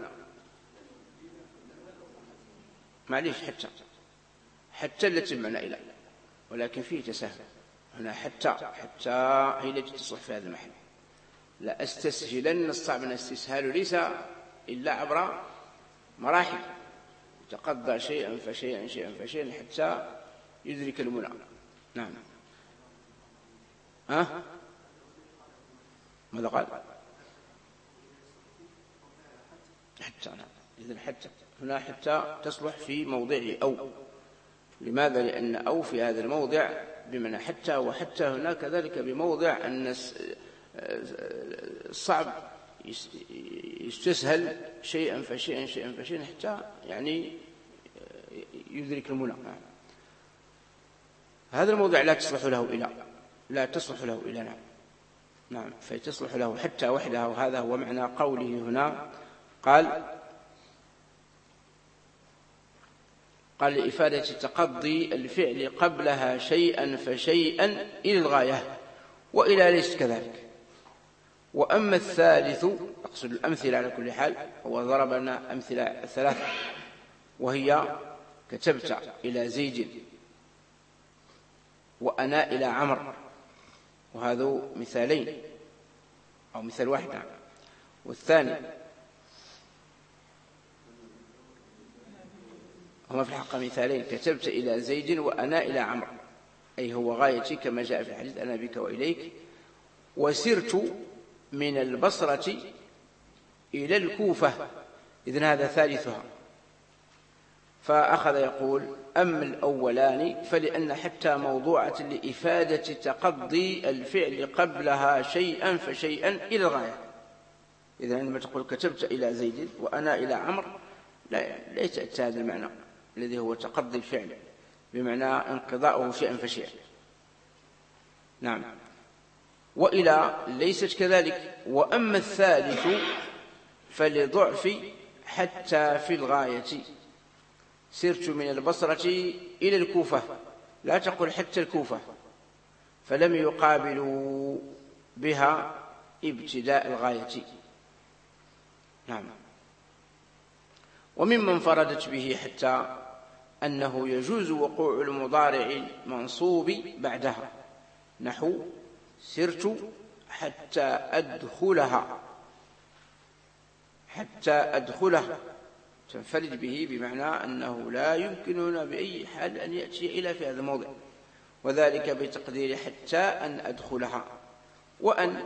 Speaker 1: معليش حتى التي بمعنى إلى، ولكن فيه تساهل هنا. حتى هي التي تصلح في هذا المحل. لا أستسهلن الصعب، الاستسهال ليس إلا عبر مراحل، تقضى شيئا فشيئا حتى يدرك المنى. نعم. ماذا قال؟ حتى. نعم. إذن حتى هنا حتى تصلح في موضعه أو. لماذا؟ لأن أو في هذا الموضع بمعنى حتى، وحتى هنا كذلك بموضع أن الصعب يستسهل شيئا فشيئا حتى يعني يدرك المنى. هذا الموضع لا تصلح له إلى نعم فتصلح له حتى وحدها. وهذا هو معنى قوله هنا. قال لإفادة تقضي الفعل قبلها شيئا فشيئا إلى الغاية، وإلى ليس كذلك. وأما الثالث، أقصد الأمثلة على كل حال، هو ضرب لنا أمثلة ثلاثة، وهي كتبت إلى زيد وأنا إلى عمرو، وهذا مثالين أو مثال واحد. والثاني هما في الحقيقة مثالين، كتبت إلى زيد وأنا إلى عمرو، أي هو غايتي كما جاء في الحديث أنا بك وإليك. وسرت من البصرة إلى الكوفة، إذن هذا ثالثها. فأخذ يقول أما الأولان فلأن حتى موضوعة لإفادة تقضي الفعل قبلها شيئا فشيئا إلى الغاية. إذن عندما تقول كتبت إلى زيد وأنا إلى عمرو ليس هذا المعنى الذي هو تقضي الفعل بمعنى انقضاؤه شيئا فشيئا. نعم. وإلى ليست كذلك. وأما الثالث فلضعف حتى في الغاية، سرت من البصرة إلى الكوفة، لا تقل حتى الكوفة، فلم يقابلوا بها ابتداء الغاية. نعم. وممن فردت به حتى أنه يجوز وقوع المضارع المنصوب بعدها، نحو سرت حتى أدخلها، حتى أدخلها تنفرد به بمعنى أنه لا يمكننا بأي حال أن يأتي إلى في هذا الموضع، وذلك بتقدير حتى أن أدخلها. وأن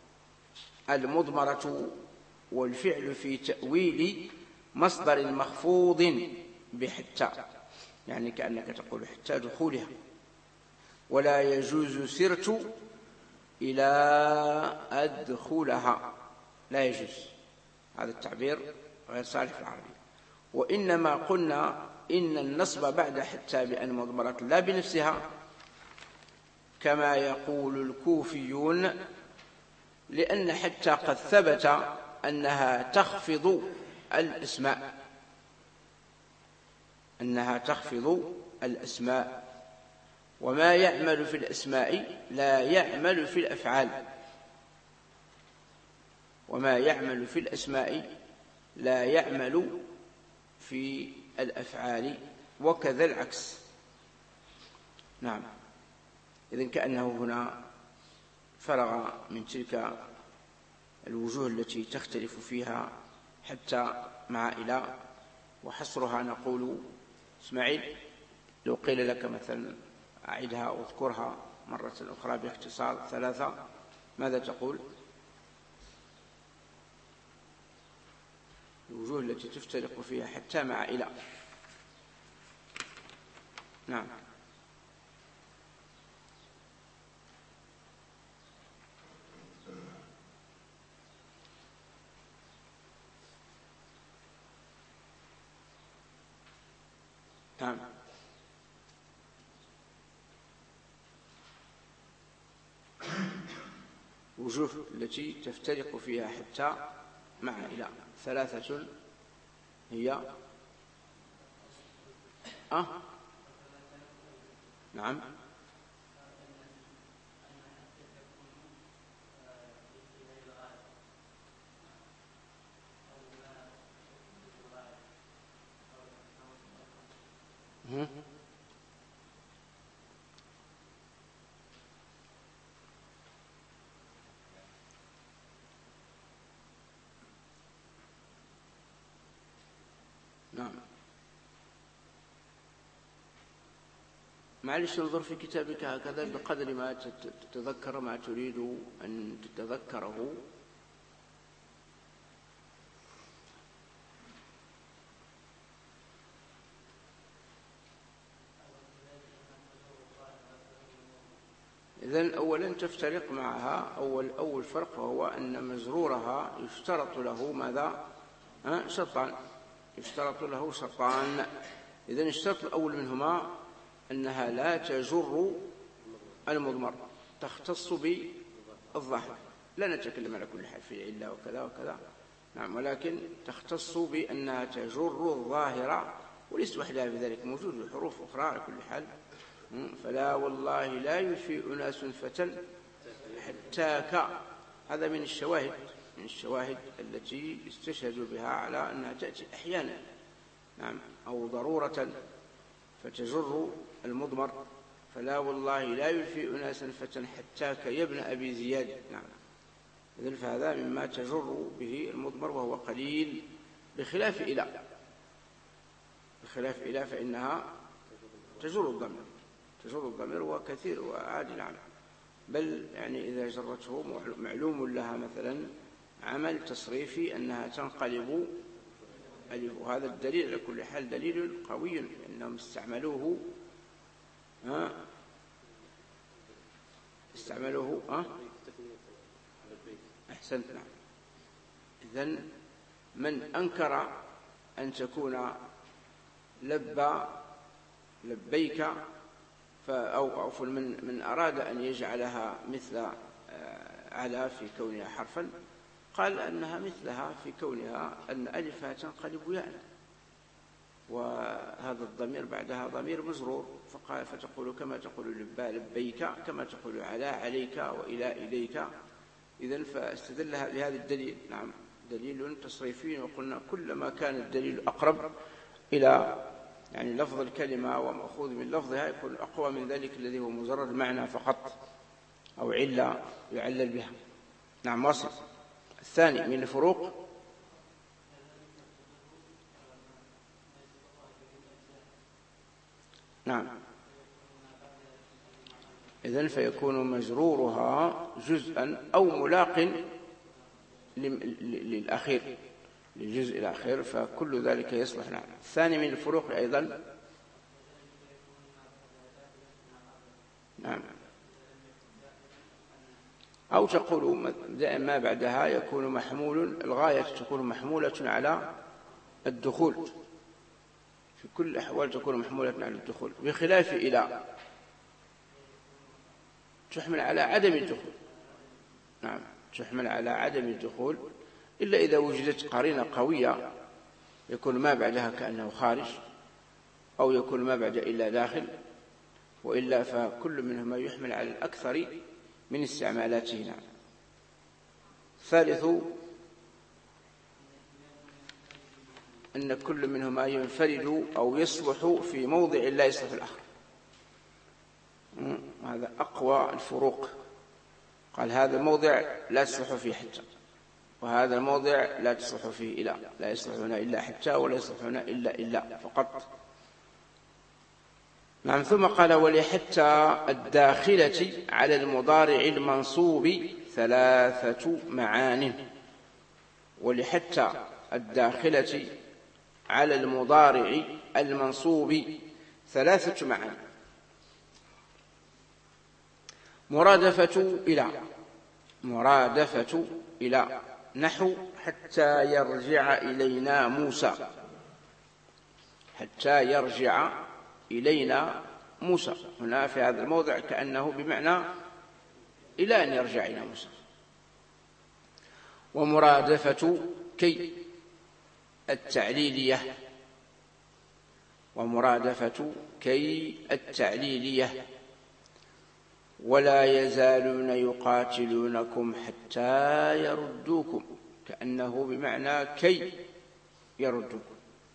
Speaker 1: المضمرة والفعل في تأويل مصدر مخفوض بحتى، يعني كأنك تقول حتى دخولها. ولا يجوز سرت إلى أدخلها، لا يجوز، هذا التعبير غير صالح في العربية. وإنما قلنا إن النصب بعد حتى بأن مضمرة لا بنفسها كما يقول الكوفيون، لأن حتى قد ثبت أنها تخفض الأسماء، أنها تخفض الأسماء، وما يعمل في الأسماء لا يعمل في الأفعال، وما يعمل في الأسماء لا يعمل في الأفعال، وكذا العكس. نعم. إذن كأنه هنا فرغ من تلك الوجوه التي تختلف فيها حتى مع إلى، وحصرها نقول اسماعيل لو قيل لك مثلا أعدها واذكرها مرة أخرى باختصار ثلاثة، ماذا تقول؟ الوجوه التي تفترق فيها حتى مع إلى. نعم. نعم. وجوه التي تفترق فيها حتى مع إلى ثلاثة هي نعم. نعم. معلش انظر في كتابك هكذا بقدر ما تتذكر ما تريد أن تتذكره. إذن أولا تفترق معها أول فرق، وهو أن مزرورها يشترط له ماذا؟ شرطان، يشترط له شرطان. إذن الشرط الأول منهما أنها لا تجر المضمر، تختص بالظاهر، لا نتكلم على كل حال في علة وكذا وكذا، نعم، ولكن تختص بأنها تجر الظاهر، وليس وحدها بذلك، موجود حروف أخرى على كل حال. فلا والله لا يشفي أناس فتى حتاك، هذا من الشواهد التي استشهدوا بها على أنها تأتي أحيانا، نعم، أو ضرورة فتجر المضمر. فلا والله لا يشفي أناسا فتى حتاك يا ابن أبي زياد، نعم. إذن فهذا مما تجر به المضمر وهو قليل، بخلاف إلى فإنها تجر الضمير، جر الضمير وكثير وعادي نعم، بل يعني إذا جرته معلوم لها مثلا عمل تصريفي أنها تنقلب ألف، وهذا الدليل على كل حال دليل قوي أنهم استعملوه أحسنت نعم. إذن من أنكر أن تكون لبيك أو من أراد أن يجعلها مثل على في كونها حرفا قال أنها مثلها في كونها أن ألفها تنقلب ياء، وهذا الضمير بعدها ضمير مجرور، فقال فتقول كما تقول لبيك كما تقول على عليك وإلى إليك. إذن فاستدل بهذا الدليل نعم دليل تصريفي، وقلنا كلما كان الدليل أقرب إلى يعني لفظ الكلمة ومأخوذ من لفظها يكون أقوى من ذلك الذي هو مجرد معنى فقط أو علة يعلل بها. نعم واصل. الثاني من الفروق نعم إذن فيكون مجرورها جزءا أو ملاق للأخير للجزء الأخير، فكل ذلك يصلح. نعم. الثاني من الفروق أيضا نعم أو تقول ما بعدها يكون محمول، الغاية تكون محمولة على الدخول، في كل الأحوال تكون محمولة على الدخول، بخلاف إلى تحمل على عدم الدخول. نعم تحمل على عدم الدخول إلا إذا وجدت قرينة قوية يكون ما بعدها كأنه خارج، أو يكون ما بعد إلا داخل، وإلا فكل منهما يحمل على الأكثر من استعمالاته. نعم. الثالث أن كل منهما ينفرد أو يصلح في موضع لا يصلح الآخر، هذا أقوى الفروق. قال هذا الموضع لا تصلح فيه حتى، وهذا الموضع لا تصلح فيه إلا، لا يصلح هنا إلا حتى ولا يصلح هنا إلا فقط. نعم. ثم قال ولحتى الداخلة على المضارع المنصوب 3 معان. ولحتى الداخلة على المضارع المنصوب 3 معان. مرادفة إلى نحو حتى يرجع إلينا موسى، حتى يرجع إلينا موسى، هنا في هذا الموضع كأنه بمعنى إلى أن يرجع إلى موسى. ومرادفة كي التعليلية، ومرادفة كي التعليلية ولا يزالون يقاتلونكم حتى يردوكم، كأنه بمعنى كي يردوكم.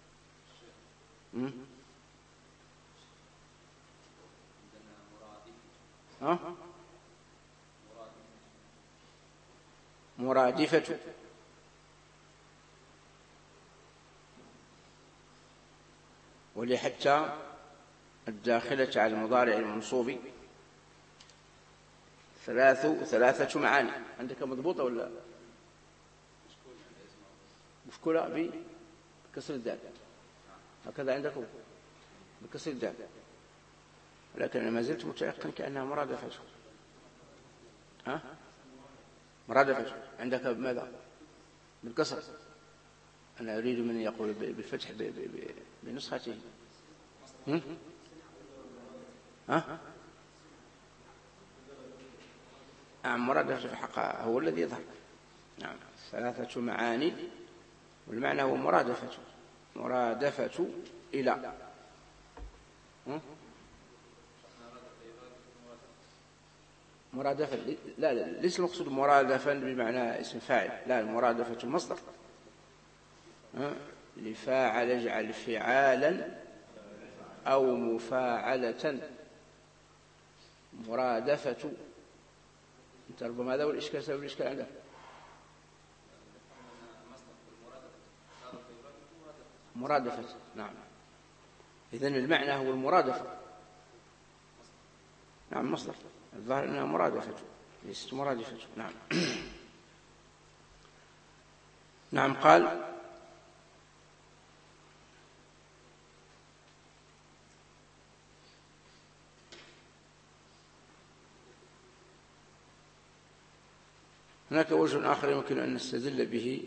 Speaker 1: مرادفة ولحتى الداخلة على المضارع المنصوب 3 معاني. عندك مضبوطة ولا مشكولة؟ بكسر الدال هكذا عندكم بكسر الدال، ولكن أنا ما زلت متيقن كأنها مرادفة. مرادفة عندك ماذا؟ بالكسر. أنا أريد من يقول بالفتح بنسخته. مرادفة في حقها هو الذي يظهر. نعم 3 معاني، والمعنى هو مرادفة إلى. مرادفة لا ليس المقصود مرادفا بمعنى اسم فاعل، لا المرادفة المصدر. لفاعل اجعل فعالا أو مفاعلة. مرادفة انت ربما هذا هو الإشكال، سبب الإشكال عندك. مرادفة نعم. إذن المعنى هو المرادفة. نعم مصدر، الظاهر أنها مرادفة ليست مرادفة. نعم. نعم. قال هناك وجه آخر يمكن أن نستدل به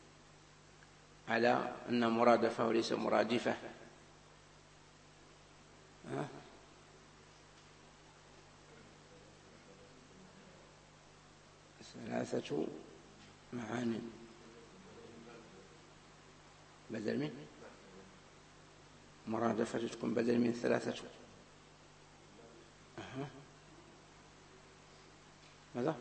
Speaker 1: على أن مرادفة وليس مرادفة. 3 معاني بدل من مرادفة تكون بدل من 3. ماذا؟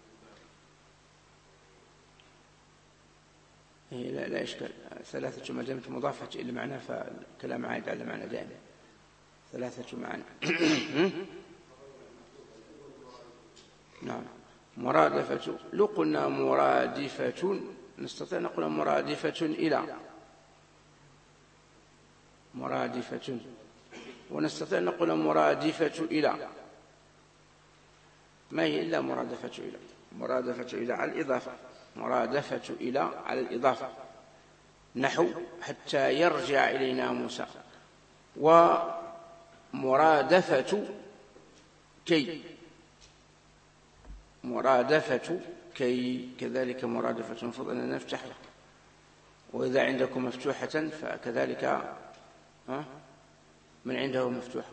Speaker 1: لا إشكال. 3 ما دامت مضافة إلى معنى فالكلام عائد على معنى دائما. 3 معاني. نعم. مرادفة، لو قلنا مرادفة نستطيع أن نقول مرادفة إلى، مرادفة، ونستطيع أن نقول مرادفة إلى. ما هي إلا مرادفة إلى؟ مرادفة إلى على الإضافة، مرادفة إلى على الإضافة، نحو حتى يرجع إلينا موسى. ومرادفة كي، مرادفة كي كذلك مرادفة، المفروض أن نفتحها، وإذا عندكم مفتوحة فكذلك من عنده مفتوح.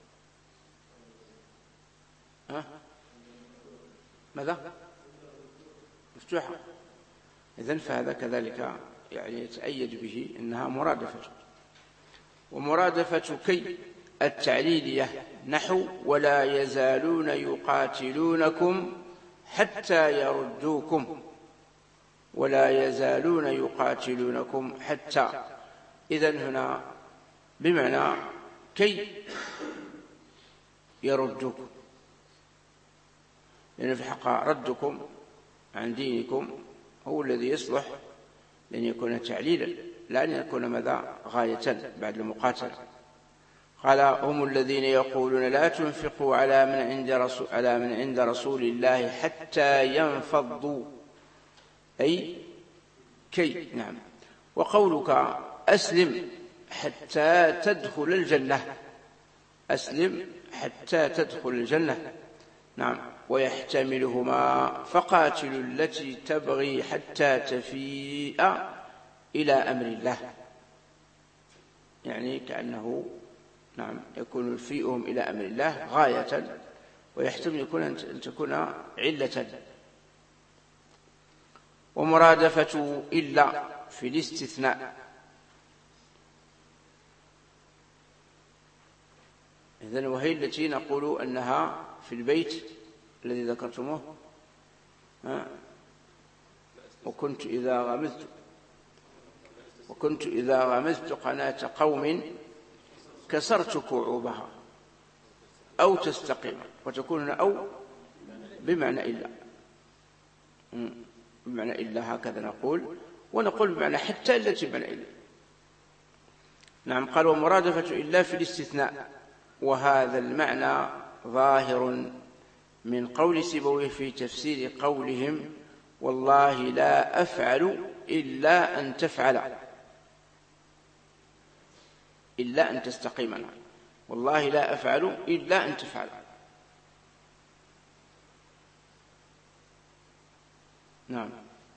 Speaker 1: ماذا؟ مفتوحة. إذن فهذا كذلك يعني يتأيد به أنها مرادفة. ومرادفة كي التعليلية، نحو ولا يزالون يقاتلونكم حتى يردوكم، ولا يزالون يقاتلونكم حتى. إذن هنا بمعنى كي يردوكم، لأن في الحق ردكم عن دينكم هو الذي يصلح لأن يكون تعليلا، لا أن يكون ماذا غاية بعد المقاتلة. قال هم الذين يقولون لا تنفقوا على من عند رسول الله حتى ينفضوا، أي كي. نعم. وقولك أسلم حتى تدخل الجنة، أسلم حتى تدخل الجنة. نعم. ويحتملهما فقاتلوا التي تبغي حتى تفيء إلى أمر الله، يعني كأنه نعم يكون الفيئهم إلى أمر الله غاية، ويحتمل أن تكون علة. ومرادفة إلا في الاستثناء. إذن وهي التي نقول أنها في البيت الذي ذكرتموه، وكنت إذا غمزت قناة قوم كسرت كعوبها، أو تستقيم، وتكون أو بمعنى إلا، بمعنى إلا هكذا نقول، ونقول بمعنى حتى التي بمعنى إلا. نعم. قال ومرادفة إلا في الاستثناء، وهذا المعنى ظاهر من قول سيبويه في تفسير قولهم والله لا أفعل إلا أن تفعل، إلا أن تستقيمنا، والله لا أفعل إلا أن تفعل. نعم.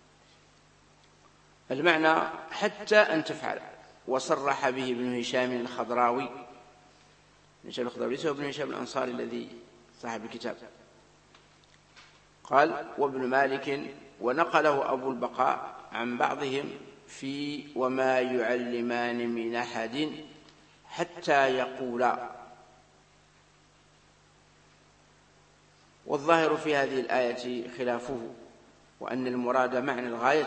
Speaker 1: المعنى حتى أن تفعل. وصرح به ابن هشام الخضراوي، هشام الخضراوي ليس ابن هشام الأنصاري الذي صاحب الكتاب. قال وابن مالك ونقله أبو البقاء عن بعضهم في وما يعلمان من أحد حتى يقولا. والظاهر في هذه الآية خلافه، وأن المراد معنى الغاية.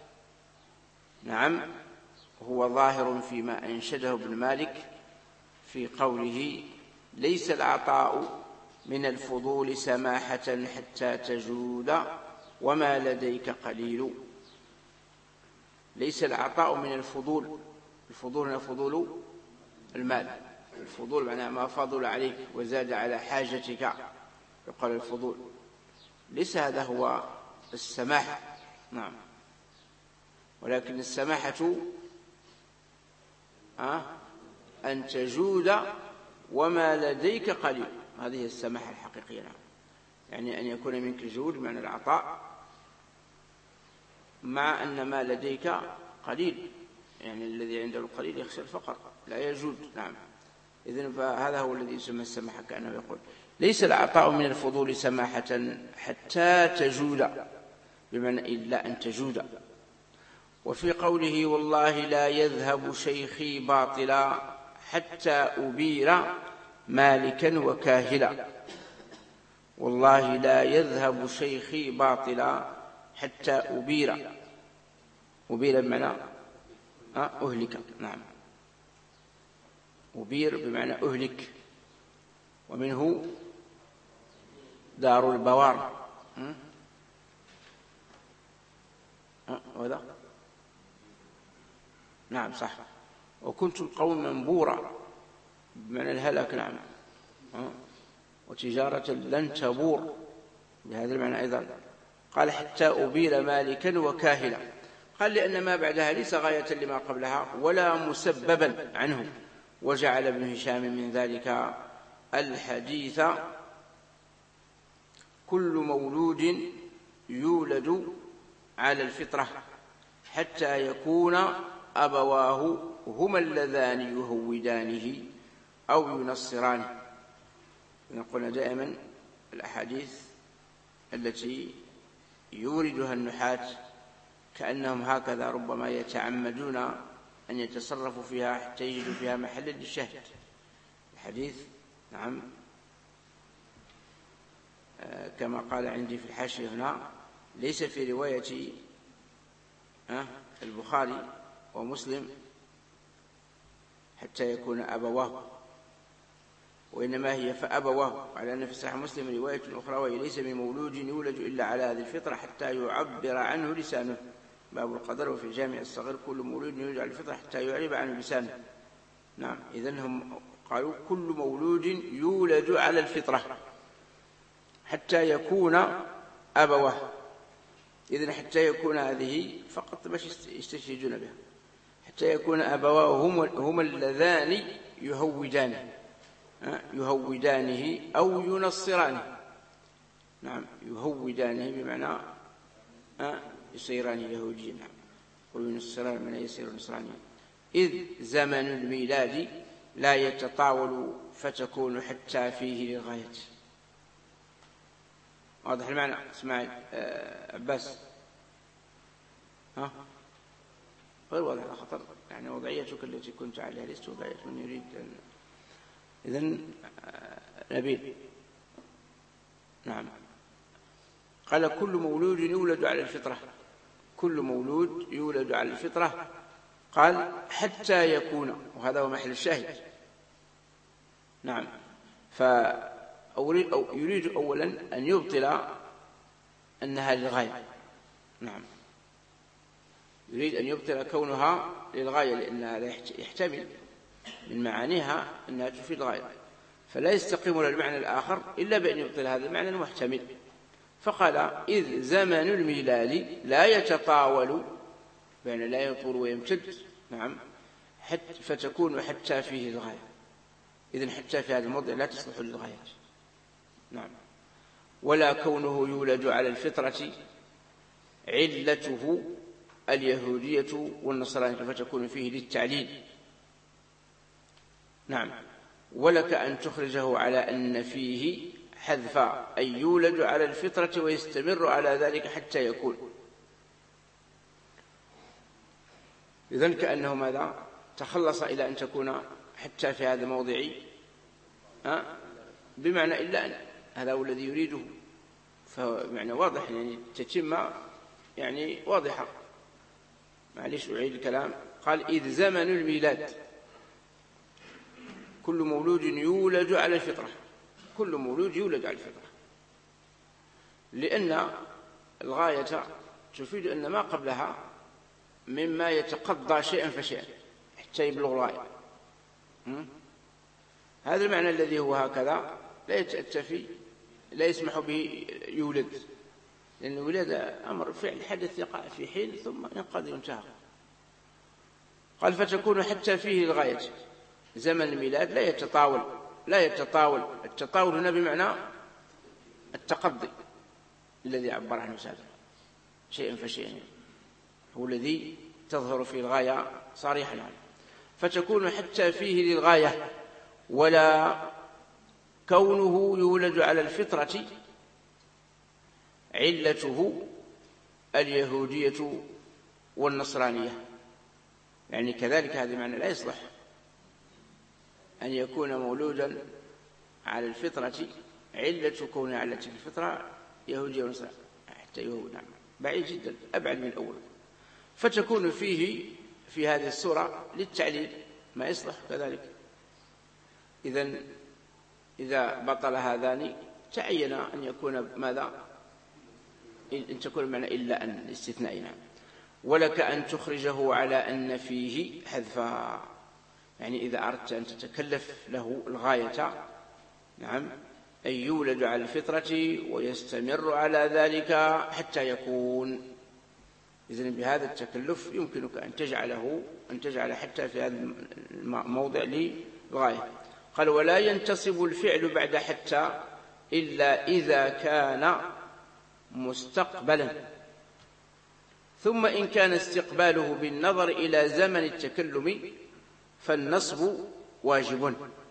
Speaker 1: نعم. هو ظاهر فيما أنشده ابن مالك في قوله ليس العطاء من الفضول سماحة حتى تجود وما لديك قليل. ليس العطاء من الفضول، الفضول هنا فضول المال، الفضول معناه ما فضل عليك وزاد على حاجتك، يقال الفضول، ليس هذا هو السماحة. نعم، ولكن السماحة أن تجود وما لديك قليل، هذه السماحة الحقيقية. نعم، يعني أن يكون منك جود بمعنى العطاء مع أن ما لديك قليل، يعني الذي عنده القليل يخشى الفقر لا يجود. نعم، إذن فهذا هو الذي يسمى السماحة، كأنه يقول ليس العطاء من الفضول سماحة حتى تجود، بمعنى إلا أن تجود. وفي قوله والله لا يذهب شيخي باطلا حتى أبير مالكا وكاهلا، والله لا يذهب شيخي باطلا حتى أبير، أبير بمعنى أهلك. نعم، أبير بمعنى أهلك، ومنه دار البوار. وذا نعم صح، وكنتم قوما بورا بمعنى الهلاك. نعم، وتجارة لن تبور بهذا المعنى أيضا. قال حتى أبير مالكا وكاهلا، قال لأن ما بعدها ليس غاية لما قبلها ولا مسببا عنه. وجعل ابن هشام من ذلك الحديث كل مولود يولد على الفطرة حتى يكون أبواه هما اللذان يهودانه أو ينصرانه. نقول دائما الأحاديث التي يوردها النحاة كأنهم هكذا ربما يتعمدون أن يتصرفوا فيها حتى يجدوا فيها محلا للشهد. الحديث نعم كما قال عندي في الحاشية هنا ليس في رواية البخاري ومسلم حتى يكون أبواه، وإنما هي فأبواه، على أن في صحيح مسلم رواية أخرى وهي ليس من مولود يولد إلا على هذه الفطرة حتى يعبر عنه لسانه. باب القدر. وفي الجامع الصغير كل مولود يولد على الفطرة حتى يعرب عنه لسانه. نعم، إذن هم قالوا كل مولود يولد على الفطرة حتى يكون أبواه. إذن حتى يكون هذه فقط باش يستشهدون بها، حتى يكون أبواه هما اللذان يهودانه أو ينصرانه. نعم، يهودانه بمعنى يصيران يهوديا، نعم، وينصران من يصير نصرانيا. إذ زمن الميلاد لا يتطاول فتكون حتى فيه للغاية. واضح المعنى؟ اسمعي عباس. غير واضح الخطر، يعني وضعيتك التي كنت عليها لست وضعية من يريد أن... إذن نبيل. نعم، قال كل مولود يولد على الفطرة، كل مولود يولد على الفطرة. قال حتى يكون، وهذا هو محل الشاهد. نعم، يريد أولا أن يبطل أنها للغاية. نعم، يريد أن يبطل كونها للغاية، لأن هذا يحتمل من معانيها أنها تفيد الغاية، فلا يستقيم المعنى الآخر إلا بأن يبطل هذا المعنى المحتمل. فقال إذ زمن الميلاد لا يتطاول، يعني لا يطول ويمتد. نعم، فتكون حتى فيه الغاية. إذن حتى في هذا الموضع لا تصلح للغايات. نعم، ولا كونه يولد على الفطرة علته اليهودية والنصرانية فتكون فيه للتعليل. نعم، ولك أن تخرجه على أن فيه حذف أن يولد على الفطرة ويستمر على ذلك حتى يكون. إذن كأنه ماذا تخلص إلى أن تكون حتى في هذا الموضع بمعنى إلا أن، هذا هو الذي يريده. فمعنى واضح، يعني تتم يعني واضحة. معليش أعيد الكلام. قال إذ زمن الميلاد كل مولود يولد على الفطرة، كل مولود يولد على الفطرة، لأن الغاية تفيد أن ما قبلها مما يتقضى شيئا فشيئا حتى يبلغ الغاية. هذا المعنى الذي هو هكذا لا يتأتى في لا يسمح به يولد، لأن الولادة أمر فعل حدث يقع في حين ثم ينقضي وانتهى. قال فتكون حتى فيه للغاية، زمن الميلاد لا يتطاول. التطاول هنا بمعنى التقضي الذي عبر عنه سابقا، شيئا فشيئا، هو الذي تظهر فيه الغاية صريحا عنه. فتكون حتى فيه للغاية، ولا كونه يولد على الفطرة علته اليهودية والنصرانية، يعني كذلك هذا معنى لا يصلح أن يكون مولودا على الفطرة علة كونه علة الفطرة يهودية ونصرانية، حتى يهود، نعم، بعيد جدا، أبعد من الأول. فتكون فيه في هذه الصورة للتعليل، ما يصلح كذلك. إذا بطل هذان تعين أن يكون ماذا؟ إن تكون معنى إلا أن الاستثناء، نعم. ولك أن تخرجه على أن فيه حذفا، يعني إذا أردت أن تتكلف له الغاية، نعم، أن يولد على الفطرة ويستمر على ذلك حتى يكون. إذن بهذا التكلف يمكنك أن تجعل حتى في هذا الموضع للغاية. قال ولا ينتصب الفعل بعد حتى إلا إذا كان مستقبلا، ثم إن كان استقباله بالنظر إلى زمن التكلم فالنصب واجب.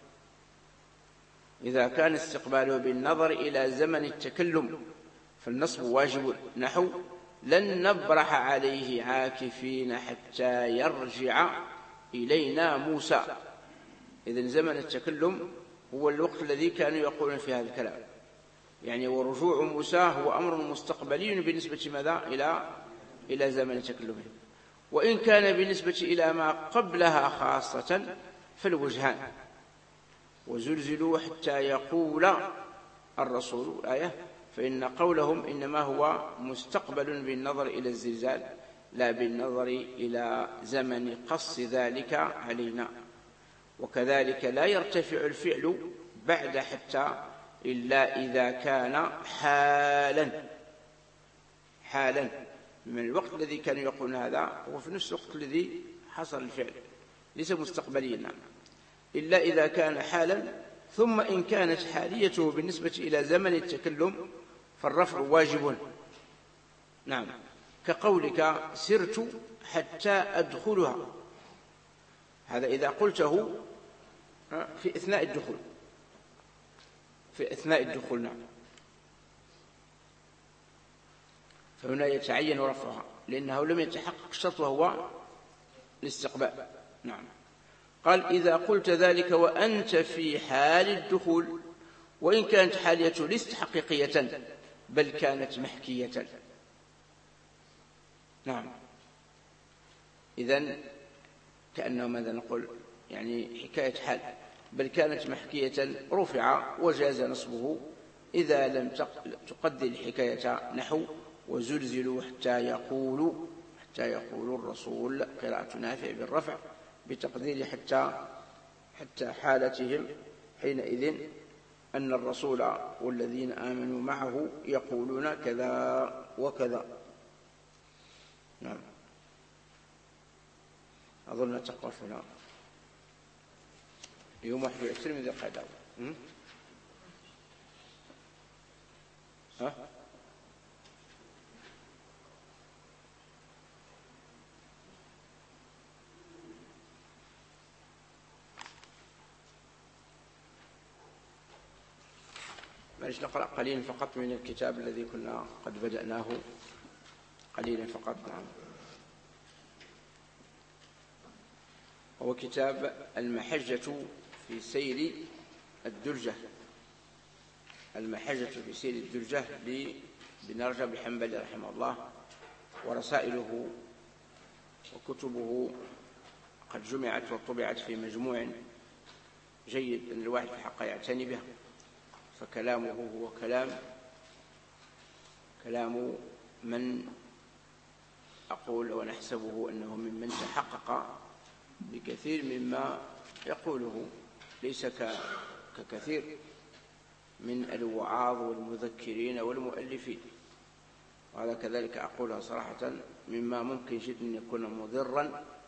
Speaker 1: إذا كان استقباله بالنظر إلى زمن التكلم فالنصب واجب، نحو لن نبرح عليه عاكفين حتى يرجع إلينا موسى. إذن زمن التكلم هو الوقت الذي كانوا يقولون في هذا الكلام، يعني ورجوع موسى هو أمر مستقبلي بالنسبة ماذا؟ إلى زمن تكلمه. وإن كان بالنسبة إلى ما قبلها خاصة فالوجهان، وزلزلوا حتى يقول الرسول الآية، فإن قولهم إنما هو مستقبل بالنظر إلى الزلزال لا بالنظر إلى زمن قص ذلك علينا. وكذلك لا يرتفع الفعل بعد حتى إلا إذا كان حالا من الوقت الذي كانوا يقولون هذا هو في نفس الوقت الذي حصل الفعل، ليس مستقبليا، نعم، إلا إذا كان حالا. ثم إن كانت حاليته بالنسبة إلى زمن التكلم فالرفع واجب، نعم، كقولك سرت حتى أدخلها، هذا إذا قلته في أثناء الدخول، نعم، فهنا يتعين رفعها لأنه لم يتحقق الشرط وهو الاستقبال، نعم. قال إذا قلت ذلك وأنت في حال الدخول، وإن كانت حاليته ليست حقيقية بل كانت محكية، نعم. إذن كأنه ماذا نقول؟ يعني حكاية حال، بل كانت محكية رفع وجاز نصبه إذا لم تقدر الحكاية، نحو وزلزلوا حتى يقول الرسول، قراءة نافع بالرفع بتقدير حتى حالتهم حينئذ أن الرسول والذين آمنوا معه يقولون كذا وكذا، نعم. أظن تقف هنا يوم 21 من ذي القعدة. معلش نقرأ قليلا فقط من الكتاب الذي كنا قد بدأناه، قليلا فقط، نعم. هو كتاب المحجة في سير الدرجة، المحجة في سير الدرجة لابن رجب الحنبلي رحمه الله، ورسائله وكتبه قد جمعت وطبعت في مجموع جيد أن الواحد في الحق يعتني به، فكلامه هو كلام من أقول ونحسبه أنه ممن تحقق بكثير مما يقوله، ليس ككثير من الوعاظ والمذكرين والمؤلفين. وهذا كذلك أقولها صراحة مما ممكن جدا أن يكون مضرا